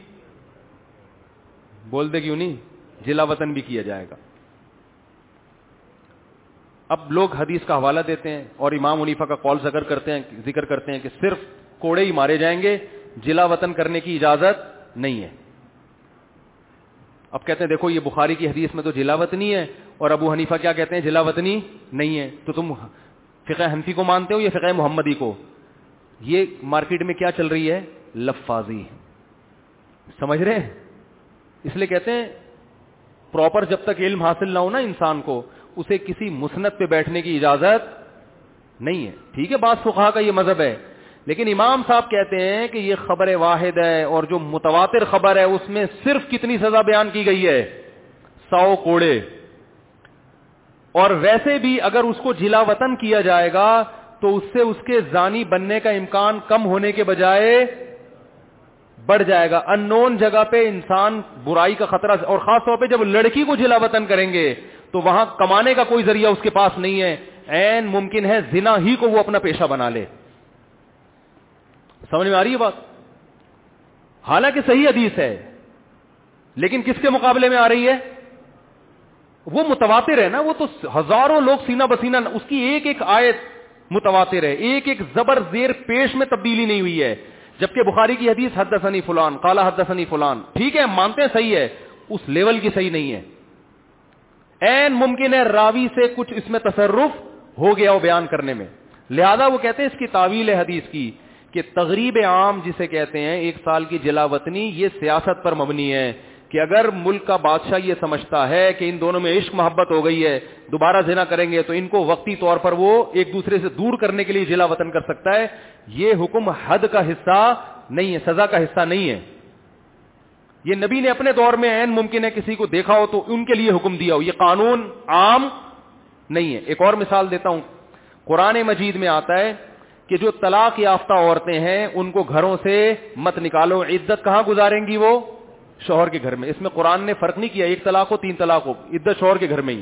بول دے کیوں نہیں, جلا وطن بھی کیا جائے گا. اب لوگ حدیث کا حوالہ دیتے ہیں اور امام حنیفہ کا قول ذکر کرتے ہیں کہ صرف کوڑے ہی مارے جائیں گے, جلا وطن کرنے کی اجازت نہیں ہے. اب کہتے ہیں دیکھو یہ بخاری کی حدیث میں تو جلا وطنی ہے, اور ابو حنیفہ کیا کہتے ہیں, جلا وطنی نہیں ہے. تو تم فقہ حنفی کو مانتے ہو یا فقہ محمدی کو؟ یہ مارکیٹ میں کیا چل رہی ہے, لفاظی, سمجھ رہے ہیں؟ اس لیے کہتے ہیں پراپر جب تک علم حاصل نہ ہو نا انسان کو, اسے کسی مسند پہ بیٹھنے کی اجازت نہیں ہے. ٹھیک ہے, بعض فقہا کا یہ مذہب ہے, لیکن امام صاحب کہتے ہیں کہ یہ خبر واحد ہے, اور جو متواتر خبر ہے اس میں صرف کتنی سزا بیان کی گئی ہے, 100 کوڑے. اور ویسے بھی اگر اس کو جلا وطن کیا جائے گا تو اس سے اس کے زانی بننے کا امکان کم ہونے کے بجائے بڑھ جائے گا. ان نون جگہ پہ انسان برائی کا خطرہ, اور خاص طور پہ جب لڑکی کو جلا وطن کریں گے تو وہاں کمانے کا کوئی ذریعہ اس کے پاس نہیں ہے, عین ممکن ہے زنا ہی کو وہ اپنا پیشہ بنا لے. سمجھ میں آ رہی ہے بات؟ حالانکہ صحیح حدیث ہے, لیکن کس کے مقابلے میں آ رہی ہے, وہ متواتر ہے نا, وہ تو ہزاروں لوگ سینہ بسینہ, اس کی ایک ایک آیت متواتر ہے, ایک ایک زبر زیر پیش میں تبدیلی نہیں ہوئی ہے. جبکہ بخاری کی حدیث حدثنی فلان قال حدثنی فلان, ٹھیک ہے مانتے ہیں صحیح ہے, اس لیول کی صحیح نہیں ہے. عین ممکن ہے راوی سے کچھ اس میں تصرف ہو گیا ہو بیان کرنے میں. لہذا وہ کہتے ہیں اس کی تعویل ہے حدیث کی کہ تغریب عام جسے کہتے ہیں 1 سال کی جلا وطنی, یہ سیاست پر مبنی ہے کہ اگر ملک کا بادشاہ یہ سمجھتا ہے کہ ان دونوں میں عشق محبت ہو گئی ہے, دوبارہ زنا کریں گے تو ان کو وقتی طور پر وہ ایک دوسرے سے دور کرنے کے لیے جلا وطن کر سکتا ہے. یہ حکم حد کا حصہ نہیں ہے, سزا کا حصہ نہیں ہے. یہ نبی نے اپنے دور میں عین ممکن ہے کسی کو دیکھا ہو تو ان کے لیے حکم دیا ہو, یہ قانون عام نہیں ہے. ایک اور مثال دیتا ہوں, قرآن مجید میں آتا ہے کہ جو طلاق یافتہ عورتیں ہیں ان کو گھروں سے مت نکالو, عدت کہاں گزاریں گی, وہ شوہر کے گھر میں. اس میں قرآن نے فرق نہیں کیا 1 طلاق ہو 3 طلاق ہو, عدت شوہر کے گھر میں ہی ہے.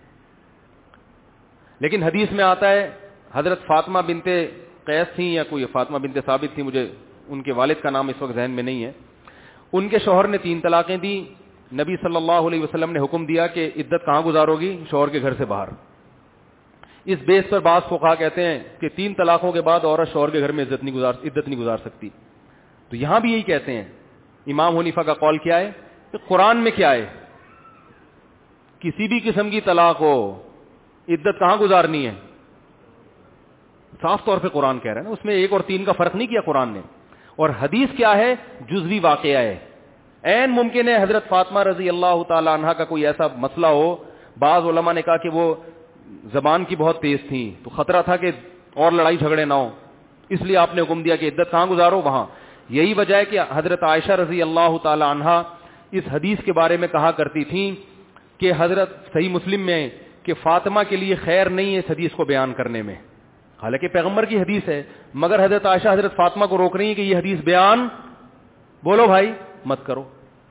لیکن حدیث میں آتا ہے حضرت فاطمہ بنت قیس تھیں یا کوئی فاطمہ بنت ثابت تھی, مجھے ان کے والد کا نام اس وقت ذہن میں نہیں ہے, ان کے شوہر نے 3 طلاقیں دی. نبی صلی اللہ علیہ وسلم نے حکم دیا کہ عدت کہاں گزارو گی؟ شوہر کے گھر سے باہر. اس بیس پر بعض فقہا کہتے ہیں کہ 3 طلاقوں کے بعد عورت شوہر کے گھر میں عدت نہیں گزار سکتی. تو یہاں بھی یہی کہتے ہیں. امام حنیفہ کا قول کیا ہے کہ قرآن میں کیا ہے؟ کسی بھی قسم کی طلاق ہو عدت کہاں گزارنی ہے؟ صاف طور پہ قرآن کہہ رہا ہے نا, اس میں 1 اور 3 کا فرق نہیں کیا قرآن نے. اور حدیث کیا ہے؟ جزوی واقعہ ہے. عین ممکن ہے حضرت فاطمہ رضی اللہ تعالی عنہا کا کوئی ایسا مسئلہ ہو, بعض علماء نے کہا کہ وہ زبان کی بہت تیز تھیں تو خطرہ تھا کہ اور لڑائی جھگڑے نہ ہو, اس لیے آپ نے حکم دیا کہ عدت کہاں گزارو؟ وہاں. یہی وجہ ہے کہ حضرت عائشہ رضی اللہ تعالی عنہا اس حدیث کے بارے میں کہا کرتی تھیں کہ حضرت صحیح مسلم میں کہ فاطمہ کے لیے خیر نہیں ہے اس حدیث کو بیان کرنے میں, حالانکہ پیغمبر کی حدیث ہے, مگر حضرت عائشہ حضرت فاطمہ کو روک رہی ہیں کہ یہ حدیث بیان بولو بھائی مت کرو.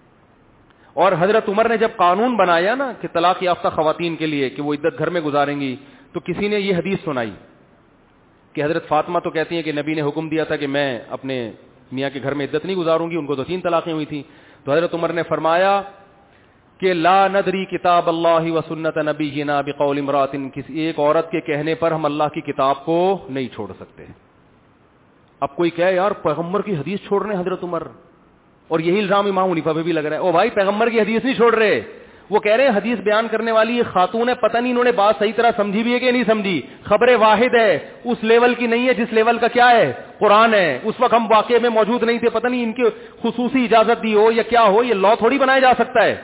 اور حضرت عمر نے جب قانون بنایا نا کہ طلاق یافتہ خواتین کے لیے کہ وہ عدت گھر میں گزاریں گی, تو کسی نے یہ حدیث سنائی کہ حضرت فاطمہ تو کہتی ہیں کہ نبی نے حکم دیا تھا کہ میں اپنے میاں کے گھر میں عدت نہیں گزاروں گی, ان کو تو 3 طلاقیں ہوئی تھیں. تو حضرت عمر نے فرمایا کہ لا ندری کتاب اللہ و سنت نبینا بقول امرات, کسی ایک عورت کے کہنے پر ہم اللہ کی کتاب کو نہیں چھوڑ سکتے. اب کوئی کہے یار پیغمبر کی حدیث چھوڑ رہے ہیں حضرت عمر, اور یہی الزام امام حنیفہ پہ بھی لگ رہا ہے. او بھائی پیغمبر کی حدیث نہیں چھوڑ رہے, وہ کہہ رہے ہیں حدیث بیان کرنے والی یہ خاتون ہے, پتہ نہیں انہوں نے بات صحیح طرح سمجھی بھی ہے کہ نہیں سمجھی, خبر واحد ہے, اس لیول کی نہیں ہے جس لیول کا کیا ہے قرآن ہے. اس وقت ہم واقعے میں موجود نہیں تھے, پتہ نہیں ان کی خصوصی اجازت دی ہو یا کیا ہو, یہ لا تھوڑی بنایا جا سکتا ہے.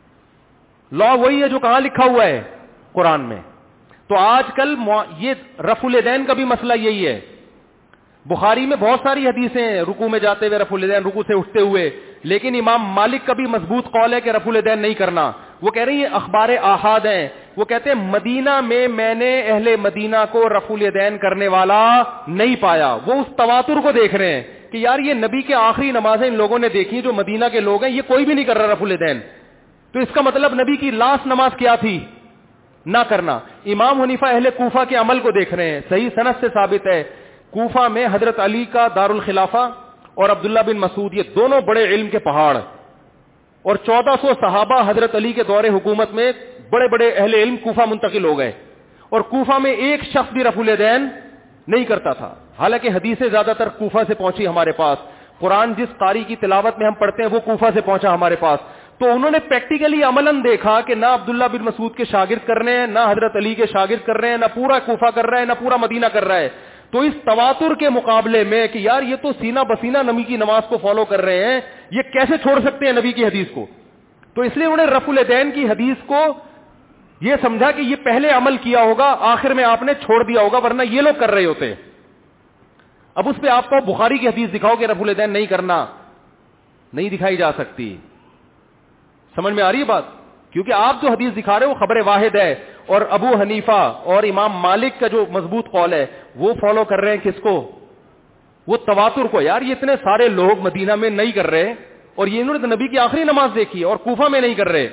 لا وہی ہے جو کہاں لکھا ہوا ہے قرآن میں. تو آج کل یہ رفع الیدین کا بھی مسئلہ یہی ہے. بخاری میں بہت ساری حدیثیں ہیں رکوع میں جاتے ہوئے رفع الیدین, رکوع سے اٹھتے ہوئے, لیکن امام مالک کا بھی مضبوط قول ہے کہ رفع الیدین نہیں کرنا. وہ کہہ رہی ہیں اخبار احاد ہیں, وہ کہتے ہیں مدینہ میں نے اہل مدینہ کو رفع الیدین کرنے والا نہیں پایا. وہ اس تواتر کو دیکھ رہے ہیں کہ یار یہ نبی کے آخری نمازیں ان لوگوں نے دیکھی جو مدینہ کے لوگ ہیں, یہ کوئی بھی نہیں کر رہا رفع الیدین, تو اس کا مطلب نبی کی لاسٹ نماز کیا تھی؟ نہ کرنا. امام حنیفہ اہل کوفہ کے عمل کو دیکھ رہے ہیں, صحیح سند سے ثابت ہے کوفہ میں حضرت علی کا دارالخلافہ اور عبداللہ بن مسعود یہ دونوں بڑے علم کے پہاڑ, اور 1400 صحابہ حضرت علی کے دور حکومت میں بڑے بڑے اہل علم کوفہ منتقل ہو گئے, اور کوفہ میں ایک شخص بھی رفع الیدین نہیں کرتا تھا. حالانکہ حدیثیں زیادہ تر کوفہ سے پہنچی ہمارے پاس, قرآن جس قاری کی تلاوت میں ہم پڑھتے ہیں وہ کوفہ سے پہنچا ہمارے پاس. تو انہوں نے پریکٹیکلی عملاً دیکھا کہ نہ عبداللہ بن مسعود کے شاگرد کر رہے ہیں, نہ حضرت علی کے شاگرد کر رہے ہیں, نہ پورا کوفہ کر رہا ہے, نہ پورا مدینہ کر رہا ہے. تو اس تواتر کے مقابلے میں کہ یار یہ تو سینہ بسینہ نبی کی نماز کو فالو کر رہے ہیں, یہ کیسے چھوڑ سکتے ہیں نبی کی حدیث کو؟ تو اس لیے انہوں نے رفع الیدین کی حدیث کو یہ سمجھا کہ یہ پہلے عمل کیا ہوگا, آخر میں آپ نے چھوڑ دیا ہوگا, ورنہ یہ لوگ کر رہے ہوتے. اب اس پہ آپ کو بخاری کی حدیث دکھاؤ کہ رفع الیدین نہیں کرنا, نہیں دکھائی جا سکتی. سمجھ میں آ رہی ہے بات؟ کیونکہ آپ جو حدیث دکھا رہے ہو وہ خبر واحد ہے, اور ابو حنیفہ اور امام مالک کا جو مضبوط قول ہے وہ فالو کر رہے ہیں کس کو؟ وہ تواتر کو. یار یہ اتنے سارے لوگ مدینہ میں نہیں کر رہے, اور یہ انہوں نے نبی کی آخری نماز دیکھی ہے اور کوفہ میں نہیں کر رہے.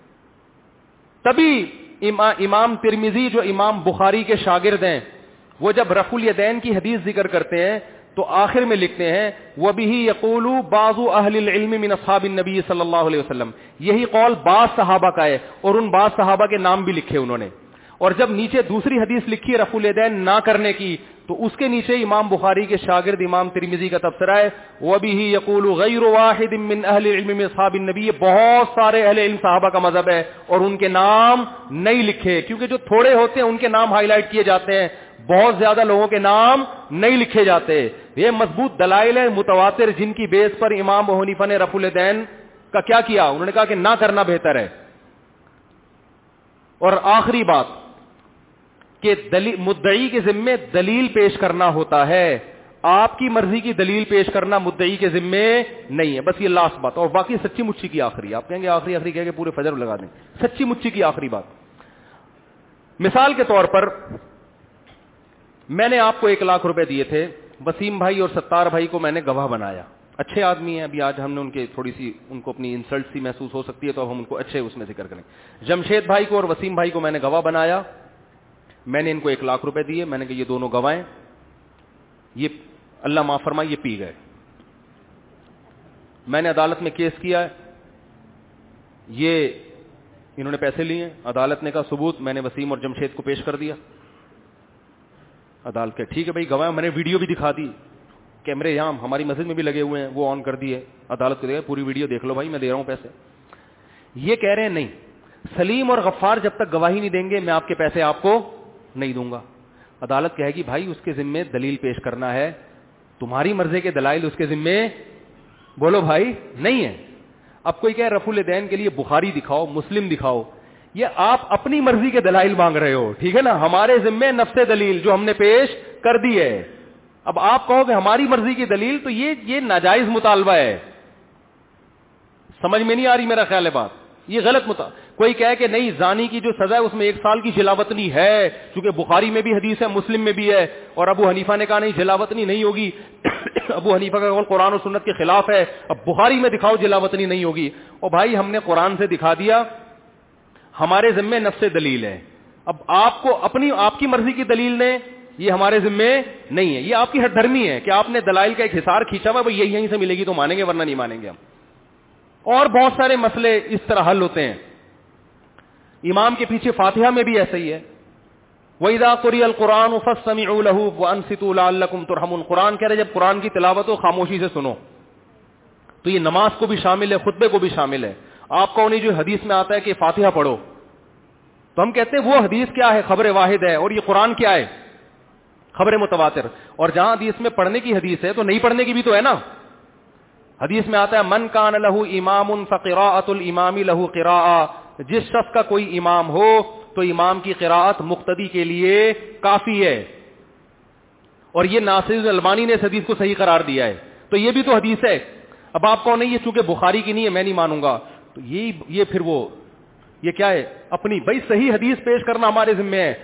تبھی امام ترمذی جو امام بخاری کے شاگرد ہیں وہ جب رفع الیدین کی حدیث ذکر کرتے ہیں تو آخر میں لکھتے ہیں وَبِهِ يَقُولُ بَعْضُ أَهْلِ الْعِلْمِ مِنْ أَصْحَابِ النَّبِيِّ صلی اللہ علیہ وسلم, یہی قول بعض صحابہ کا ہے, اور ان بعض صحابہ کے نام بھی لکھے انہوں نے. اور جب نیچے دوسری حدیث لکھی ہے رفع الیدین نہ کرنے کی, تو اس کے نیچے امام بخاری کے شاگرد امام ترمذی کا تبصرہ ہے وَبِهِ يَقُولُ غَيْرُ وَاحِدٍ مِّنْ أَهْلِ الْعِلْمِ مِنْ أَصْحَابِ النَّبِيِّ, بہت سارے اہل علم صحابہ کا مذہب ہے, اور ان کے نام نہیں لکھے, کیونکہ جو تھوڑے ہوتے ہیں ان کے نام ہائی لائٹ کیے جاتے ہیں, بہت زیادہ لوگوں کے نام نہیں لکھے جاتے. یہ مضبوط دلائل ہیں متواتر جن کی بیس پر امام ابو حنیفہ نے رفع الیدین کا کیا کیا, انہوں نے کہا کہ نہ کرنا بہتر ہے. اور آخری بات کہ مدعی کے ذمے دلیل پیش کرنا ہوتا ہے, آپ کی مرضی کی دلیل پیش کرنا مدعی کے ذمے نہیں ہے. بس یہ لاسٹ بات, اور باقی سچی مچھی کی آخری, آپ کہیں گے آخری کہہ کے پورے فجر لگا دیں, سچی مچھی کی آخری بات. مثال کے طور پر میں نے آپ کو 1 لاکھ روپے دیے تھے, وسیم بھائی اور ستار بھائی کو میں نے گواہ بنایا, اچھے آدمی ہیں, ابھی آج ہم نے ان کے تھوڑی سی ان کو اپنی انسلٹ سی محسوس ہو سکتی ہے تو اب ہم ان کو اچھے اس میں ذکر کریں. جمشید بھائی کو اور وسیم بھائی کو میں نے گواہ بنایا, میں نے ان کو 1 لاکھ روپے دیے, میں نے کہا یہ دونوں گواہیں, یہ اللہ معاف فرمائے یہ پی گئے. میں نے عدالت میں کیس کیا ہے, یہ انہوں نے پیسے لیے, عدالت نے کہا ثبوت, میں نے وسیم اور جمشید کو پیش کر دیا. عدالت کے ٹھیک ہے بھائی گواہ, میں نے ویڈیو بھی دکھا دی, کیمرے یہاں ہماری مسجد میں بھی لگے ہوئے ہیں, وہ آن کر دیے, عدالت کو دے پوری ویڈیو دیکھ لو بھائی, میں دے رہا ہوں پیسے. یہ کہہ رہے ہیں نہیں, سلیم اور غفار جب تک گواہی نہیں دیں گے میں آپ کے پیسے آپ کو نہیں دوں گا. عدالت کہے گی بھائی اس کے ذمے دلیل پیش کرنا ہے, تمہاری مرضی کے دلائل اس کے ذمے بولو بھائی نہیں ہے. اب کوئی کہے رفع الیدین کے لیے بخاری دکھاؤ, مسلم دکھاؤ, یہ آپ اپنی مرضی کے دلائل مانگ رہے ہو, ٹھیک ہے نا, ہمارے ذمے نفس دلیل جو ہم نے پیش کر دی ہے. اب آپ کہو کہ ہماری مرضی کی دلیل, تو یہ ناجائز مطالبہ ہے. سمجھ میں نہیں آ رہی میرا خیال ہے بات, یہ غلط کوئی کہے کہ نہیں زانی کی جو سزا ہے اس میں 1 سال کی جلاوطنی ہے, چونکہ بخاری میں بھی حدیث ہے مسلم میں بھی ہے, اور ابو حنیفہ نے کہا نہیں جلاوطنی نہیں ہوگی, ابو حنیفہ کا قول قرآن و سنت کے خلاف ہے, اب بخاری میں دکھاؤ جلاوطنی نہیں ہوگی. اور بھائی ہم نے قرآن سے دکھا دیا, ہمارے ذمے نفس دلیل ہے. اب آپ کو آپ کی مرضی کی دلیل نے, یہ ہمارے ذمے نہیں ہے, یہ آپ کی ہٹ دھرمی ہے کہ آپ نے دلائل کا ایک حصار کھینچا ہوا, بھائی یہیں سے ملے گی تو مانیں گے ورنہ نہیں مانیں گے ہم. اور بہت سارے مسئلے اس طرح حل ہوتے ہیں. امام کے پیچھے فاتحہ میں بھی ایسا ہی ہے, وَإِذَا قُرِئَ الْقُرْآنُ فَاسْتَمِعُوا لَهُ وَأَنصِتُوا لَعَلَّكُمْ تُرْحَمُونَ. قرآن کہہ رہے جب قرآن کی تلاوت ہو خاموشی سے سنو, تو یہ نماز کو بھی شامل ہے, خطبے کو بھی شامل ہے. آپ کو نہیں جو حدیث میں آتا ہے کہ فاتحہ پڑھو, تو ہم کہتے ہیں وہ حدیث کیا ہے, خبر واحد ہے, اور یہ قرآن کیا ہے, خبر متواتر. اور جہاں حدیث میں پڑھنے کی حدیث ہے تو نہیں پڑھنے کی بھی تو ہے نا. حدیث میں آتا ہے من کان لہ امام فقراءۃ الامام لہ قراءۃ, جس شخص کا کوئی امام ہو تو امام کی قراءت مقتدی کے لیے کافی ہے. اور یہ ناصر البانی نے اس حدیث کو صحیح قرار دیا ہے, تو یہ بھی تو حدیث ہے. اب آپ کو نہیں, یہ چونکہ بخاری کی نہیں ہے میں نہیں مانوں گا, تو یہ پھر وہ یہ کیا ہے, اپنی بھائی صحیح حدیث پیش کرنا ہمارے ذمہ ہے.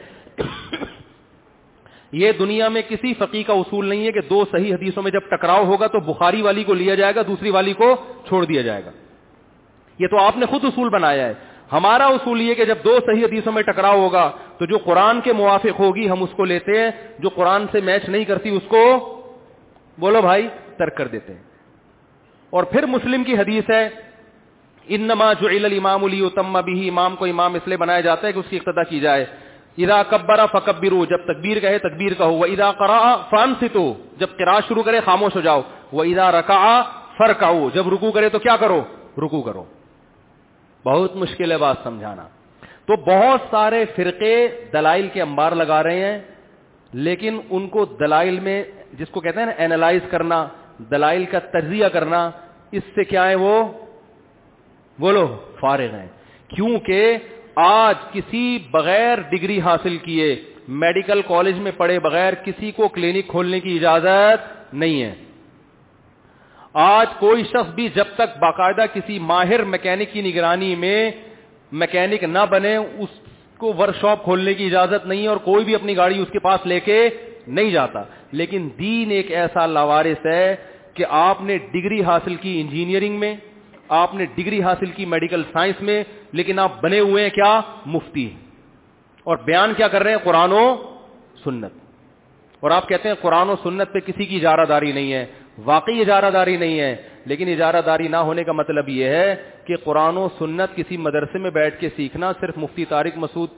یہ دنیا میں کسی فقیہ کا اصول نہیں ہے کہ 2 صحیح حدیثوں میں جب ٹکراؤ ہوگا تو بخاری والی کو لیا جائے گا, دوسری والی کو چھوڑ دیا جائے گا. یہ تو آپ نے خود اصول بنایا ہے. ہمارا اصول یہ کہ جب 2 صحیح حدیثوں میں ٹکراؤ ہوگا تو جو قرآن کے موافق ہوگی ہم اس کو لیتے ہیں, جو قرآن سے میچ نہیں کرتی اس کو بولو بھائی ترک کر دیتے ہیں. اور پھر مسلم کی حدیث ہے انما جعل الامام لیتم به, امام کو امام اس لیے بنایا جاتا ہے کہ اس کی اقتداء کی جائے. اذا کبر فکبروا, جب تکبیر کہے تکبیر کہو. واذا قرأ فانصتوا, جب قراءت شروع کرے خاموش ہو جاؤ. واذا رکع فرکعوا, جب رکوع کرے تو کیا کرو, رکوع کرو. بہت مشکل ہے بات سمجھانا. تو بہت سارے فرقے دلائل کے انبار لگا رہے ہیں, لیکن ان کو دلائل میں جس کو کہتے ہیں نا اینالائز کرنا, دلائل کا تجزیہ کرنا, اس سے کیا ہے وہ بولو فارغ ہیں. کیونکہ آج کسی بغیر ڈگری حاصل کیے میڈیکل کالج میں پڑھے بغیر کسی کو کلینک کھولنے کی اجازت نہیں ہے. آج کوئی شخص بھی جب تک باقاعدہ کسی ماہر میکینک کی نگرانی میں میکینک نہ بنے اس کو ورک شاپ کھولنے کی اجازت نہیں ہے, اور کوئی بھی اپنی گاڑی اس کے پاس لے کے نہیں جاتا. لیکن دین ایک ایسا لاوارث ہے کہ آپ نے ڈگری حاصل کی انجینئرنگ میں, آپ نے ڈگری حاصل کی میڈیکل سائنس میں, لیکن آپ بنے ہوئے ہیں کیا, مفتی, اور بیان کیا کر رہے ہیں, قرآن و سنت. اور آپ کہتے ہیں قرآن و سنت پہ کسی کی اجارہ داری نہیں ہے. واقعی اجارہ داری نہیں ہے, لیکن اجارہ داری نہ ہونے کا مطلب یہ ہے کہ قرآن و سنت کسی مدرسے میں بیٹھ کے سیکھنا صرف مفتی طارق مسعود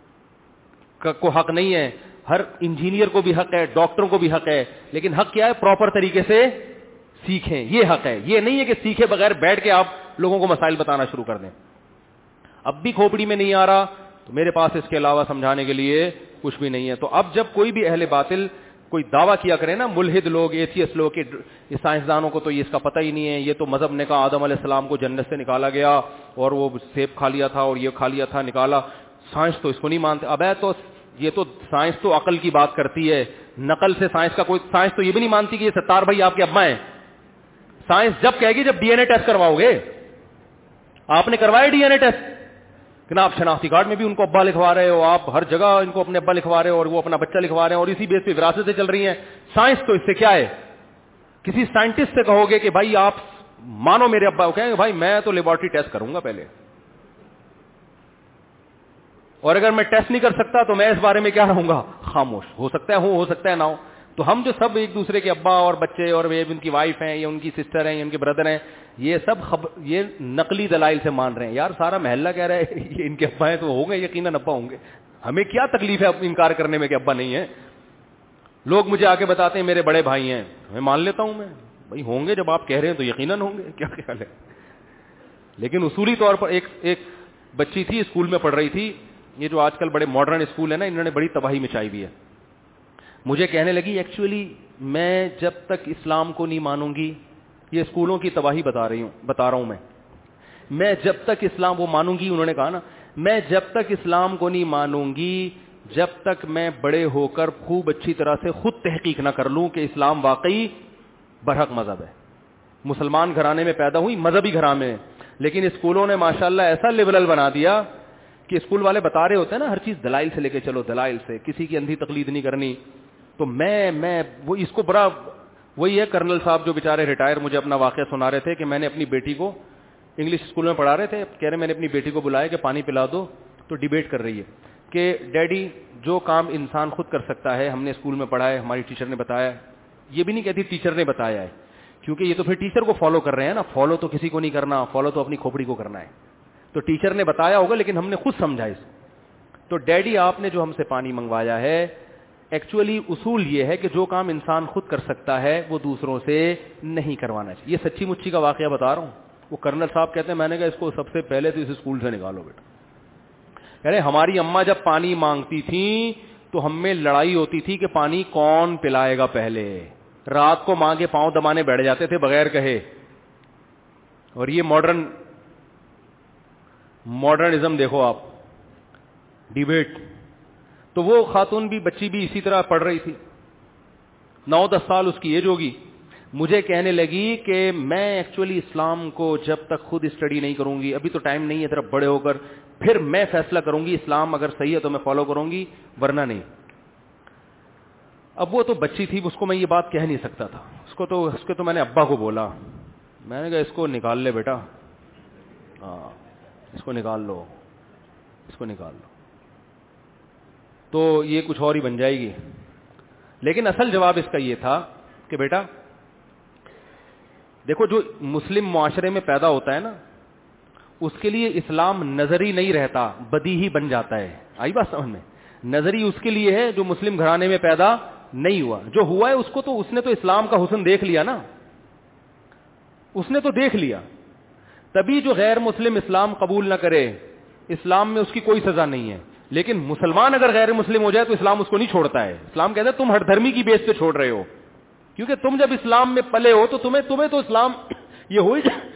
کو حق نہیں ہے, ہر انجینئر کو بھی حق ہے, ڈاکٹروں کو بھی حق ہے. لیکن حق کیا ہے, پراپر طریقے سے سیکھیں, یہ حق ہے. یہ نہیں ہے کہ سیکھے بغیر بیٹھ کے آپ لوگوں کو مسائل بتانا شروع کر دیں. اب بھی کھوپڑی میں نہیں آ رہا تو میرے پاس اس کے علاوہ سمجھانے کے لیے کچھ بھی نہیں ہے. تو اب جب کوئی بھی اہل باطل کوئی دعویٰ کیا کرے نا, ملحد لوگ, ایتھیسٹ لوگ, کہ سائنسدانوں کو تو یہ اس کا پتہ ہی نہیں ہے, یہ تو مذہب نے کہا آدم علیہ السلام کو جنت سے نکالا گیا اور وہ سیب کھا لیا تھا اور یہ کھا لیا تھا نکالا, سائنس تو اس کو نہیں مانتے. اب ہے تو یہ تو سائنس تو عقل کی بات کرتی ہے, نقل سے سائنس کا کوئی, سائنس تو یہ بھی نہیں مانتی کہ یہ ستار بھائی آپ کے ابا ہیں. سائنس جب کہے گی جب ڈی این اے ٹیسٹ کرواؤ گے. آپ نے کروایا ڈی این اے ٹیسٹ کہ نا, آپ شناختی کارڈ میں بھی ان کو ابا لکھوا رہے ہو, آپ ہر جگہ ان کو اپنے ابا لکھوا رہے ہو اور وہ اپنا بچہ لکھوا رہے ہیں, اور اسی بیس پہ وراثت سے چل رہی ہیں. سائنس تو اس سے کیا ہے, کسی سائنٹسٹ سے کہو گے کہ بھائی آپ مانو میرے ابا, کہیں گے بھائی میں تو لیبارٹری ٹیسٹ کروں گا پہلے, اور اگر میں ٹیسٹ نہیں کر سکتا تو میں اس بارے میں کیا رہوں گا, خاموش. ہو سکتا ہے ہو سکتا ہے نہ ہو. تو ہم جو سب ایک دوسرے کے ابا اور بچے اور ان کی وائف ہیں یا ان کی سسٹر ہیں یا ان کے بردر ہیں, یہ سب یہ نقلی دلائل سے مان رہے ہیں. یار سارا محلہ کہہ رہا ہے یہ ان کے ابا ہیں تو ہوں گے, یقیناً ابا ہوں گے. ہمیں کیا تکلیف ہے انکار کرنے میں کہ ابا نہیں ہے. لوگ مجھے آ کے بتاتے ہیں میرے بڑے بھائی ہیں, میں مان لیتا ہوں, میں بھائی ہوں گے, جب آپ کہہ رہے ہیں تو یقیناً ہوں گے, کیا خیال ہے. لیکن اصولی طور پر ایک بچی تھی اسکول میں پڑھ رہی تھی, یہ جو آج کل بڑے ماڈرن اسکول ہیں نا, انہوں نے بڑی تباہی مچائی ہوئی ہے. مجھے کہنے لگی ایکچولی میں جب تک اسلام کو نہیں مانوں گی, یہ اسکولوں کی تباہی بتا رہا ہوں میں جب تک اسلام وہ مانوں گی, انہوں نے کہا نا, میں جب تک اسلام کو نہیں مانوں گی جب تک میں بڑے ہو کر خوب اچھی طرح سے خود تحقیق نہ کر لوں کہ اسلام واقعی برحق مذہب ہے. مسلمان گھرانے میں پیدا ہوئی, مذہبی گھرانے میں, لیکن اسکولوں نے ماشاءاللہ ایسا لیبرل بنا دیا کہ اسکول والے بتا رہے ہوتے ہیں نا ہر چیز دلائل سے لے کے چلو, دلائل سے, کسی کی اندھی تقلید نہیں کرنی. تو میں وہ اس کو بڑا, وہی ہے کرنل صاحب جو بیچارے ریٹائر, مجھے اپنا واقعہ سنا رہے تھے کہ میں نے اپنی بیٹی کو انگلش اسکول میں پڑھا رہے تھے, کہہ رہے میں نے اپنی بیٹی کو بلایا کہ پانی پلا دو, تو ڈیبیٹ کر رہی ہے کہ ڈیڈی جو کام انسان خود کر سکتا ہے ہم نے اسکول میں پڑھا ہے, ہماری ٹیچر نے بتایا. یہ بھی نہیں کہتی ٹیچر نے بتایا ہے, کیونکہ یہ تو پھر ٹیچر کو فالو کر رہے ہیں نا, فالو تو کسی کو نہیں کرنا, فالو تو اپنی کھوپڑی کو کرنا ہے. تو ٹیچر نے بتایا ہوگا لیکن ہم نے خود سمجھا اس. تو ڈیڈی آپ نے جو ہم سے پانی منگوایا ہے, ایکچولی اصول یہ ہے کہ جو کام انسان خود کر سکتا ہے وہ دوسروں سے نہیں کروانا چاہیے. یہ سچی مچی کا واقعہ بتا رہا ہوں. وہ کرنل صاحب کہتے ہیں میں نے کہا اس کو سب سے پہلے تو اس اسکول سے نکالو بیٹا. یعنی ہماری اماں جب پانی مانگتی تھیں تو ہم میں لڑائی ہوتی تھی کہ پانی کون پلائے گا پہلے. رات کو ماں کے پاؤں دبانے بیٹھ جاتے تھے بغیر کہے. اور یہ ماڈرنزم دیکھو آپ, ڈیبیٹ. تو وہ خاتون بھی, بچی بھی اسی طرح پڑھ رہی تھی, 9-10 سال اس کی ایج ہوگی. مجھے کہنے لگی کہ میں ایکچولی اسلام کو جب تک خود اسٹڈی نہیں کروں گی, ابھی تو ٹائم نہیں ہے, طرف بڑے ہو کر پھر میں فیصلہ کروں گی اسلام اگر صحیح ہے تو میں فالو کروں گی, ورنہ نہیں. اب وہ تو بچی تھی, اس کو میں یہ بات کہہ نہیں سکتا تھا. اس کے تو میں نے ابا کو بولا, میں نے کہا اس کو نکال لے بیٹا, ہاں اس کو نکال لو, اس کو نکال لو, تو یہ کچھ اور ہی بن جائے گی. لیکن اصل جواب اس کا یہ تھا کہ بیٹا دیکھو جو مسلم معاشرے میں پیدا ہوتا ہے نا, اس کے لیے اسلام نظری نہیں رہتا, بدیہی بن جاتا ہے. آئی بات سمجھ میں؟ نظری اس کے لیے ہے جو مسلم گھرانے میں پیدا نہیں ہوا. جو ہوا ہے اس کو تو اس نے تو اسلام کا حسن دیکھ لیا نا, اس نے تو دیکھ لیا. تبھی جو غیر مسلم اسلام قبول نہ کرے, اسلام میں اس کی کوئی سزا نہیں ہے. لیکن مسلمان اگر غیر مسلم ہو جائے تو اسلام اس کو نہیں چھوڑتا ہے. اسلام کہتا ہے تم ہر دھرمی کی بیس پہ چھوڑ رہے ہو, کیونکہ تم جب اسلام میں پلے ہو تو تمہیں تو اسلام یہ ہو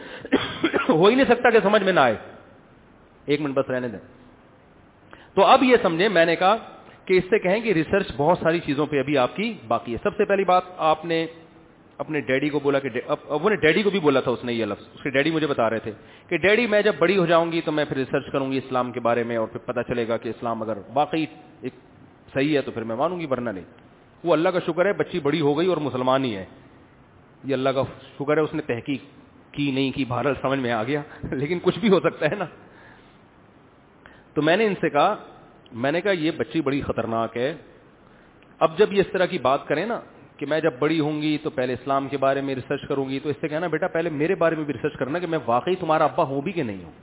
ہی نہیں سکتا کہ سمجھ میں نہ آئے. ایک منٹ بس رہنے دیں. تو اب یہ سمجھیں, میں نے کہا کہ اس سے کہیں کہ ریسرچ بہت ساری چیزوں پہ ابھی آپ کی باقی ہے. سب سے پہلی بات, آپ نے اپنے ڈیڈی کو بولا کہ وہ نے ڈیڈی کو بھی بولا تھا اس نے یہ لفظ, اس کے ڈیڈی مجھے بتا رہے تھے کہ ڈیڈی میں جب بڑی ہو جاؤں گی تو میں پھر ریسرچ کروں گی اسلام کے بارے میں, اور پھر پتہ چلے گا کہ اسلام اگر واقعی ایک صحیح ہے تو پھر میں مانوں گی, ورنہ نہیں. وہ اللہ کا شکر ہے بچی بڑی ہو گئی اور مسلمان ہی ہے, یہ اللہ کا شکر ہے. اس نے تحقیق کی نہیں کی, بہرحال سمجھ میں آ گیا, لیکن کچھ بھی ہو سکتا ہے نا. تو میں نے ان سے کہا, میں نے کہا یہ بچی بڑی خطرناک ہے. اب جب یہ اس طرح کی بات کریں نا کہ میں جب بڑی ہوں گی تو پہلے اسلام کے بارے میں ریسرچ کروں گی, تو اس سے کہنا بیٹا پہلے میرے بارے میں بھی ریسرچ کرنا کہ میں واقعی تمہارا ابا ہوں بھی کہ نہیں ہوں.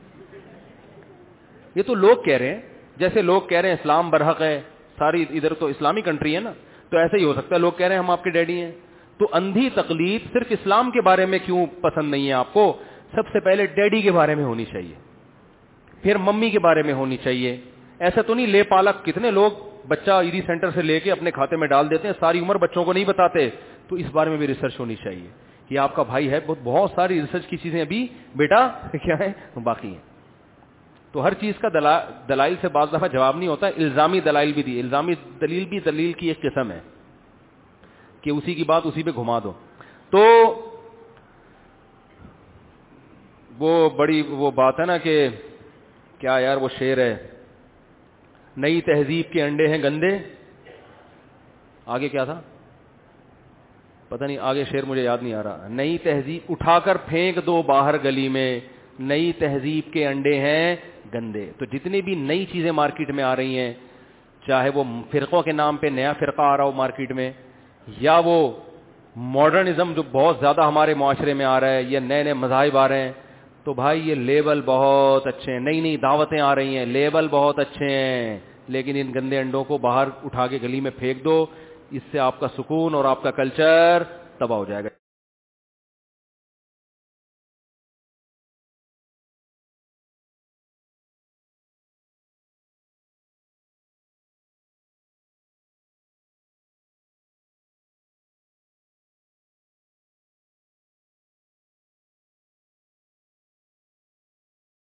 یہ تو لوگ کہہ رہے ہیں, جیسے لوگ کہہ رہے ہیں اسلام برحق ہے, ساری ادھر تو اسلامی کنٹری ہے نا, تو ایسے ہی ہو سکتا ہے لوگ کہہ رہے ہیں ہم آپ کے ڈیڈی ہیں. تو اندھی تقلید صرف اسلام کے بارے میں کیوں پسند نہیں ہے آپ کو؟ سب سے پہلے ڈیڈی کے بارے میں ہونی چاہیے, پھر ممی کے بارے میں ہونی چاہیے. ایسا تو نہیں لے پالک, کتنے لوگ بچہ ایڈی سینٹر سے لے کے اپنے کھاتے میں ڈال دیتے ہیں, ساری عمر بچوں کو نہیں بتاتے. تو اس بارے میں بھی ریسرچ ہونی چاہیے کہ آپ کا بھائی ہے, بہت ساری ریسرچ کی چیزیں ابھی بیٹا کیا ہے باقی ہیں. تو ہر چیز کا دلائل سے بعض دفعہ جواب نہیں ہوتا. الزامی دلائل بھی دی, الزامی دلیل بھی دلیل کی ایک قسم ہے کہ اسی کی بات اسی پہ گھما دو. تو وہ بڑی وہ بات ہے نا کہ کیا یار وہ شعر ہے, نئی تہذیب کے انڈے ہیں گندے, آگے کیا تھا پتہ نہیں, آگے شعر مجھے یاد نہیں آ رہا. نئی تہذیب اٹھا کر پھینک دو باہر گلی میں, نئی تہذیب کے انڈے ہیں گندے. تو جتنی بھی نئی چیزیں مارکیٹ میں آ رہی ہیں, چاہے وہ فرقوں کے نام پہ نیا فرقہ آ رہا ہو مارکیٹ میں, یا وہ ماڈرنزم جو بہت زیادہ ہمارے معاشرے میں آ رہا ہے, یا نئے نئے مذاہب آ رہے ہیں, تو بھائی یہ لیبل بہت اچھے ہیں, نئی نئی دعوتیں آ رہی ہیں, لیبل بہت اچھے ہیں, لیکن ان گندے انڈوں کو باہر اٹھا کے گلی میں پھینک دو, اس سے آپ کا سکون اور آپ کا کلچر تباہ ہو جائے گا.